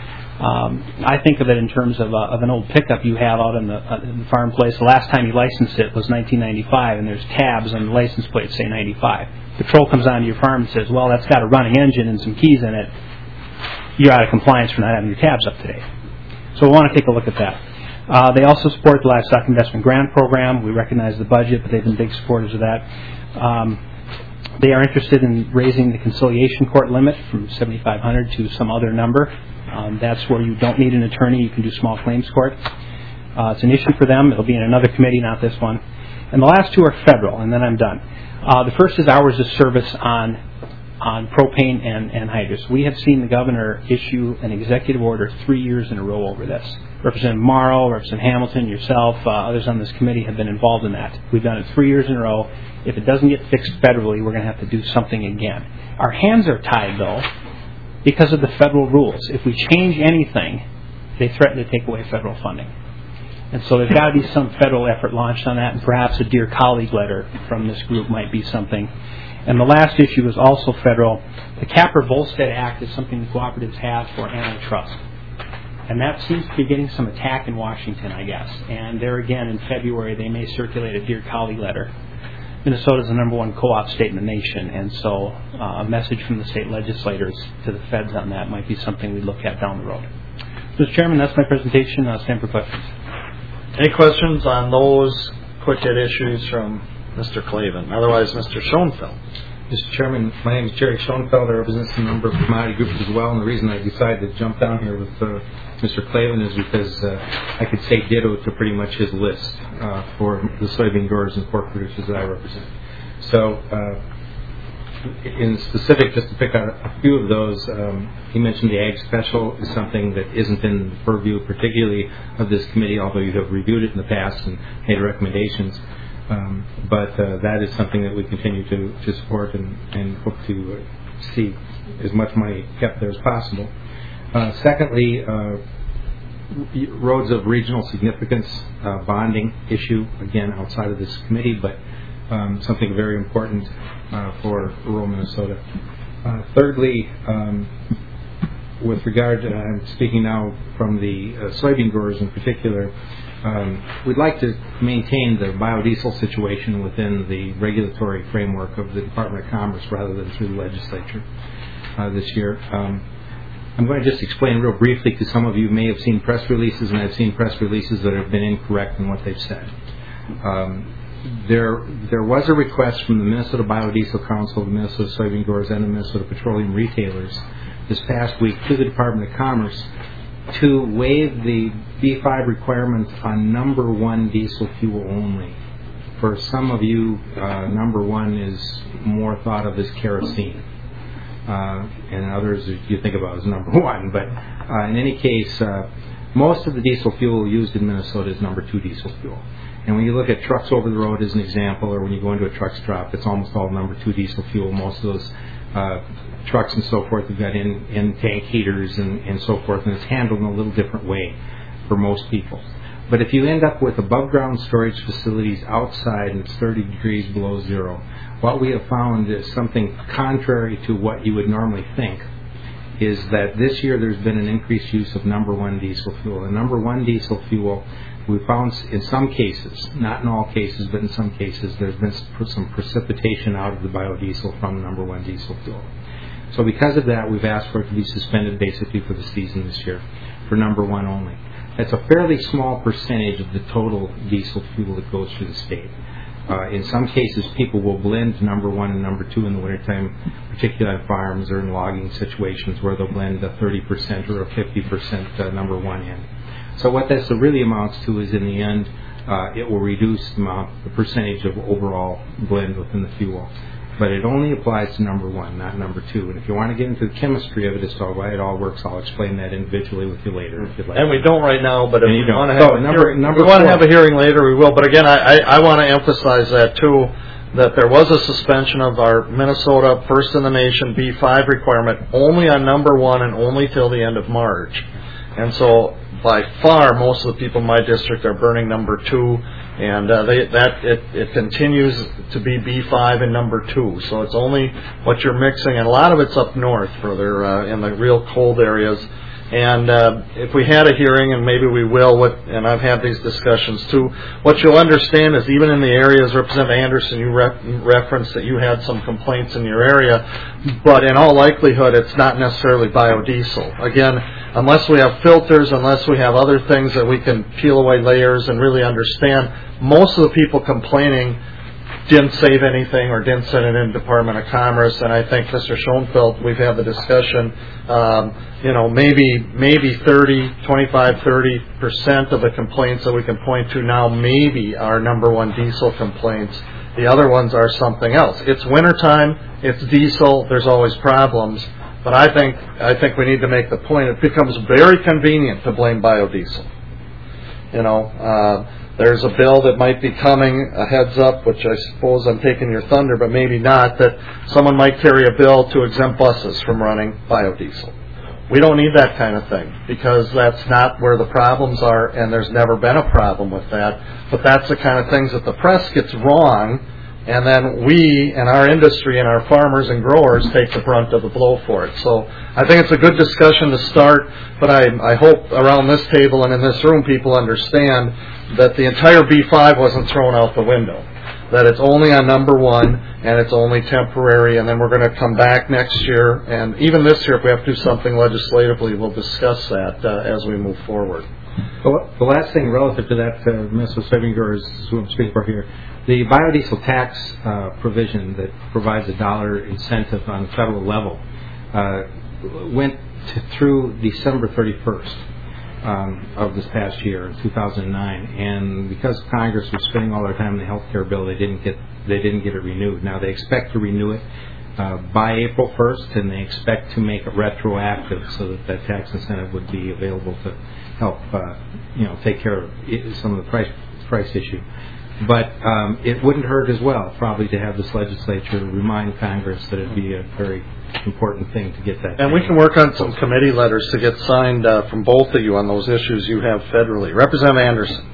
I think of it in terms of an old pickup you have out in the farm place. The last time you licensed it was 1995, and there's tabs on the license plate say 95. Patrol comes onto your farm and says, well, that's got a running engine and some keys in it. You're out of compliance for not having your tabs up to date. So we want to take a look at that. They also support the Livestock Investment Grant Program. We recognize the budget, but they've been big supporters of that. They are interested in raising the conciliation court limit from $7,500 to some other number. That's where you don't need an attorney. You can do small claims court. It's an issue for them. It'll be in another committee, not this one. And the last two are federal, and then I'm done. The first is hours of service on propane and anhydrous. We have seen the governor issue an executive order 3 years in a row over this. Representative Morrow, Representative Hamilton, yourself, others on this committee have been involved in that. We've done it 3 years in a row. If it doesn't get fixed federally, we're going to have to do something again. Our hands are tied, though, because of the federal rules. If we change anything, they threaten to take away federal funding. And so there's got to be some federal effort launched on that, and perhaps a Dear Colleague letter from this group might be something. And the last issue is also federal. The Capper-Volstead Act is something the cooperatives have for antitrust. And that seems to be getting some attack in Washington, I guess. And there again, in February, they may circulate a Dear Colleague letter. Minnesota is the #1 co-op state in the nation, and so a message from the state legislators to the feds on that might be something we look at down the road. Mr. Chairman, that's my presentation. I'll stand for questions. Any questions on those quick hit issues from Mr. Clavin? Otherwise, Mr. Schoenfeld. Mr. Chairman, my name is Jerry Schoenfeld. I represent a number of commodity groups as well, and the reason I decided to jump down here with Mr. Clavin is because I could say ditto to pretty much his list for the soybean growers and pork producers that I represent. So, in specific, just to pick out a few of those, he mentioned the Ag Special is something that isn't in the purview particularly of this committee, although you have reviewed it in the past and made recommendations. But that is something that we continue to support and hope to see as much money kept there as possible. Secondly, roads of regional significance bonding issue, again, outside of this committee, but something very important for rural Minnesota. Thirdly, with regard to, I'm speaking now from the soybean growers in particular, we'd like to maintain the biodiesel situation within the regulatory framework of the Department of Commerce rather than through the legislature this year. I'm going to just explain real briefly, because some of you may have seen press releases, and I've seen press releases that have been incorrect in what they've said. There was a request from the Minnesota Biodiesel Council, the Minnesota Soybean Growers, and the Minnesota Petroleum Retailers this past week to the Department of Commerce to waive the B5 requirement on number one diesel fuel only. For some of you, number one is more thought of as kerosene. And others you think about as number one. But in any case, most of the diesel fuel used in Minnesota is number two diesel fuel. And when you look at trucks over the road as an example, or when you go into a truck stop, it's almost all number two diesel fuel. Most of those trucks and so forth have got in-tank heaters and so forth, and it's handled in a little different way for most people. But if you end up with above-ground storage facilities outside and it's 30 degrees below zero, what we have found is something contrary to what you would normally think, is that this year there's been an increased use of number one diesel fuel. And number one diesel fuel, we found in some cases, not in all cases, but in some cases, there's been some precipitation out of the biodiesel from number one diesel fuel. So because of that, we've asked for it to be suspended basically for the season this year, for number one only. That's a fairly small percentage of the total diesel fuel that goes through the state. In some cases, people will blend number one and number two in the wintertime, particularly on farms or in logging situations where they'll blend a 30% or a 50% number one in. So what this really amounts to is, in the end, it will reduce the percentage of overall blend within the fuel. But it only applies to number one, not number two. And if you want to get into the chemistry of it as to why it all works, I'll explain that individually with you later if you'd like. And we don't right now, but if And you you want to don't. have a hearing later, we will. But again, I want to emphasize that too, that there was a suspension of our Minnesota first in the nation B5 requirement only on number one and only till the end of March. And so by far most of the people in my district are burning number two, and it continues to be B5 and number two. So it's only what you're mixing, and a lot of it's up north further in the real cold areas. And if we had a hearing, and maybe we will, and I've had these discussions too, what you'll understand is even in the areas, Representative Anderson, you referenced that you had some complaints in your area, but in all likelihood it's not necessarily biodiesel. Again, unless we have filters, unless we have other things that we can peel away layers and really understand, most of the people complaining didn't save anything or didn't send it in Department of Commerce. And I think, Mr. Schoenfeld, we've had the discussion, maybe 25-30% of the complaints that we can point to now maybe are number one diesel complaints. The other ones are something else. It's wintertime, it's diesel, there's always problems. But I think we need to make the point, it becomes very convenient to blame biodiesel. There's a bill that might be coming, a heads up, which I suppose I'm taking your thunder, but maybe not, that someone might carry a bill to exempt buses from running biodiesel. We don't need that kind of thing, because that's not where the problems are, and there's never been a problem with that. But that's the kind of things that the press gets wrong, and then we and our industry and our farmers and growers take the brunt of the blow for it. So I think it's a good discussion to start, but I hope around this table and in this room people understand that the entire B5 wasn't thrown out the window, that it's only on number one and it's only temporary, and then we're going to come back next year, and even this year if we have to do something legislatively, we'll discuss that as we move forward. The last thing relative to that, Minnesota Soybean Growers, who I'm speaking for here, the biodiesel tax provision that provides a $1 incentive on the federal level went through December 31st of this past year, in 2009, and because Congress was spending all their time in the health care bill, they didn't get it renewed. Now they expect to renew it by April 1st, and they expect to make it retroactive so that tax incentive would be available to help take care of some of the price issue. But it wouldn't hurt as well, probably, to have this legislature remind Congress that it'd be a very important thing to get that. And we can work on some committee letters to get signed from both of you on those issues you have federally. Representative Anderson.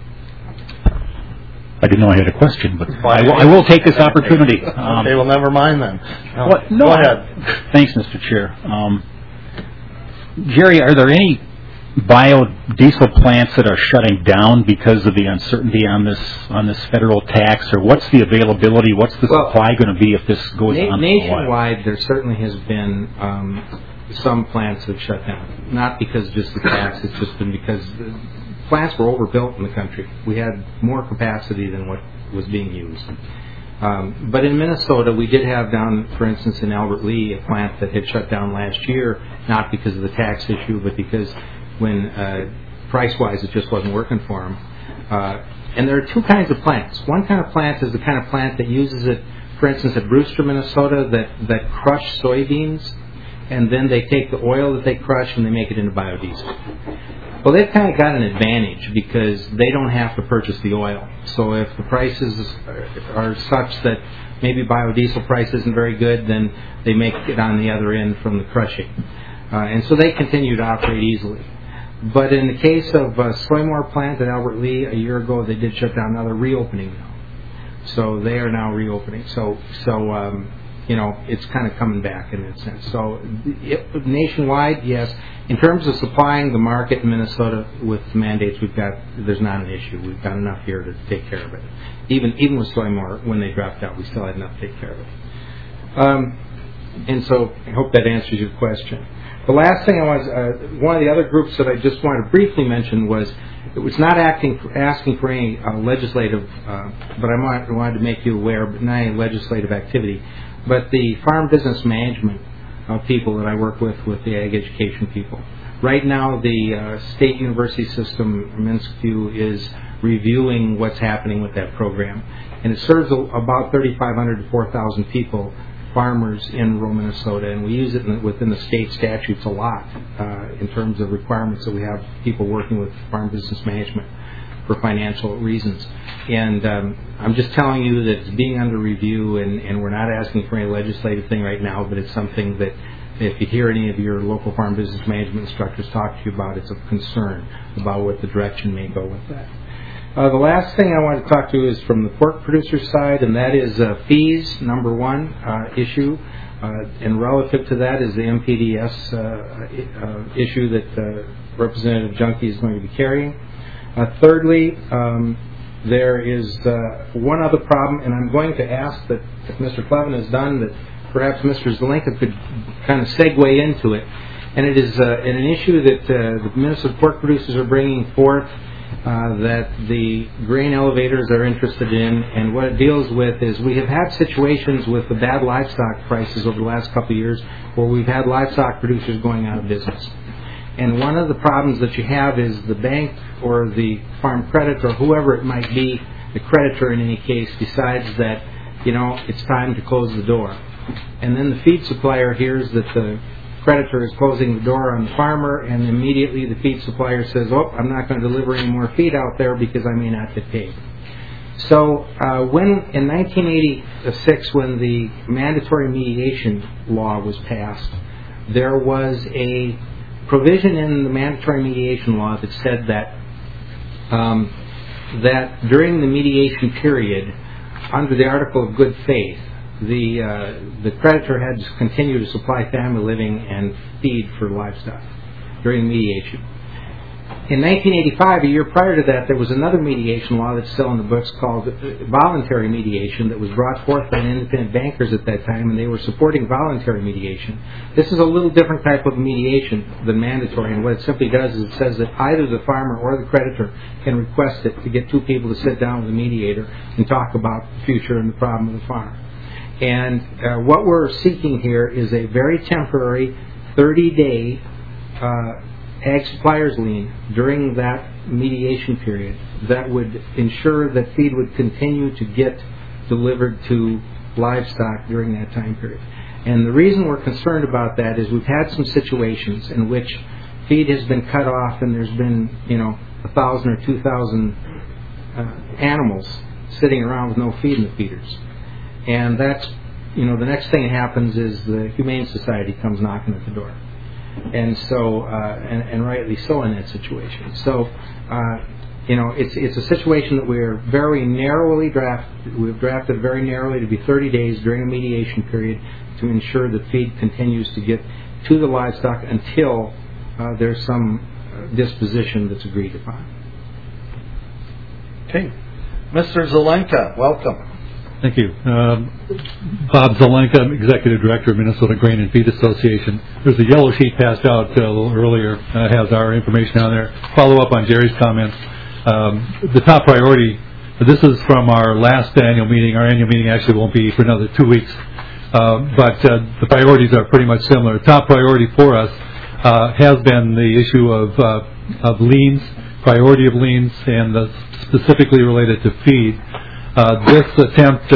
I didn't know I had a question, but I will take this opportunity. Okay, well, never mind then. No, Go ahead. Thanks, Mr. Chair. Jerry, are there any biodiesel plants that are shutting down because of the uncertainty on this federal tax, or what's the availability? What's the supply going to be if this goes on for a while? Nationwide, there certainly has been some plants that have shut down. Not because just the tax; it's just been because the plants were overbuilt in the country. We had more capacity than what was being used. But in Minnesota, we did have down, for instance, in Albert Lea, a plant that had shut down last year, not because of the tax issue, but because when price-wise it just wasn't working for them. And there are two kinds of plants. One kind of plant is the kind of plant that uses it, for instance, at Brewster, Minnesota, that crush soybeans, and then they take the oil that they crush and they make it into biodiesel. Well, they've kind of got an advantage because they don't have to purchase the oil. So if the prices are such that maybe biodiesel price isn't very good, then they make it on the other end from the crushing. And so they continue to operate easily. But in the case of Soymore plant at Albert Lea, a year ago they did shut down. Now they're reopening now. So they are now reopening. So it's kind of coming back in that sense. So nationwide, yes. In terms of supplying the market in Minnesota with mandates, there's not an issue. We've got enough here to take care of it. Even with Soymore, when they dropped out, we still had enough to take care of it. And so I hope that answers your question. The last thing one of the other groups that I just wanted to briefly mention was, it was not asking for any legislative, but I wanted to make you aware, but not any legislative activity, but the farm business management people that I work with the ag education people. Right now, the state university system, MNSCU, is reviewing what's happening with that program, and it serves about 3,500 to 4,000 people, farmers in rural Minnesota, and we use it within the state statutes a lot in terms of requirements that we have people working with farm business management for financial reasons. And I'm just telling you that it's being under review, and we're not asking for any legislative thing right now, but it's something that if you hear any of your local farm business management instructors talk to you about, it's of concern about what the direction may go with that. The last thing I want to talk to is from the pork producer side, and that is fees, number one issue. And relative to that is the MPDS issue that Representative Junkie is going to be carrying. Thirdly, there is one other problem, and I'm going to ask that if Mr. Clevin is done, that perhaps Mr. Zelenka could kind of segue into it. And it is an issue that the Minnesota pork producers are bringing forth that the grain elevators are interested in, and what it deals with is we have had situations with the bad livestock prices over the last couple of years where we've had livestock producers going out of business. And one of the problems that you have is the bank or the farm credit or whoever it might be, the creditor in any case, decides that, it's time to close the door. And then the feed supplier hears that the creditor is closing the door on the farmer, and immediately the feed supplier says, I'm not going to deliver any more feed out there because I may not get paid. So when in 1986, when the mandatory mediation law was passed, there was a provision in the mandatory mediation law that said that that during the mediation period, under the article of good faith, the creditor had to continue to supply family living and feed for livestock during mediation. In 1985, a year prior to that, there was another mediation law that's still in the books called voluntary mediation that was brought forth by independent bankers at that time, and they were supporting voluntary mediation. This is a little different type of mediation than mandatory, and what it simply does is it says that either the farmer or the creditor can request it to get two people to sit down with a mediator and talk about the future and the problem of the farm. And what we're seeking here is a very temporary 30-day ag suppliers lien during that mediation period that would ensure that feed would continue to get delivered to livestock during that time period. And the reason we're concerned about that is we've had some situations in which feed has been cut off and there's been, 1,000 or 2,000 animals sitting around with no feed in the feeders. And that's the next thing that happens is the Humane Society comes knocking at the door. And so, and rightly so in that situation. So, it's a situation that we're very narrowly drafted. We've drafted very narrowly to be 30 days during a mediation period to ensure that feed continues to get to the livestock until there's some disposition that's agreed upon. Okay. Mr. Zelenka, welcome. Thank you. Bob Zelenka, I'm Executive Director of Minnesota Grain and Feed Association. There's a yellow sheet passed out a little earlier that has our information on there. Follow up on Jerry's comments. The top priority, this is from our last annual meeting. Our annual meeting actually won't be for another 2 weeks. But the priorities are pretty much similar. Top priority for us has been the issue of liens, priority of liens, and specifically related to feed. This attempt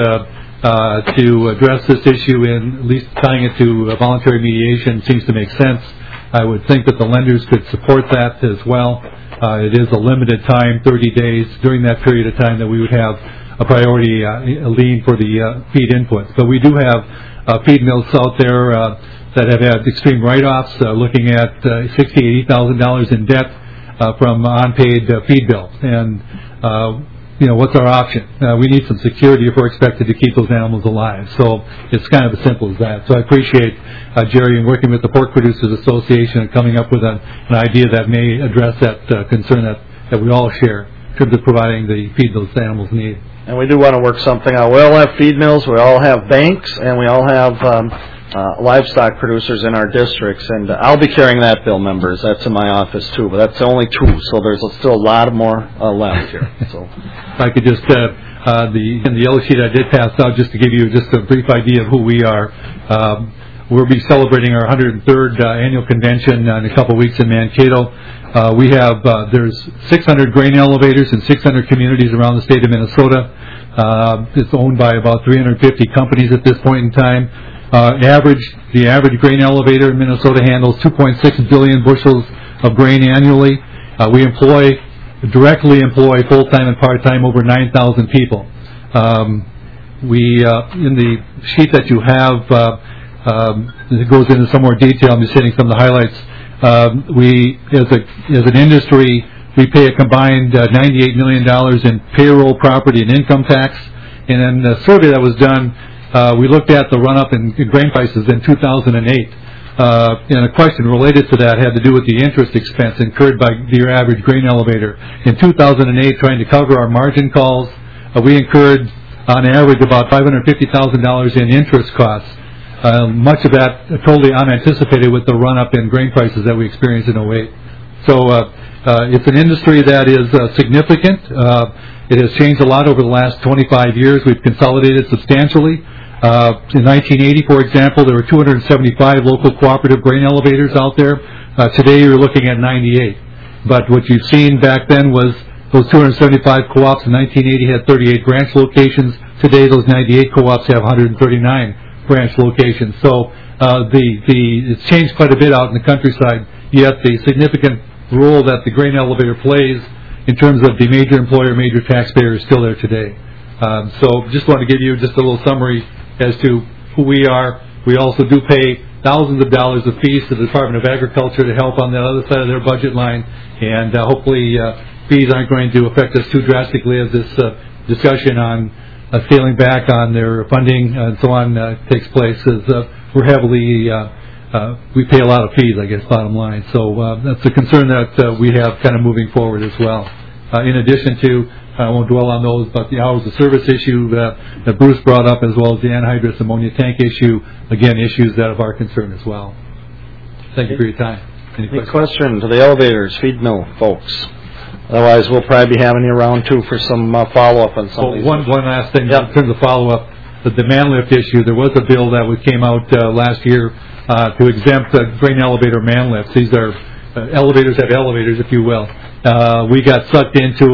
to address this issue in at least tying it to voluntary mediation seems to make sense. I would think that the lenders could support that as well. It is a limited time, 30 days, during that period of time that we would have a priority lien for the feed inputs. But we do have feed mills out there that have had extreme write-offs, looking at $60,000, $80,000 in debt from unpaid feed bills. And what's our option? We need some security if we're expected to keep those animals alive. So it's kind of as simple as that. So I appreciate Jerry and working with the Pork Producers Association and coming up with an idea that may address that concern that we all share in terms of providing the feed those animals need. And we do want to work something out. We all have feed mills, we all have banks, and we all have livestock producers in our districts. And I'll be carrying that bill, members. That's in my office, too. But that's only 2, so there's still a lot more left here. So, if I could just, the yellow sheet I did pass out, just to give you just a brief idea of who we are. We'll be celebrating our 103rd annual convention in a couple of weeks in Mankato. We have, there's 600 grain elevators in 600 communities around the state of Minnesota. It's owned by about 350 companies at this point in time. The average grain elevator in Minnesota handles 2.6 billion bushels of grain annually. We directly employ full-time and part-time over 9,000 people. We, in the sheet that you have, it goes into some more detail. I'm just hitting some of the highlights. We, as an industry, we pay a combined $98 million in payroll, property, and income tax. And in the survey that was done, we looked at the run-up in grain prices in 2008. And a question related to that had to do with the interest expense incurred by your average grain elevator. In 2008, trying to cover our margin calls, we incurred, on average, about $550,000 in interest costs. Much of that totally unanticipated with the run-up in grain prices that we experienced in 2008. So it's an industry that is significant. It has changed a lot over the last 25 years. We've consolidated substantially. In 1980, for example, there were 275 local cooperative grain elevators out there. Today, you're looking at 98. But what you've seen back then was those 275 co-ops in 1980 had 38 branch locations. Today, those 98 co-ops have 139 branch locations. So it's changed quite a bit out in the countryside. Yet the significant role that the grain elevator plays in terms of the major employer, major taxpayer is still there today. So just want to give you just a little summary as to who we are. We also do pay thousands of dollars of fees to the Department of Agriculture to help on the other side of their budget line, and hopefully fees aren't going to affect us too drastically as this discussion on scaling back on their funding and so on takes place, as we're heavily we pay a lot of fees, I guess, bottom line. So that's a concern that we have kind of moving forward as well. In addition to, I won't dwell on those, but the hours of service issue that Bruce brought up, as well as the anhydrous ammonia tank issue, again, issues that of our concern as well. Thank you for your time. Any question to the elevators, feed mill folks? Otherwise, we'll probably be having you around, too, for some follow-up on some of these. One last thing in terms of follow-up. The man lift issue, there was a bill that came out last year to exempt grain elevator man lifts. These are elevators have elevators, if you will. We got sucked into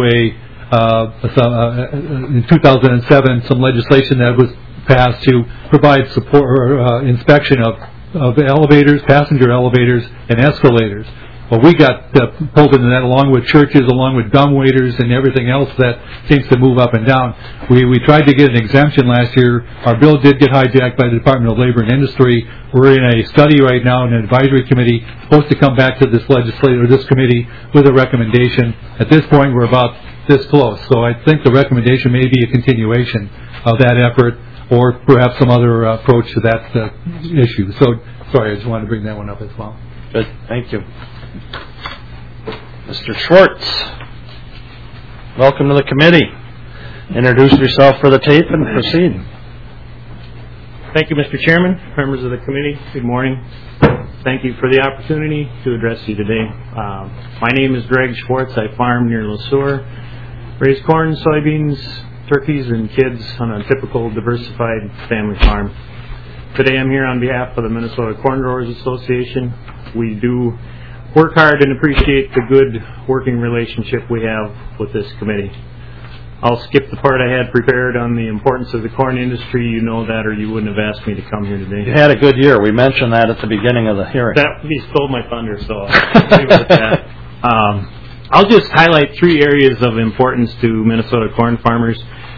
in 2007, some legislation that was passed to provide support or inspection of elevators, passenger elevators, and escalators. Well, we got pulled into that along with churches, along with dumbwaiters and everything else that seems to move up and down. We tried to get an exemption last year. Our bill did get hijacked by the Department of Labor and Industry. We're in a study right now in an advisory committee, supposed to come back to this this committee with a recommendation. At this point, we're about this close. So I think the recommendation may be a continuation of that effort or perhaps some other approach to that issue. So, sorry, I just wanted to bring that one up as well. Good. Thank you. Mr. Schwartz, welcome to the committee. Introduce yourself for the tape and proceed. Thank you, Mr. Chairman, members of the committee. Good morning. Thank you for the opportunity to address you today. My name is Greg Schwartz. I farm near Le Sueur, raise corn, soybeans, turkeys, and kids on a typical diversified family farm. Today I'm here on behalf of the Minnesota Corn Growers Association. We do work hard and appreciate the good working relationship we have with this committee. I'll skip the part I had prepared on the importance of the corn industry. You know that, or you wouldn't have asked me to come here today. You had a good year. We mentioned that at the beginning of the hearing. He stole my thunder, so I'll leave it at that. I'll just highlight 3 areas of importance to Minnesota corn farmers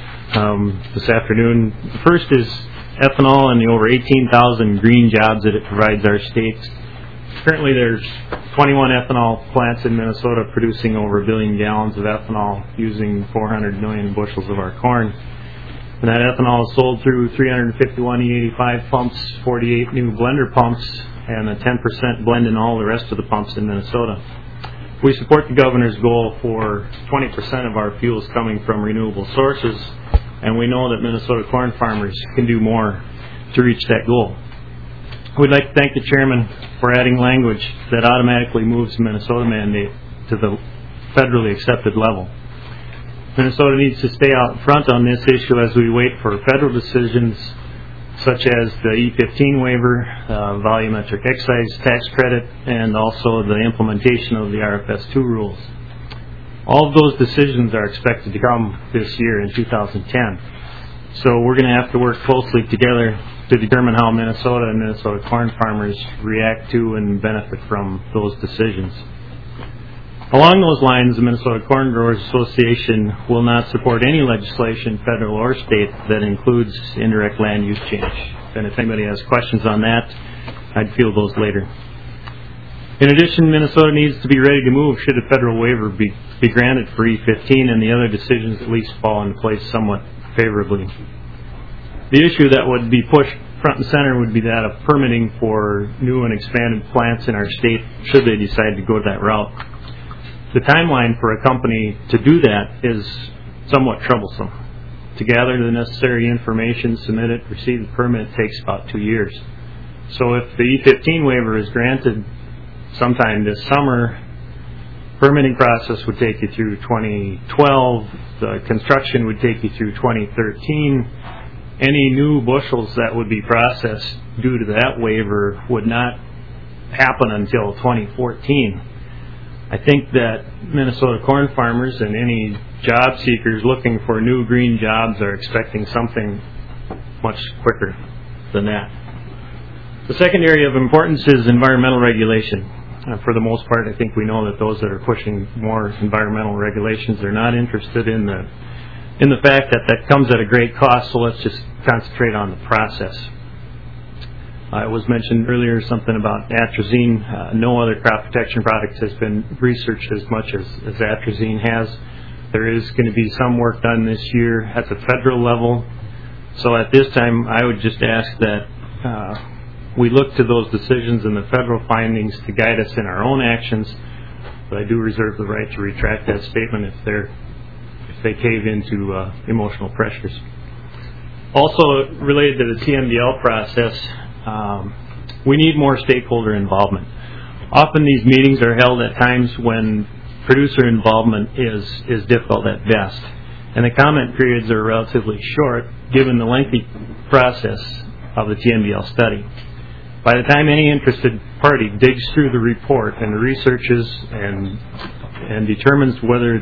this afternoon. The first is ethanol and the over 18,000 green jobs that it provides our states. Currently, there's 21 ethanol plants in Minnesota producing over 1 billion gallons of ethanol using 400 million bushels of our corn. And that ethanol is sold through 351 E85 pumps, 48 new blender pumps, and a 10% blend in all the rest of the pumps in Minnesota. We support the governor's goal for 20% of our fuels coming from renewable sources, and we know that Minnesota corn farmers can do more to reach that goal. We'd like to thank the chairman for adding language that automatically moves the Minnesota mandate to the federally accepted level. Minnesota needs to stay out front on this issue as we wait for federal decisions such as the E15 waiver, volumetric excise tax credit, and also the implementation of the RFS2 rules. All of those decisions are expected to come this year in 2010. So we're going to have to work closely together to determine how Minnesota and Minnesota corn farmers react to and benefit from those decisions. Along those lines, the Minnesota Corn Growers Association will not support any legislation, federal or state, that includes indirect land use change. And if anybody has questions on that, I'd field those later. In addition, Minnesota needs to be ready to move should a federal waiver be granted for E15 and the other decisions at least fall into place somewhat favorably. The issue that would be pushed front and center would be that of permitting for new and expanded plants in our state should they decide to go that route. The timeline for a company to do that is somewhat troublesome. To gather the necessary information, submit it, receive the permit takes about 2 years. So if the E15 waiver is granted sometime this summer, permitting process would take you through 2012, the construction would take you through 2013. Any new bushels that would be processed due to that waiver would not happen until 2014. I think that Minnesota corn farmers and any job seekers looking for new green jobs are expecting something much quicker than that. The second area of importance is environmental regulation. For the most part, I think we know that those that are pushing more environmental regulations are not interested in the fact that that comes at a great cost, so let's just concentrate on the process. It was mentioned earlier something about atrazine. No other crop protection product has been researched as much as atrazine has. There is going to be some work done this year at the federal level. So at this time, I would just ask that we look to those decisions and the federal findings to guide us in our own actions. But I do reserve the right to retract that statement if they cave into emotional pressures. Also related to the TMDL process, we need more stakeholder involvement. Often these meetings are held at times when producer involvement is difficult at best, and the comment periods are relatively short given the lengthy process of the TMDL study. By the time any interested party digs through the report and researches and determines whether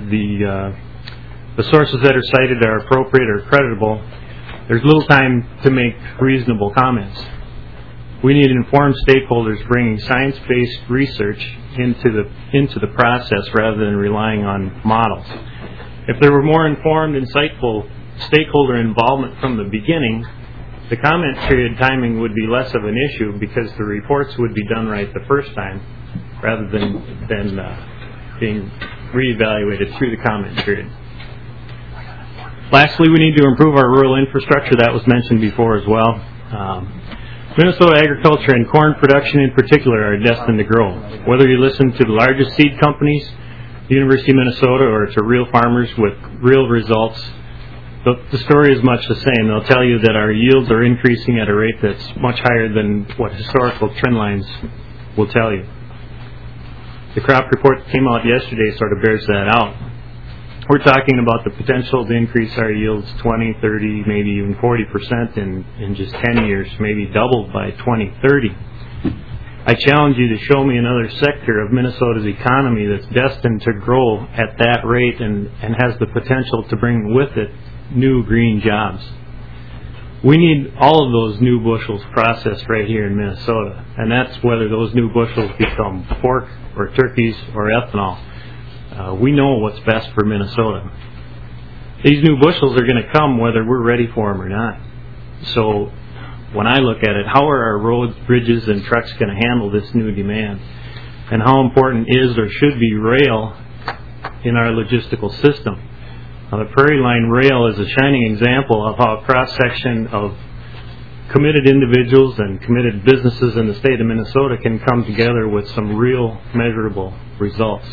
the sources that are cited are appropriate or creditable, there's little time to make reasonable comments. We need informed stakeholders bringing science-based research into the process rather than relying on models. If there were more informed, insightful stakeholder involvement from the beginning, the comment period timing would be less of an issue because the reports would be done right the first time rather than being reevaluated through the comment period. Lastly, we need to improve our rural infrastructure. That was mentioned before as well. Minnesota agriculture and corn production in particular are destined to grow. Whether you listen to the largest seed companies, the University of Minnesota, or to real farmers with real results, the story is much the same. They'll tell you that our yields are increasing at a rate that's much higher than what historical trend lines will tell you. The crop report that came out yesterday sort of bears that out. We're talking about the potential to increase our yields 20, 30, maybe even 40% in just 10 years, maybe doubled by 2030. I challenge you to show me another sector of Minnesota's economy that's destined to grow at that rate and has the potential to bring with it new green jobs. We need all of those new bushels processed right here in Minnesota, and that's whether those new bushels become pork or turkeys or ethanol. We know what's best for Minnesota. These new bushels are going to come whether we're ready for them or not. So when I look at it, how are our roads, bridges, and trucks going to handle this new demand? And how important is or should be rail in our logistical system? Now, the Prairie Line Rail is a shining example of how a cross-section of committed individuals and committed businesses in the state of Minnesota can come together with some real measurable results.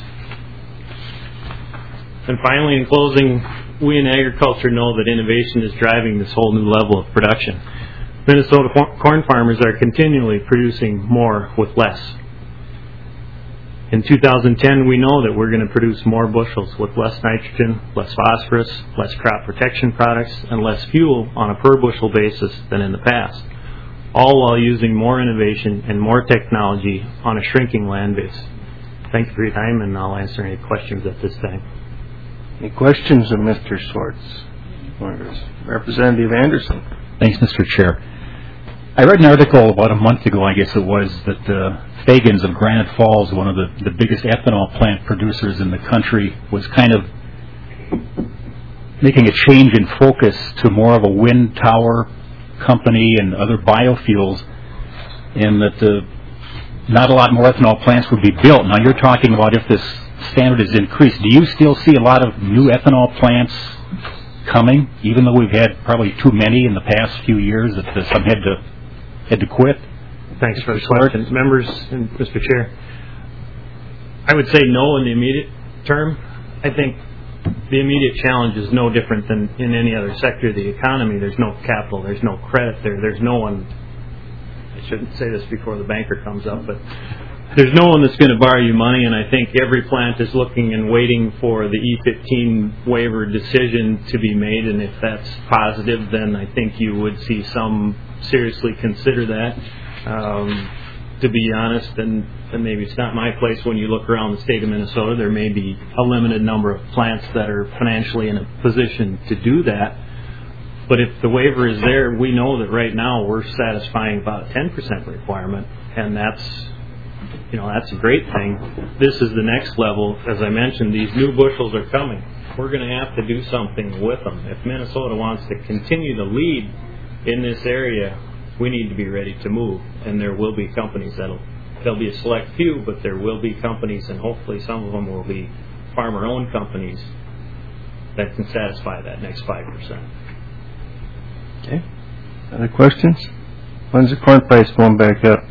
And finally, in closing, we in agriculture know that innovation is driving this whole new level of production. Minnesota corn farmers are continually producing more with less. In 2010, we know that we're going to produce more bushels with less nitrogen, less phosphorus, less crop protection products, and less fuel on a per bushel basis than in the past, all while using more innovation and more technology on a shrinking land base. Thank you for your time, and I'll answer any questions at this time. Any questions of Mr. Swartz? Representative Anderson. Thanks, Mr. Chair. I read an article about a month ago, I guess it was, that Fagans of Granite Falls, one of the biggest ethanol plant producers in the country, was kind of making a change in focus to more of a wind tower company and other biofuels, and that not a lot more ethanol plants would be built. Now, you're talking about if this standard is increased. Do you still see a lot of new ethanol plants coming, even though we've had probably too many in the past few years that some had to quit? Thanks for the question, members and Mr. Chair. I would say no in the immediate term. I think the immediate challenge is no different than in any other sector of the economy. There's no capital, there's no credit there, there's no one. I shouldn't say this before the banker comes up, but there's no one that's going to borrow you money, and I think every plant is looking and waiting for the E15 waiver decision to be made, and if that's positive, then I think you would see some seriously consider that. To be honest, and maybe it's not my place, when you look around the state of Minnesota, there may be a limited number of plants that are financially in a position to do that. But if the waiver is there, we know that right now we're satisfying about a 10% requirement, and that's a great thing. This is the next level. As I mentioned, these new bushels are coming. We're going to have to do something with them. If Minnesota wants to continue to lead in this area, we need to be ready to move. And there will be companies there'll be a select few, but there will be companies, and hopefully some of them will be farmer-owned companies that can satisfy that next 5%. Okay. Other questions? When's the corn price going back up?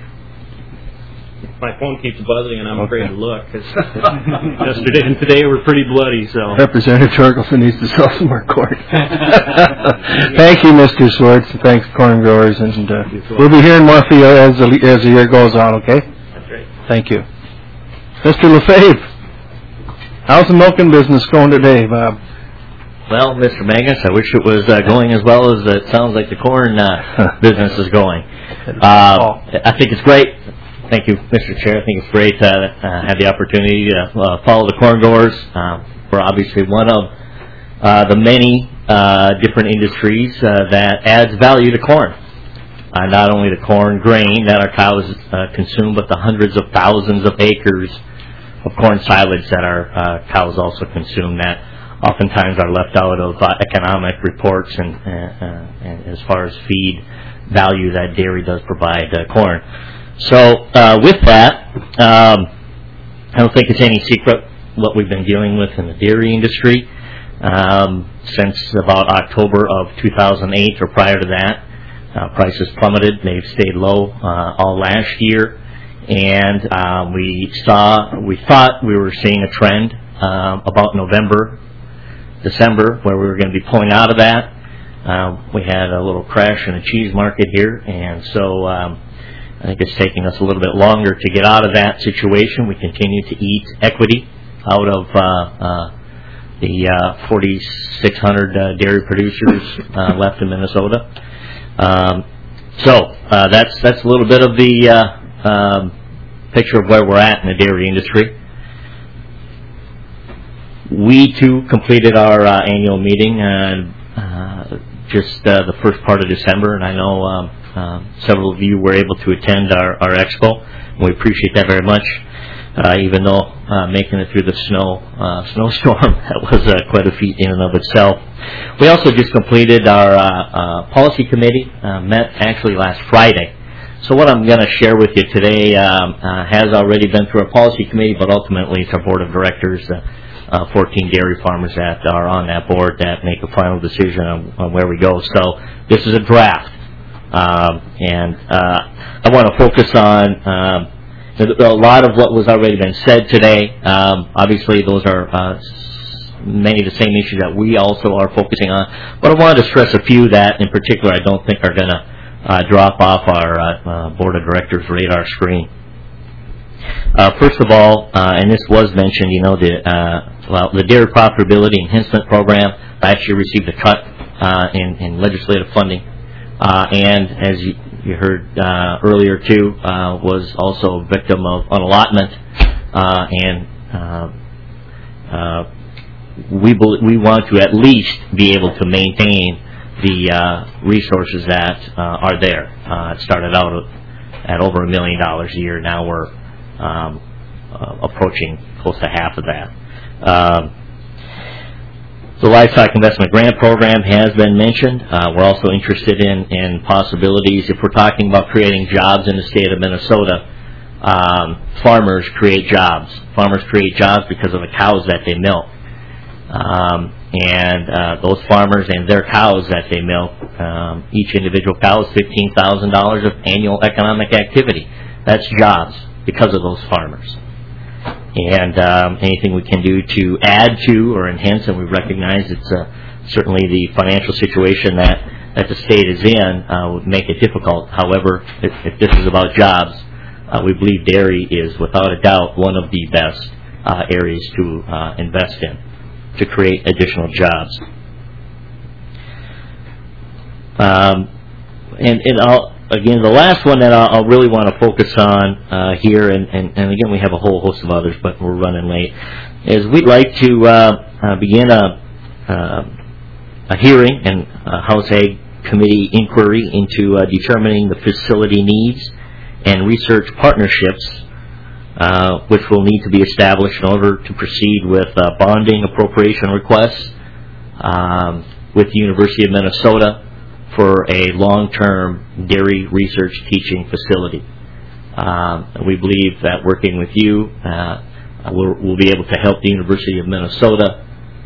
My phone keeps buzzing, and I'm afraid to look, because yesterday and today were pretty bloody. So Representative Torkelson needs to sell some more corn. Thank you, Mr. Swartz, and thanks, corn growers, and we'll be hearing more from you as the year goes on, okay? That's great. Thank you. Mr. Lefebvre, how's the milking business going today, Bob? Well, Mr. Magnus, I wish it was going as well as it sounds like the corn business is going. I think it's great. Thank you, Mr. Chair. I think it's great to have the opportunity to follow the corn growers. We're obviously one of the many different industries that adds value to corn. not only the corn grain that our cows consume, but the hundreds of thousands of acres of corn silage that our cows also consume that oftentimes are left out of economic reports and as far as feed value that dairy does provide corn. So with that, I don't think it's any secret what we've been dealing with in the dairy industry since about October of 2008 or prior to that. Prices plummeted. They've stayed low all last year, and we thought we were seeing a trend about November, December, where we were going to be pulling out of that. We had a little crash in the cheese market here, and so I think it's taking us a little bit longer to get out of that situation. We continue to eat equity out of the 4,600 dairy producers left in Minnesota. So that's a little bit of the picture of where we're at in the dairy industry. We too completed our annual meeting just the first part of December, and I know several of you were able to attend our expo. We appreciate that very much. Even though making it through the snowstorm, that was quite a feat in and of itself. We also just completed our policy committee, met actually last Friday. So what I'm going to share with you today has already been through our policy committee, but ultimately it's our board of directors, 14 dairy farmers that are on that board that make a final decision on where we go. So this is a draft. And I want to focus on a lot of what was already been said today. Obviously, those are many of the same issues that we also are focusing on. But I wanted to stress a few that, in particular, I don't think are going to drop off our board of directors radar screen. First of all, and this was mentioned, the Dairy Profitability Enhancement Program last year received a cut in legislative funding, and as you heard earlier too, was also a victim of unallotment, and we want to at least be able to maintain the resources that are there. It started out at over $1 million a year. Now we're approaching close to half of that. The Livestock Investment Grant Program has been mentioned. We're also interested in possibilities. If we're talking about creating jobs in the state of Minnesota, farmers create jobs. Farmers create jobs because of the cows that they milk. And those farmers and their cows that they milk, each individual cow is $15,000 of annual economic activity. That's jobs because of those farmers. And anything we can do to add to or enhance, and we recognize it's certainly the financial situation that the state is in would make it difficult. However, if this is about jobs, we believe dairy is without a doubt one of the best areas to invest in to create additional jobs. Again, the last one that I'll really want to focus on here, and again, we have a whole host of others, but we're running late, is we'd like to begin a hearing and a House Ag Committee inquiry into determining the facility needs and research partnerships, which will need to be established in order to proceed with bonding appropriation requests with the University of Minnesota for a long-term dairy research teaching facility. We believe that working with you, we'll be able to help the University of Minnesota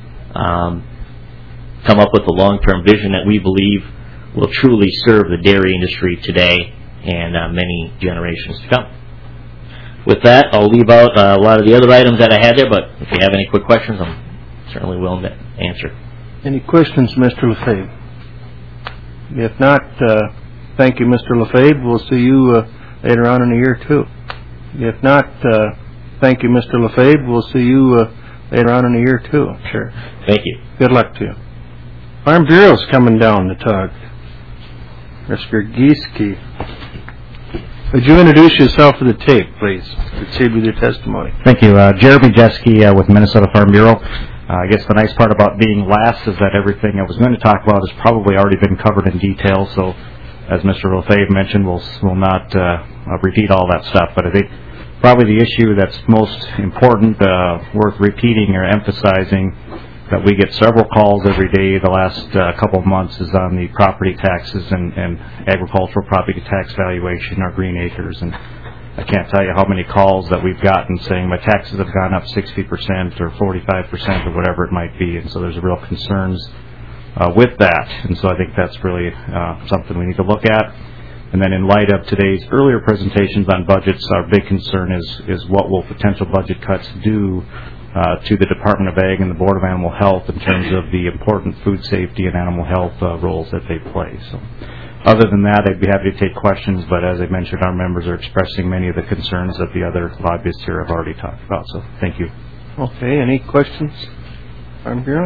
come up with a long-term vision that we believe will truly serve the dairy industry today and many generations to come. With that, I'll leave out a lot of the other items that I had there, but if you have any quick questions, I'm certainly willing to answer. Any questions, Mr. Lefebvre? If not, thank you, Mr. Lefebvre. We'll see you later on in the year, too. If not, thank you, Mr. Lefebvre. We'll see you later on in the year, too. Sure. Thank you. Good luck to you. Farm Bureau's coming down to talk. Mr. Gieske. Would you introduce yourself to the tape, please? Proceed with your testimony. Thank you. Jeremy Jeske with Minnesota Farm Bureau. I guess the nice part about being last is that everything I was going to talk about has probably already been covered in detail, so as Mr. Lefebvre mentioned, we'll not repeat all that stuff. But I think probably the issue that's most important, worth repeating or emphasizing, that we get several calls every day the last couple of months is on the property taxes and agricultural property tax valuation, our green acres. And I can't tell you how many calls that we've gotten saying my taxes have gone up 60% or 45% or whatever it might be. And so there's real concerns with that. And so I think that's really something we need to look at. And then in light of today's earlier presentations on budgets, our big concern is what will potential budget cuts do to the Department of Ag and the Board of Animal Health in terms of the important food safety and animal health roles that they play. So, other than that, I'd be happy to take questions, but as I mentioned, our members are expressing many of the concerns that the other lobbyists here have already talked about. So, thank you. Okay, any questions, Farm Bureau?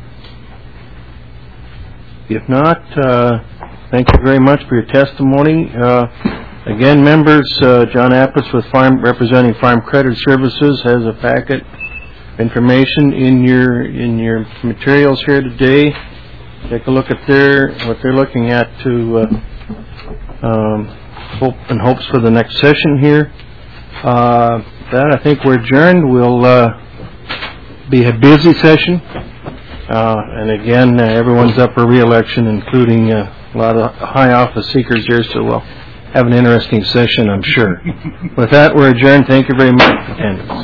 If not, thank you very much for your testimony. Again, members, John Apples with representing Farm Credit Services has a packet information in your materials here today. Take a look at what they're looking at to hopes for the next session here. That I think we're adjourned. We'll be a busy session, and again, everyone's up for re-election, including a lot of high office seekers here. So we'll have an interesting session, I'm sure. With that, we're adjourned. Thank you very much for attendance.